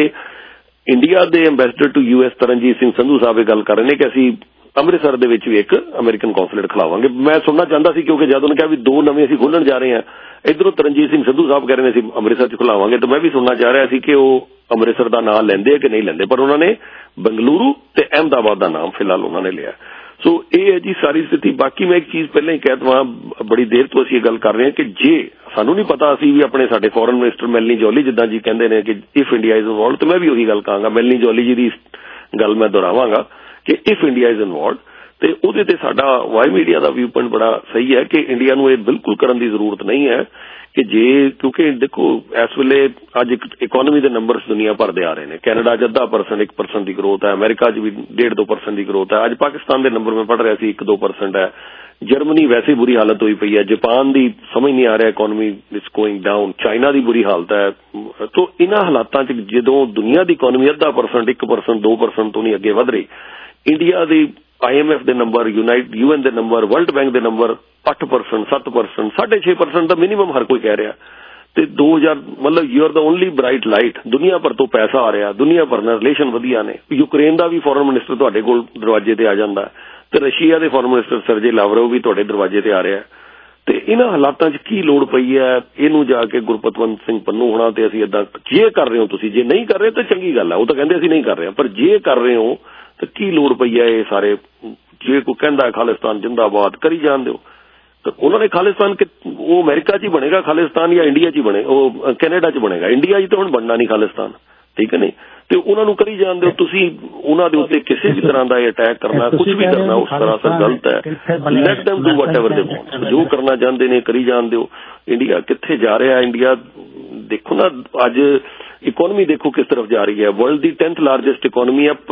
ਇੰਡੀਆ ਦੇ ambassador to US Taranjit Singh Sandhu Sahib ਇਹ ਗੱਲ ਕਰ ਰਹੇ ਨੇ ਕਿ ਅਸੀਂ ਅੰਮ੍ਰਿਤਸਰ ਦੇ ਵਿੱਚ ਵੀ ਇੱਕ ਅਮਰੀਕਨ ਕੌਂਸੂਲੇਟ ਖੁਲਾਵਾਂਗੇ। ਮੈਂ ਸੁਣਨਾ ਚਾਹੁੰਦਾ ਸੀ ਕਿਉਂਕਿ ਜਦ ਉਹਨੇ ਕਿਹਾ ਵੀ 2 ਨਵੇਂ ਅਸੀਂ ਖੋਲਣ ਜਾ ਰਹੇ ਹਾਂ, ਇੱਧਰੋਂ ਤਰਨਜੀਤ ਸਿੰਘ ਸੰਧੂ ਸਾਹਿਬ ਕਹਿ ਰਹੇ ਨੇ ਅਸੀਂ ਅੰਮ੍ਰਿਤਸਰ 'ਚ ਖੁਲਾਵਾਂਗੇ, ਤਾਂ ਮੈਂ ਵੀ ਸੁਣਨਾ ਚਾਹ ਰਿਹਾ ਸੀ ਕਿ ਉਹ ਅੰਮ੍ਰਿਤਸਰ ਦਾ ਨਾਮ ਲੈਂਦੇ ਆ ਕਿ ਨਹੀਂ ਲੈਂਦੇ, ਪਰ ਉਹਨਾਂ ਨੇ ਬੈਂਗਲੁਰੂ ਤੇ ਅਹਿਮਦਾਬਾਦ ਦਾ ਨਾਮ ਫਿਲਹਾਲ ਉਹਨਾਂ ਨੇ ਲਿਆ। ਸੋ ਇਹ ਹੈ ਜੀ ਸਾਰੀ ਸਥਿਤੀ। ਬਾਕੀ ਮੈਂ ਇੱਕ ਚੀਜ਼ ਪਹਿਲਾਂ ਹੀ ਕਹਿ ਦਵਾਂ, ਬੜੀ ਦੇਰ ਤੋਂ ਅਸੀਂ ਇਹ ਗੱਲ ਕਰ ਰਹੇ ਹਾਂ ਕਿ ਜੇ ਸਾਨੂੰ ਨਹੀਂ ਪਤਾ, ਅਸੀਂ ਵੀ ਆਪਣੇ ਸਾਡੇ ਫੋਰਨ ਮਿਨਿਸਟਰ ਮੈਲਨੀ ਜੋਲੀ ਜਿੱਦਾਂ ਜੀ ਕਹਿੰਦੇ ਨੇ ਕਿ ਇਫ ਇੰਡੀਆ ਇਜ਼ ਇਨਵੋਲਵਡ, ਤੇ ਮੈਂ ਵੀ ਉਹੀ ਗੱਲ ਕਹਾਂਗਾ, ਮੈਲਨੀ ਜੋਲੀ ਜੀ ਦੀ ਗੱਲ ਮੈਂ ਦੁਹਰਾਵਾਂਗਾ ਕਿ ਇਫ ਇੰਡੀਆ ਇਜ਼ ਇਨਵੋਲਵਡ, ਤੇ ਉਹਦੇ ਤੇ ਸਾਡਾ ਵਾਈ ਮੀਡੀਆ ਦਾ ਵਿਊ ਪੁਆਇੰਟ ਬੜਾ ਸਹੀ ਹੈ ਕਿ ਇੰਡੀਆ ਨੂੰ ਇਹ ਬਿਲਕੁਲ ਕਰਨ ਦੀ ਜ਼ਰੂਰਤ ਨਹੀਂ ਹੈ ਕਿ ਜੇ, ਕਿਉਂਕਿ ਦੇਖੋ ਇਸ ਵੇਲੇ ਅੱਜ ਇਕੋਨਮੀ ਦੇ ਨੰਬਰਸ ਦੁਨੀਆ ਭਰ ਦੇ ਆ ਰਹੇ ਨੇ। ਕੈਨੇਡਾ 'ਚ 0.5% 1% ਦੀ ਗਰੋਥ ਹੈ, ਅਮਰੀਕਾ 'ਚ ਵੀ 1.5-2% ਦੀ ਗਰੋਥ ਹੈ। ਅੱਜ ਪਾਕਿਸਤਾਨ ਦੇ ਨੰਬਰ ਮੈਂ ਪੜ੍ਹ ਰਿਹਾ ਸੀ 1-2% ਹੈ। ਜਰਮਨੀ ਵੈਸੇ ਬੁਰੀ ਹਾਲਤ ਹੋਈ ਪਈ ਹੈ, ਜਾਪਾਨ ਦੀ ਸਮਝ ਨਹੀਂ ਆ ਰਿਹਾ, economy it's going down, China ਦੀ ਬੁਰੀ ਹਾਲਤ ਹੈ। ਤੋਂ ਇਹਨਾਂ ਹਾਲਾਤਾਂ 'ਚ ਜਦੋਂ ਦੁਨੀਆ ਦੀ ਇਕੋਨਮੀ 0.5%, 1%, 2% ਤੋਂ ਨਹੀਂ ਅੱਗੇ ਵਧ ਰਹੀ, ਇੰਡੀਆ ਦੀ IMF ਦੇ ਨੰਬਰ, UN ਦੇ ਨੰਬਰ, ਵਰਲਡ ਬੈਂਕ ਦੇ ਨੰਬਰ 8%, 7%, 6.5% ਦਾ ਮਿਨੀਮਮ ਹਰ ਕੋਈ ਕਹਿ ਰਿਹਾ। ਤੇ 2000 ਮਤਲਬ you are the only bright light, ਦੁਨੀਆ ਭਰ ਤੋਂ ਪੈਸਾ ਆ ਰਿਹਾ, ਦੁਨੀਆ ਭਰ ਨਾਲ ਰਿਲੇਸ਼ਨ ਵਧੀਆ ਨੇ। ਯੂਕਰੇਨ ਦਾ ਵੀ ਫੋਰਨ ਮਿਨਿਸਟਰ ਤੁਹਾਡੇ ਕੋਲ ਦਰਵਾਜ਼ੇ ਤੇ ਆ ਜਾਂਦਾ, ਤੇ ਰਸ਼ੀਆ ਦੇ ਫੋਰਨ ਮਿਨਿਸਟਰ ਸਰਜੇ ਲਾਵਰੋਵ ਵੀ ਤੁਹਾਡੇ ਦਰਵਾਜ਼ੇ ਤੇ ਆ ਰਿਹਾ। ਤੇ ਇਹਨਾਂ ਹਾਲਾਤਾਂ 'ਚ ਕੀ ਲੋੜ ਪਈ ਹੈ, ਇਹਨੂੰ ਜਾ ਕੇ ਗੁਰਪਤਵੰਤ ਸਿੰਘ ਪੰਨੂ ਹੋਣਾ ਤੇ ਅਸੀਂ ਏਦਾਂ, ਜੇ ਕਰ ਰਹੇ ਹੋ ਤੁਸੀਂ, ਜੇ ਨਹੀਂ ਕਰ ਰਹੇ ਤਾਂ ਚੰਗੀ ਗੱਲ ਹੈ, ਉਹ ਤਾਂ ਕਹਿੰਦੇ ਅਸੀਂ ਨਹੀਂ ਕਰ ਰਹੇ, ਪਰ ਜੇ ਕਰ ਰਹੇ ਹੋ ਤਾਂ ਕੀ ਲੋੜ ਪਈ ਹੈ ਇਹ ਸਾਰੇ? ਜੇ ਕੋਈ ਕਹਿੰਦਾ ਖਾਲਿਸਤਾਨ ਜਿੰਦਾਬਾਦ, ਕਰੀ ਜਾਣ ਦਿਓ। ਤਾਂ ਉਹਨਾਂ ਨੇ ਖਾਲਿਸਤਾਨ ਉਹ ਅਮਰੀਕਾ 'ਚ ਹੀ ਬਣੇਗਾ ਖਾਲਿਸਤਾਨ, ਜਾਂ ਇੰਡੀਆ 'ਚ ਹੀ ਬਣੇ, ਉਹ ਕੈਨੇਡਾ 'ਚ ਬਣੇਗਾ। ਇੰਡੀਆ 'ਚ ਤਾਂ ਹੁਣ ਬਣਨਾ ਨਹੀਂ ਖਾਲਿਸਤਾਨ, ਠੀਕ ਹੈ ਨਹੀਂ? ਤੇ ਉਹਨਾਂ ਨੂੰ ਕਰੀ ਜਾਣ ਦਿਓ। ਤੁਸੀਂ ਉਹਨਾਂ ਦੇ ਉੱਤੇ ਕਿਸੇ ਵੀ ਤਰ੍ਹਾਂ ਦਾ ਅਟੈਕ ਕਰਨਾ, ਕੁਝ ਵੀ ਕਰਨਾ, ਉਸ ਤਰ੍ਹਾਂ ਗਲਤ ਹੈ। Let them do whatever they want, ਜੋ ਕਰਨਾ ਚਾਹੁੰਦੇ ਨੇ ਕਰੀ ਜਾਣ ਦਿਓ। ਇੰਡੀਆ ਕਿੱਥੇ ਜਾ ਰਿਹਾ? ਇੰਡੀਆ ਦੇਖੋ ਨਾ, ਅੱਜ ਇਕੋਨਮੀ ਦੇਖੋ ਕਿਸ ਤਰਫ ਜਾ ਰਹੀ ਹੈ। ਵਰਲਡ ਦੀ 10th ਲਾਰਜੈਸਟ ਇਕੋਨਮੀ ਆ,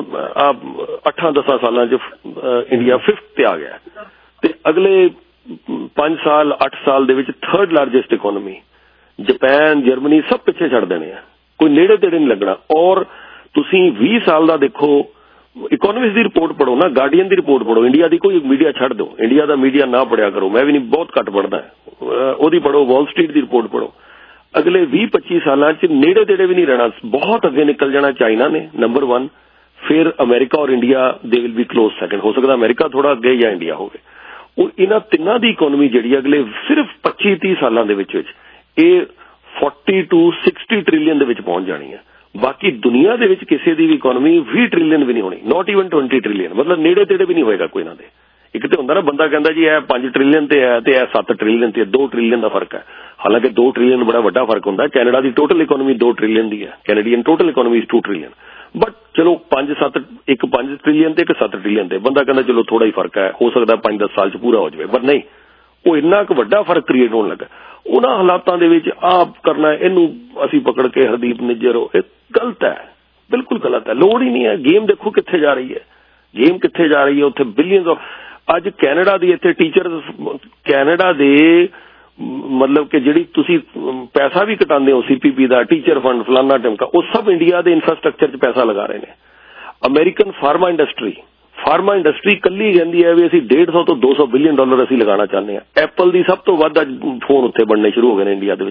8-10 ਸਾਲਾਂ 'ਚ ਇੰਡੀਆ 5th ਤੇ ਆ ਗਿਆ, ਤੇ ਅਗਲੇ 5 ਸਾਲ 8 ਸਾਲ ਦੇ ਵਿੱਚ 3rd largest economy. Japan, Germany ਸਭ ਪਿੱਛੇ ਛੱਡ ਦੇਣੇ ਆ, ਕੋਈ ਨੇੜੇ ਤੇੜੇ ਨਹੀਂ ਲੱਗਣਾ। ਔਰ ਤੁਸੀਂ 20 ਸਾਲ ਦਾ ਦੇਖੋ, ਇਕੋਨੋਮਿਕਸ ਦੀ ਰਿਪੋਰਟ ਪੜ੍ਹੋ ਨਾ, ਗਾਰਡੀਅਨ ਦੀ ਰਿਪੋਰਟ ਪੜ੍ਹੋ, ਇੰਡੀਆ ਦੀ ਕੋਈ ਮੀਡੀਆ ਛੱਡ ਦਿਓ, ਇੰਡੀਆ ਦਾ ਮੀਡੀਆ ਨਾ ਪੜ੍ਹਿਆ ਕਰੋ, ਮੈਂ ਵੀ ਨਹੀਂ, ਬਹੁਤ ਘੱਟ ਪੜ੍ਹਦਾ, ਉਹਦੀ ਪੜ੍ਹੋ, ਵਾਲ ਸਟਰੀਟ ਦੀ ਰਿਪੋਰਟ ਪੜ੍ਹੋ। ਅਗਲੇ 20-25 ਸਾਲਾਂ 'ਚ ਨੇੜੇ ਤੇੜੇ ਵੀ ਨਹੀਂ ਰਹਿਣਾ, ਬਹੁਤ ਅੱਗੇ ਨਿਕਲ ਜਾਣਾ ਚਾਈਨਾ ਨੇ ਨੰਬਰ 1, ਫਿਰ ਅਮਰੀਕਾ ਔਰ India they will be close second. ਹੋ ਸਕਦਾ ਅਮਰੀਕਾ ਥੋੜਾ ਅੱਗੇ ਜਾਂ ਇੰਡੀਆ ਹੋਵੇ। ਉਹ ਇਹਨਾਂ ਤਿੰਨਾਂ ਦੀ ਇਕੋਨਮੀ ਜਿਹੜੀ ਅਗਲੇ ਸਿਰਫ 25-30 ਸਾਲਾਂ ਦੇ ਵਿੱਚ ਇਹ 40 to 60 ਟ੍ਰਿਲੀਅਨ ਦੇ ਵਿੱਚ ਪਹੁੰਚ ਜਾਣੀ ਹੈ। ਬਾਕੀ ਦੁਨੀਆ ਦੇ ਵਿੱਚ ਕਿਸੇ ਦੀ ਵੀ ਇਕੋਨਮੀ 20 ਟ੍ਰਿਲੀਅਨ ਵੀ ਨਹੀਂ ਹੋਣੀ, ਨਾਟ ਈਵਨ 20 ਟ੍ਰਿਲੀਅਨ, ਮਤਲਬ ਨੇੜੇ ਤੇੜੇ ਵੀ ਨਹੀਂ ਹੋਏਗਾ ਕੋਈ ਇਹਨਾਂ ਦੇ। ਇੱਕ ਤੇ ਹੁੰਦਾ ਨਾ, ਬੰਦਾ ਕਹਿੰਦਾ ਜੀ ਇਹ 5 ਟ੍ਰਿਲੀਅਨ ਤੇ ਹੈ ਤੇ ਇਹ 7 ਟ੍ਰਿਲੀਅਨ ਤੇ 2 ਟ੍ਰਿਲੀਅਨ ਦਾ ਫਰਕ ਹੈ। ਹਾਲਾਂਕਿ 2 ਟ੍ਰਿਲੀਅਨ ਬੜਾ ਵੱਡਾ ਫਰਕ ਹੁੰਦਾ। ਕੈਨੇਡਾ ਦੀ ਟੋਟਲ ਇਕੋਨਮੀ 2 ਟ੍ਰਿਲੀਅਨ ਦੀ ਹੈ, Canadian total economy 2 trillion, but ਚਲੋ 5-7, ਇੱਕ 5 ਟ੍ਰਿਲੀਅਨ ਤੇ ਇੱਕ 7 ਟ੍ਰਿਲੀਅਨ ਤੇ ਬੰਦਾ ਕਹਿੰਦਾ ਚਲੋ ਥੋੜਾ ਹੀ ਫਰਕ ਹੈ, ਹੋ ਸਕਦਾ 5-10 ਸਾਲ 'ਚ ਪੂਰਾ ਹੋ ਜਾਵੇ, ਪਰ ਨਹੀਂ, ਉਹ ਇੰਨਾ ਕੁ ਵੱਡਾ ਫਰਕ ਕ੍ਰੀਏਟ ਹੋਣ ਲੱਗਾ। ਉਹਨਾਂ ਹਾਲਾਤਾਂ ਦੇ ਵਿੱਚ ਆਪ ਕਰਨਾ, ਇਹਨੂੰ ਅਸੀਂ ਪਕੜ ਕੇ ਹਰਦੀਪ ਨਿੱਜਰ, ਇਹ ਗਲਤ ਹੈ, ਬਿਲਕੁਲ ਗਲਤ ਹੈ, ਲੋੜ ਹੀ ਨਹੀਂ ਹੈ। ਗੇਮ ਦੇਖੋ ਕਿੱਥੇ ਜਾ ਰਹੀ ਹੈ, ਗੇਮ ਕਿੱਥੇ ਜਾ ਰਹੀ ਹੈ। ਉੱਥੇ ਬਿਲੀਅਨਸ ਆਫ, ਅੱਜ ਕੈਨੇਡਾ ਦੀ ਇੱਥੇ ਟੀਚਰਸ ਕੈਨੇਡਾ ਦੇ ਮਤਲਬ ਕਿ ਜਿਹੜੀ ਤੁਸੀਂ ਪੈਸਾ ਵੀ ਕਟਾਉਂਦੇ ਹੋ CPP ਦਾ ਟੀਚਰ ਫੰਡ ਫਲਾਨਾ ਟਮਕਾ ਉਹ ਸਭ ਇੰਡੀਆ ਦੇ ਇਨਫਰਾਸਟ੍ਰਕਚਰ 'ਚ ਪੈਸਾ ਲਗਾ ਰਹੇ ਨੇ। ਅਮਰੀਕਨ ਫਾਰਮਾ ਇੰਡਸਟਰੀ ਕੱਲੀ ਕਹਿੰਦੀ ਹੈ ਵੀ ਅਸੀਂ 150 ਤੋਂ 200 ਬਿਲੀਅਨ ਡਾਲਰ ਅਸੀਂ ਲਗਾਉਣਾ ਚਾਹੁੰਦੇ ਹਾਂ। ਐਪਲ ਦੀ ਸਭ ਤੋਂ ਵੱਧ ਅੱਜ ਫੋਨ ਉੱਥੇ ਬਣਨੇ ਸ਼ੁਰੂ ਹੋ ਗਏ ਨੇ ਇੰਡੀਆ ਦੇ ਵਿੱਚ।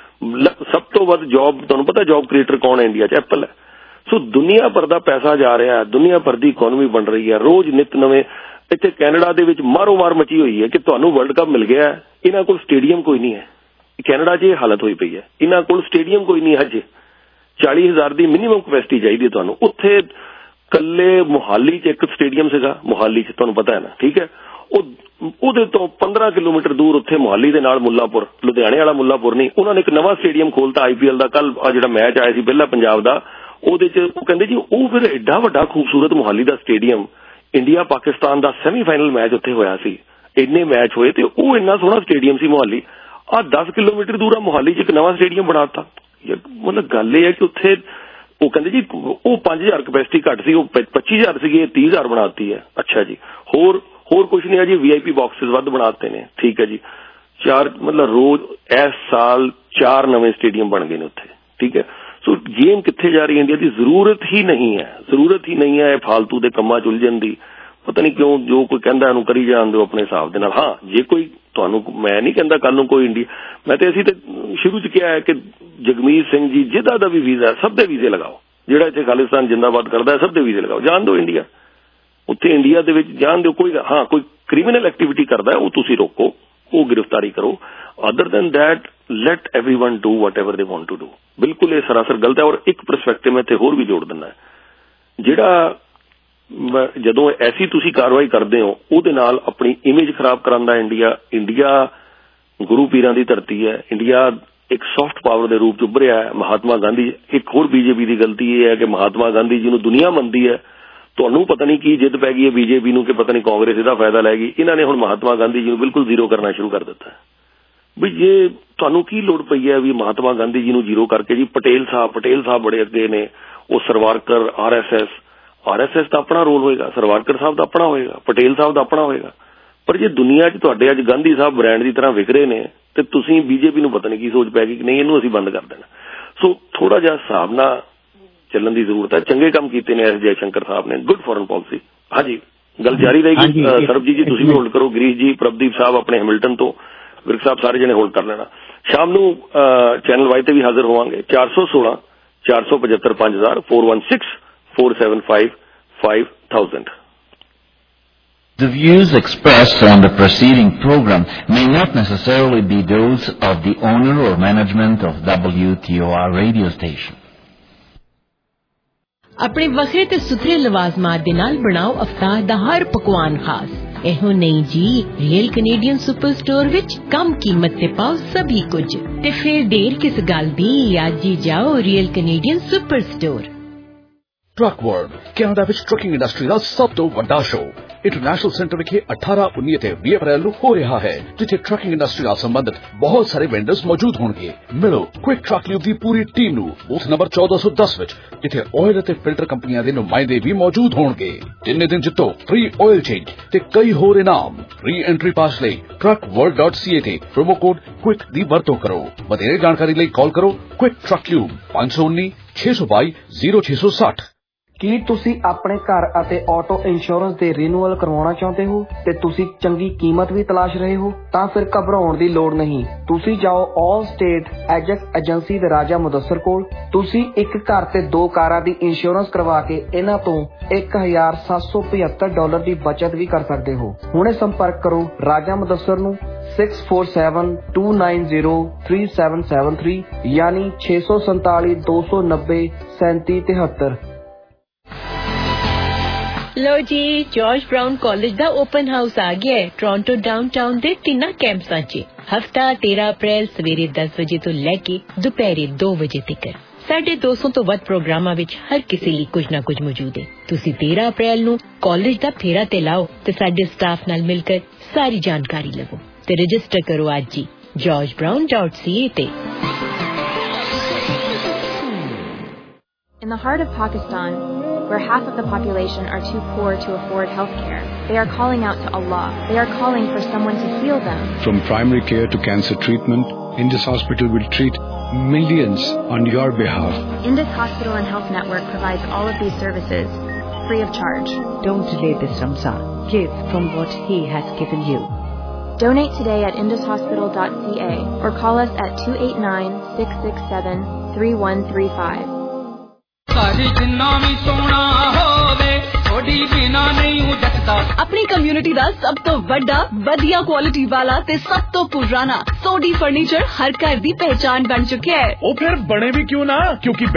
ਸਭ ਤੋਂ ਵੱਧ ਜੌਬ ਤੁਹਾਨੂੰ ਪਤਾ ਜੌਬ ਕ੍ਰੀਏਟਰ ਕੌਣ ਹੈ ਇੰਡੀਆ 'ਚ? ਐਪਲ ਹੈ। ਸੋ ਦੁਨੀਆ ਭਰ ਦਾ ਪੈਸਾ ਜਾ ਰਿਹਾ, ਦੁਨੀਆ ਭਰ ਦੀ ਇਕਨੋਮੀ ਬਣ ਰਹੀ ਹੈ, ਰੋਜ਼ ਨਿਤ ਨਵੇਂ। ਇੱਥੇ ਕੈਨੇਡਾ ਦੇ ਵਿੱਚ ਮਾਰੋ ਮਾਰ ਮਚੀ ਹੋਈ ਹੈ ਕਿ ਤੁਹਾਨੂੰ ਵਰਲਡ ਕੱਪ ਮਿਲ ਗਿਆ, ਇਹਨਾਂ ਕੋਲ ਸਟੇਡੀਅਮ ਕੋਈ ਨਹੀਂ ਹੈ। ਕੈਨੇਡਾ 'ਚ ਇਹ ਹਾਲਤ ਹੋਈ ਪਈ ਹੈ, ਇਹਨਾਂ ਕੋਲ ਸਟੇਡੀਅਮ ਕੋਈ ਨਹੀਂ ਹਜੇ। 40,000 ਦੀ ਮਿਨੀਮਮ ਕਪੈਸਿਟੀ ਚਾਹੀਦੀ ਤੁਹਾਨੂੰ। ਉੱਥੇ ਕੱਲੇ ਮੁਹਾਲੀ 'ਚ ਇੱਕ ਸਟੇਡੀਅਮ ਸੀਗਾ, ਮੁਹਾਲੀ 'ਚ ਤੁਹਾਨੂੰ ਪਤਾ ਹੈ ਨਾ, ਠੀਕ ਹੈ। ਉਹਦੇ ਤੋਂ 15 ਕਿਲੋਮੀਟਰ ਦੂਰ ਉੱਥੇ ਮੁਹਾਲੀ ਦੇ ਨਾਲ ਮੁੱਲਾਪੁਰ, ਲੁਧਿਆਣੇ ਵਾਲਾ ਮੁੱਲਾਪੁਰ ਨਹੀਂ, ਉਹਨਾਂ ਨੇ ਇੱਕ ਨਵਾਂ ਸਟੇਡੀਅਮ ਖੋਲਤਾ IPL ਦਾ। ਕੱਲ ਜਿਹੜਾ ਮੈਚ ਆਇਆ ਸੀ ਪਹਿਲਾ ਪੰਜਾਬ ਦਾ, ਉਹਦੇ 'ਚ ਉਹ ਕਹਿੰਦੇ ਜੀ ਉਹ ਫਿਰ ਐਡਾ ਵੱਡਾ ਖੂਬਸੂਰਤ ਮੁਹਾਲੀ ਦਾ ਸਟੇਡੀਅਮ, ਇੰਡੀਆ ਪਾਕਿਸਤਾਨ ਦਾ ਸੈਮੀਫਾਈਨਲ ਮੈਚ ਉੱਥੇ ਹੋਇਆ ਸੀ, ਇੰਨੇ ਮੈਚ ਹੋਏ ਤੇ ਉਹ ਇੰਨਾ ਸੋਹਣਾ ਸਟੇਡੀਅਮ ਸੀ ਮੁਹਾਲੀ। 10 ਕਿਲੋਮੀਟਰ ਦੂਰ ਆ ਮੁਹਾਲੀ 'ਚ ਇੱਕ ਨਵਾਂ ਸਟੇਡੀਅਮ ਬਣਾਤਾ। ਮਤਲਬ ਗੱਲ ਇਹ ਹੈ ਕਿ ਉੱਥੇ ਉਹ ਕਹਿੰਦੇ ਜੀ ਉਹ 5,000 ਕਪੈਸਿਟੀ ਘੱਟ ਸੀ, ਉਹ 25,000 ਸੀਗੀ, ਇਹ 30,000 ਬਣਾਤੀ ਹੈ। ਅੱਛਾ ਜੀ, ਹੋਰ ਕੁਝ ਨਹੀਂ ਹੈ ਜੀ, VIP ਬਾਕਸਿਸ ਵੱਧ ਬਣਾਤੇ ਨੇ, ਠੀਕ ਹੈ ਜੀ। 4 ਮਤਲਬ ਰੋਜ਼ ਇਸ ਸਾਲ 4 ਨਵੇਂ ਸਟੇਡੀਅਮ ਬਣ ਗਏ ਨੇ ਉੱਥੇ, ਠੀਕ ਹੈ। ਸੋ ਗੇਮ ਕਿੱਥੇ ਜਾ ਰਹੀ ਹੈ ਇੰਡੀਆ ਦੀ? ਜ਼ਰੂਰਤ ਹੀ ਨਹੀਂ ਹੈ ਇਹ ਫਾਲਤੂ ਦੇ ਕੰਮਾਂ 'ਚ ਉਲਝਣ ਦੀ। ਪਤਾ ਨਹੀਂ ਕਿਉਂ ਜੋ ਕੋਈ ਕਹਿੰਦਾ ਇਹਨੂੰ ਕਰੀ ਜਾਣ ਦਿਓ ਆਪਣੇ ਹਿਸਾਬ ਦੇ ਨਾਲ। ਹਾਂ, ਜੇ ਕੋਈ ਤੁਹਾਨੂੰ, ਮੈਂ ਨਹੀਂ ਕਹਿੰਦਾ ਕੱਲ ਨੂੰ ਕੋਈ ਇੰਡੀਆ, ਮੈਂ ਤੇ ਅਸੀਂ ਤੇ ਸ਼ੁਰੂ 'ਚ ਕਿਹਾ ਹੈ ਕਿ ਜਗਮੀਤ ਸਿੰਘ ਜੀ ਜਿਹਦਾ ਦਾ ਵੀ ਵੀਜ਼ਾ ਸਭ ਦੇ ਵੀਜ਼ੇ ਲਗਾਓ, ਜਿਹੜਾ ਇੱਥੇ ਖਾਲਿਸਤਾਨ ਜਿੰਦਾਬਾਦ ਕਰਦਾ ਸਭ ਦੇ ਵੀਜ਼ੇ ਲਗਾਓ, ਜਾਣ ਦਿਓ ਇੰਡੀਆ। ਉੱਥੇ ਇੰਡੀਆ ਦੇ ਵਿੱਚ ਜਾਣ ਦਿਓ। ਕੋਈ ਕ੍ਰਿਮੀਨਲ ਐਕਟੀਵਿਟੀ ਕਰਦਾ ਉਹ ਤੁਸੀਂ ਰੋਕੋ, ਉਹ ਗ੍ਰਿਫਤਾਰੀ ਕਰੋ। Other than that let everyone do whatever they want to do. ਬਿਲਕੁਲ ਇਹ ਸਰਾਸਰ ਗਲਤ ਹੈ। ਔਰ ਇੱਕ ਪਰਸਪੈਕਟਿਵ ਮੈਂ ਇੱਥੇ ਹੋਰ ਵੀ ਜੋੜ ਦਿੰਦਾ, ਜਿਹੜਾ ਜਦੋਂ ਐਸੀ ਤੁਸੀਂ ਕਾਰਵਾਈ ਕਰਦੇ ਹੋ ਉਹਦੇ ਨਾਲ ਆਪਣੀ ਇਮੇਜ ਖਰਾਬ ਕਰਾਉਂਦਾ ਇੰਡੀਆ ਗੁਰੂ ਪੀਰਾਂ ਦੀ ਧਰਤੀ ਹੈ। ਇੰਡੀਆ ਇੱਕ ਸੌਫਟ ਪਾਵਰ ਦੇ ਰੂਪ 'ਚ ਉੱਭਰਿਆ ਹੈ। ਮਹਾਤਮਾ ਗਾਂਧੀ, ਇੱਕ ਹੋਰ BJP ਦੀ ਗਲਤੀ ਇਹ ਹੈ ਕਿ ਮਹਾਤਮਾ ਗਾਂਧੀ ਜੀ ਨੂੰ ਦੁਨੀਆ ਮੰਨਦੀ ਹੈ, ਤੁਹਾਨੂੰ ਪਤਾ ਨਹੀਂ ਕੀ ਜਿੱਦ ਪੈ ਗਈ ਹੈ BJP ਨੂੰ ਕਿ ਪਤਾ ਨਹੀਂ ਕਾਂਗਰਸ ਇਹਦਾ ਫਾਇਦਾ ਲੈਗੀ। ਇਹਨਾਂ ਨੇ ਹੁਣ ਮਹਾਤਮਾ ਗਾਂਧੀ ਜੀ ਨੂੰ ਬਿਲਕੁਲ ਜ਼ੀਰੋ ਕਰਨਾ ਸ਼ੁਰੂ ਕਰ ਦਿੱਤਾ ਵੀ ਜੇ ਤੁਹਾਨੂੰ ਕੀ ਲੋੜ ਪਈ ਹੈ ਵੀ ਮਹਾਤਮਾ ਗਾਂਧੀ ਜੀ ਨੂੰ ਜ਼ੀਰੋ ਕਰਕੇ ਜੀ ਪਟੇਲ ਸਾਹਿਬ ਬੜੇ ਅੱਗੇ ਨੇ, ਉਹ ਸਰਵਾਰਕਰ RSS ਦਾ ਆਪਣਾ ਰੋਲ ਹੋਏਗਾ, ਸਰਵਾਰਕਰ ਸਾਹਿਬ ਦਾ ਆਪਣਾ ਹੋਏਗਾ, ਪਟੇਲ ਸਾਹਿਬ ਦਾ ਆਪਣਾ ਹੋਏਗਾ। ਪਰ ਜੇ ਦੁਨੀਆ 'ਚ ਤੁਹਾਡੇ ਅੱਜ ਗਾਂਧੀ ਸਾਹਿਬ ਬ੍ਰਾਂਡ ਦੀ ਤਰ੍ਹਾਂ ਵਿਕ ਰਹੇ ਨੇ ਤੇ ਤੁਸੀਂ BJP ਨੂੰ ਪਤਾ ਨਹੀਂ ਕੀ ਸੋਚ ਪੈ ਗਈ ਕਿ ਨਹੀਂ ਇਹਨੂੰ ਅਸੀਂ ਬੰਦ ਕਰ ਦੇਣਾ। ਸੋ ਥੋੜਾ ਜਿਹਾ ਹਿਸਾਬ ਨਾਲ ਚੱਲਣ ਦੀ ਜ਼ਰੂਰਤ ਹੈ। ਚੰਗੇ ਕੰਮ ਕੀਤੇ ਨੇ S ਜੈਸ਼ੰਕਰ ਸਾਹਿਬ ਨੇ, ਗੁੱਡ ਫੋਰਨ ਪਾਲਿਸੀ। ਹਾਂਜੀ, ਗੱਲ ਜਾਰੀ ਰਹੇਗੀ। ਸਰਬਜੀਤ ਜੀ ਤੁਸੀਂ ਵੀ ਹੋਲਡ ਕਰੋ, ਗਰੀਸ਼ ਜੀ, ਪ੍ਰਭਦੀਪ ਸਾਹਿਬ ਆਪਣੇ ਹੈਮਿਲਟਨ ਤੋਂ, ਵਿਰਕ ਸਾਹਿਬ ਸਾਰੇ ਜਣੇ ਹੋਲਡ ਕਰ ਲੈਣਾ। ਸ਼ਾਮ ਨੂੰ ਚੈਨਲ ਵਾਈ ਤੇ ਵੀ ਹਾਜ਼ਰ ਹੋਵਾਂਗੇ। 416 475 5000 416 475 5000। The views expressed on the preceding program may not necessarily be those of the owner or management of WTOR radio station. ਆਪਣੇ ਵੱਖਰੇ ਤੇ ਸੁਥਰੇ ਲਵਾਜ਼ਮਾਤ ਦੇ ਨਾਲ ਬਣਾਓ ਅਫਤਾਰ ਦਾ ਹਰ ਪਕਵਾਨ ਖਾਸ। ਇਹੋ ਨਹੀਂ ਜੀ, ਰੀਅਲ ਕੈਨੇਡੀਅਨ ਸੁਪਰ ਸਟੋਰ ਵਿੱਚ ਕਮ ਕੀਮਤ ਤੇ ਪਾਓ ਸਭੀ ਕੁਝ। ਤੇ ਫਿਰ ਦੇਰ ਕਿਸ ਗੱਲ ਦੀ, ਅੱਜ ਹੀ ਜਾਓ Real Canadian Superstore. Truck world Canada ਵਿੱਚ ਟਰੱਕਿੰਗ ਇੰਡਸਟਰੀ ਦਾ ਸਭ ਤੋਂ ਵੱਡਾ ਸ਼ੋਅ ਇੰਟਰਨੈਸ਼ਨਲ ਸੈਂਟਰ ਵਿਖੇ 18, 19 ਤੇ 20 ਅਪ੍ਰੈਲ ਨੂੰ ਹੋ ਰਿਹਾ ਹੈ, ਜਿੱਥੇ ਟਰੱਕਿੰਗ ਇੰਡਸਟਰੀ ਨਾਲ ਸੰਬੰਧਿਤ ਬਹੁਤ ਸਾਰੇ ਵੈਂਡਰਸ ਮੌਜੂਦ ਹੋਣਗੇ। ਮਿਲੋ ਕੁਇਕ ਟਰੱਕ ਲਿਵ ਦੀ ਪੂਰੀ ਟੀਮ ਨੂੰ ਬੂਥ ਨੰਬਰ 1410 ਵਿੱਚ, ਜਿੱਥੇ ਆਇਲ ਅਤੇ ਫਿਲਟਰ ਕੰਪਨੀਆਂ ਦੇ ਨੁਮਾਇੰਦੇ ਵੀ ਮੌਜੂਦ ਹੋਣਗੇ। ਤਿੰਨੇ ਦਿਨ ਜਿੱਤੋ ਫ੍ਰੀ ਆਇਲ ਚੇਂਜ ਤੇ ਕਈ ਹੋਰ ਇਨਾਮ। ਰੀ ਐਂਟਰੀ ਪਾਸ ਲਈ truckworld.ca ਤੇ ਪ੍ਰੋਮੋ ਕੋਡ ਕੁਇਕ ਦੀ ਵਰਤੋਂ ਕਰੋ। ਵਧੇਰੇ ਜਾਣਕਾਰੀ ਲਈ ਕਾਲ ਕਰੋ ਕੁਇਕ ਟਰੱਕ ਲਿਵ 519 622 0660। ਕੀ ਤੁਸੀਂ ਆਪਣੇ ਘਰ ਅਤੇ ਆਟੋ ਇੰਸ਼ੋਰੈਂਸ ਦੇ ਰੀਨਿਊਅਲ ਕਰਵਾਉਣਾ ਚਾਹੁੰਦੇ ਹੋ ਤੇ ਤੁਸੀਂ ਚੰਗੀ ਕੀਮਤ ਵੀ ਤਲਾਸ਼ ਰਹੇ ਹੋ? ਤਾਂ ਫਿਰ ਘਬਰਾਉਣ ਦੀ ਲੋੜ ਨਹੀਂ। ਤੁਸੀਂ ਜਾਓ ਆਲ ਸਟੇਟ ਐਜੈਕਟ ਏਜੰਸੀ ਦੇ ਰਾਜਾ ਮੁਦੱਸਰ ਕੋਲ। ਤੁਸੀਂ ਇੱਕ ਘਰ ਤੇ 2 ਕਾਰਾਂ ਦੀ ਇੰਸ਼ੋਰੈਂਸ ਕਰਵਾ ਕੇ ਇਹਨਾਂ ਤੋਂ $1,775 ਦੀ ਬਚਤ ਵੀ ਕਰ ਸਕਦੇ ਹੋ। ਹੁਣੇ ਸੰਪਰਕ ਕਰੋ ਰਾਜਾ ਮੁਦੱਸਰ ਨੂੰ 647-290-3773 ਯਾਨੀ 647-290-3773। ਲੋ ਜੀ, ਜਾਰਜ ਬਰਾਊਨ ਕਾਲਜ ਦਾ ਓਪਨ ਹਾਊਸ ਆ ਗਿਆ ਹੈ ਟੋਰਾਂਟੋ ਡਾਊਨਟਾਊਨ ਦੇ 3 ਕੈਂਪਸਾਂ 'ਚ। ਹਫਤਾ 13 ਅਪ੍ਰੈਲ ਸਵੇਰੇ 10 ਵਜੇ ਤੋਂ ਲੈ ਕੇ ਦੁਪਹਿਰੇ 2 ਵਜੇ ਤੱਕ। 250 ਤੋਂ ਵੱਧ ਪ੍ਰੋਗਰਾਮਾਂ ਵਿੱਚ ਹਰ ਕਿਸੇ ਲਈ ਕੁਝ ਨਾ ਕੁਝ ਮੌਜੂਦ ਹੈ। ਤੁਸੀਂ 13 ਅਪ੍ਰੈਲ ਨੂੰ ਕਾਲਜ ਦਾ ਫੇਰਾ ਤੇ ਲਾਓ ਤੇ ਸਾਡੇ ਸਟਾਫ ਨਾਲ ਮਿਲ ਕੇ ਸਾਰੀ ਜਾਣਕਾਰੀ ਲਵੋ ਤੇ ਰਜਿਸਟਰ ਕਰੋ ਅੱਜ ਹੀ georgebrown.ca ਤੇ। In the heart of Pakistan, where half of the population are too poor to afford health care. They are calling out to Allah. They are calling for someone to heal them. From primary care to cancer treatment, Indus Hospital will treat millions on your behalf. Indus Hospital and Health Network provides all of these services free of charge. Don't delay this Ramzan. Give from what He has given you. Donate today at indushospital.ca or call us at 289-667-3135. अपनी community ਦਾ ਸਭ ਤੋਂ ਵੱਡਾ ਵਧੀਆ quality ਵਾਲਾ ਤੇ ਸਭ ਤੋਂ ਪੁਰਾਣਾ ਸੋਡੀ ਫਰਨੀਚਰ ਹਰ ਘਰ ਦੀ ਪਹਿਚਾਨ ਬਣ ਚੁੱਕਿਆ ਹੈ। ਉਹ ਫਿਰ ਬਣੇ ਵੀ ਕਿਉਂ ਨਾ, ਕਿਉਂਕਿ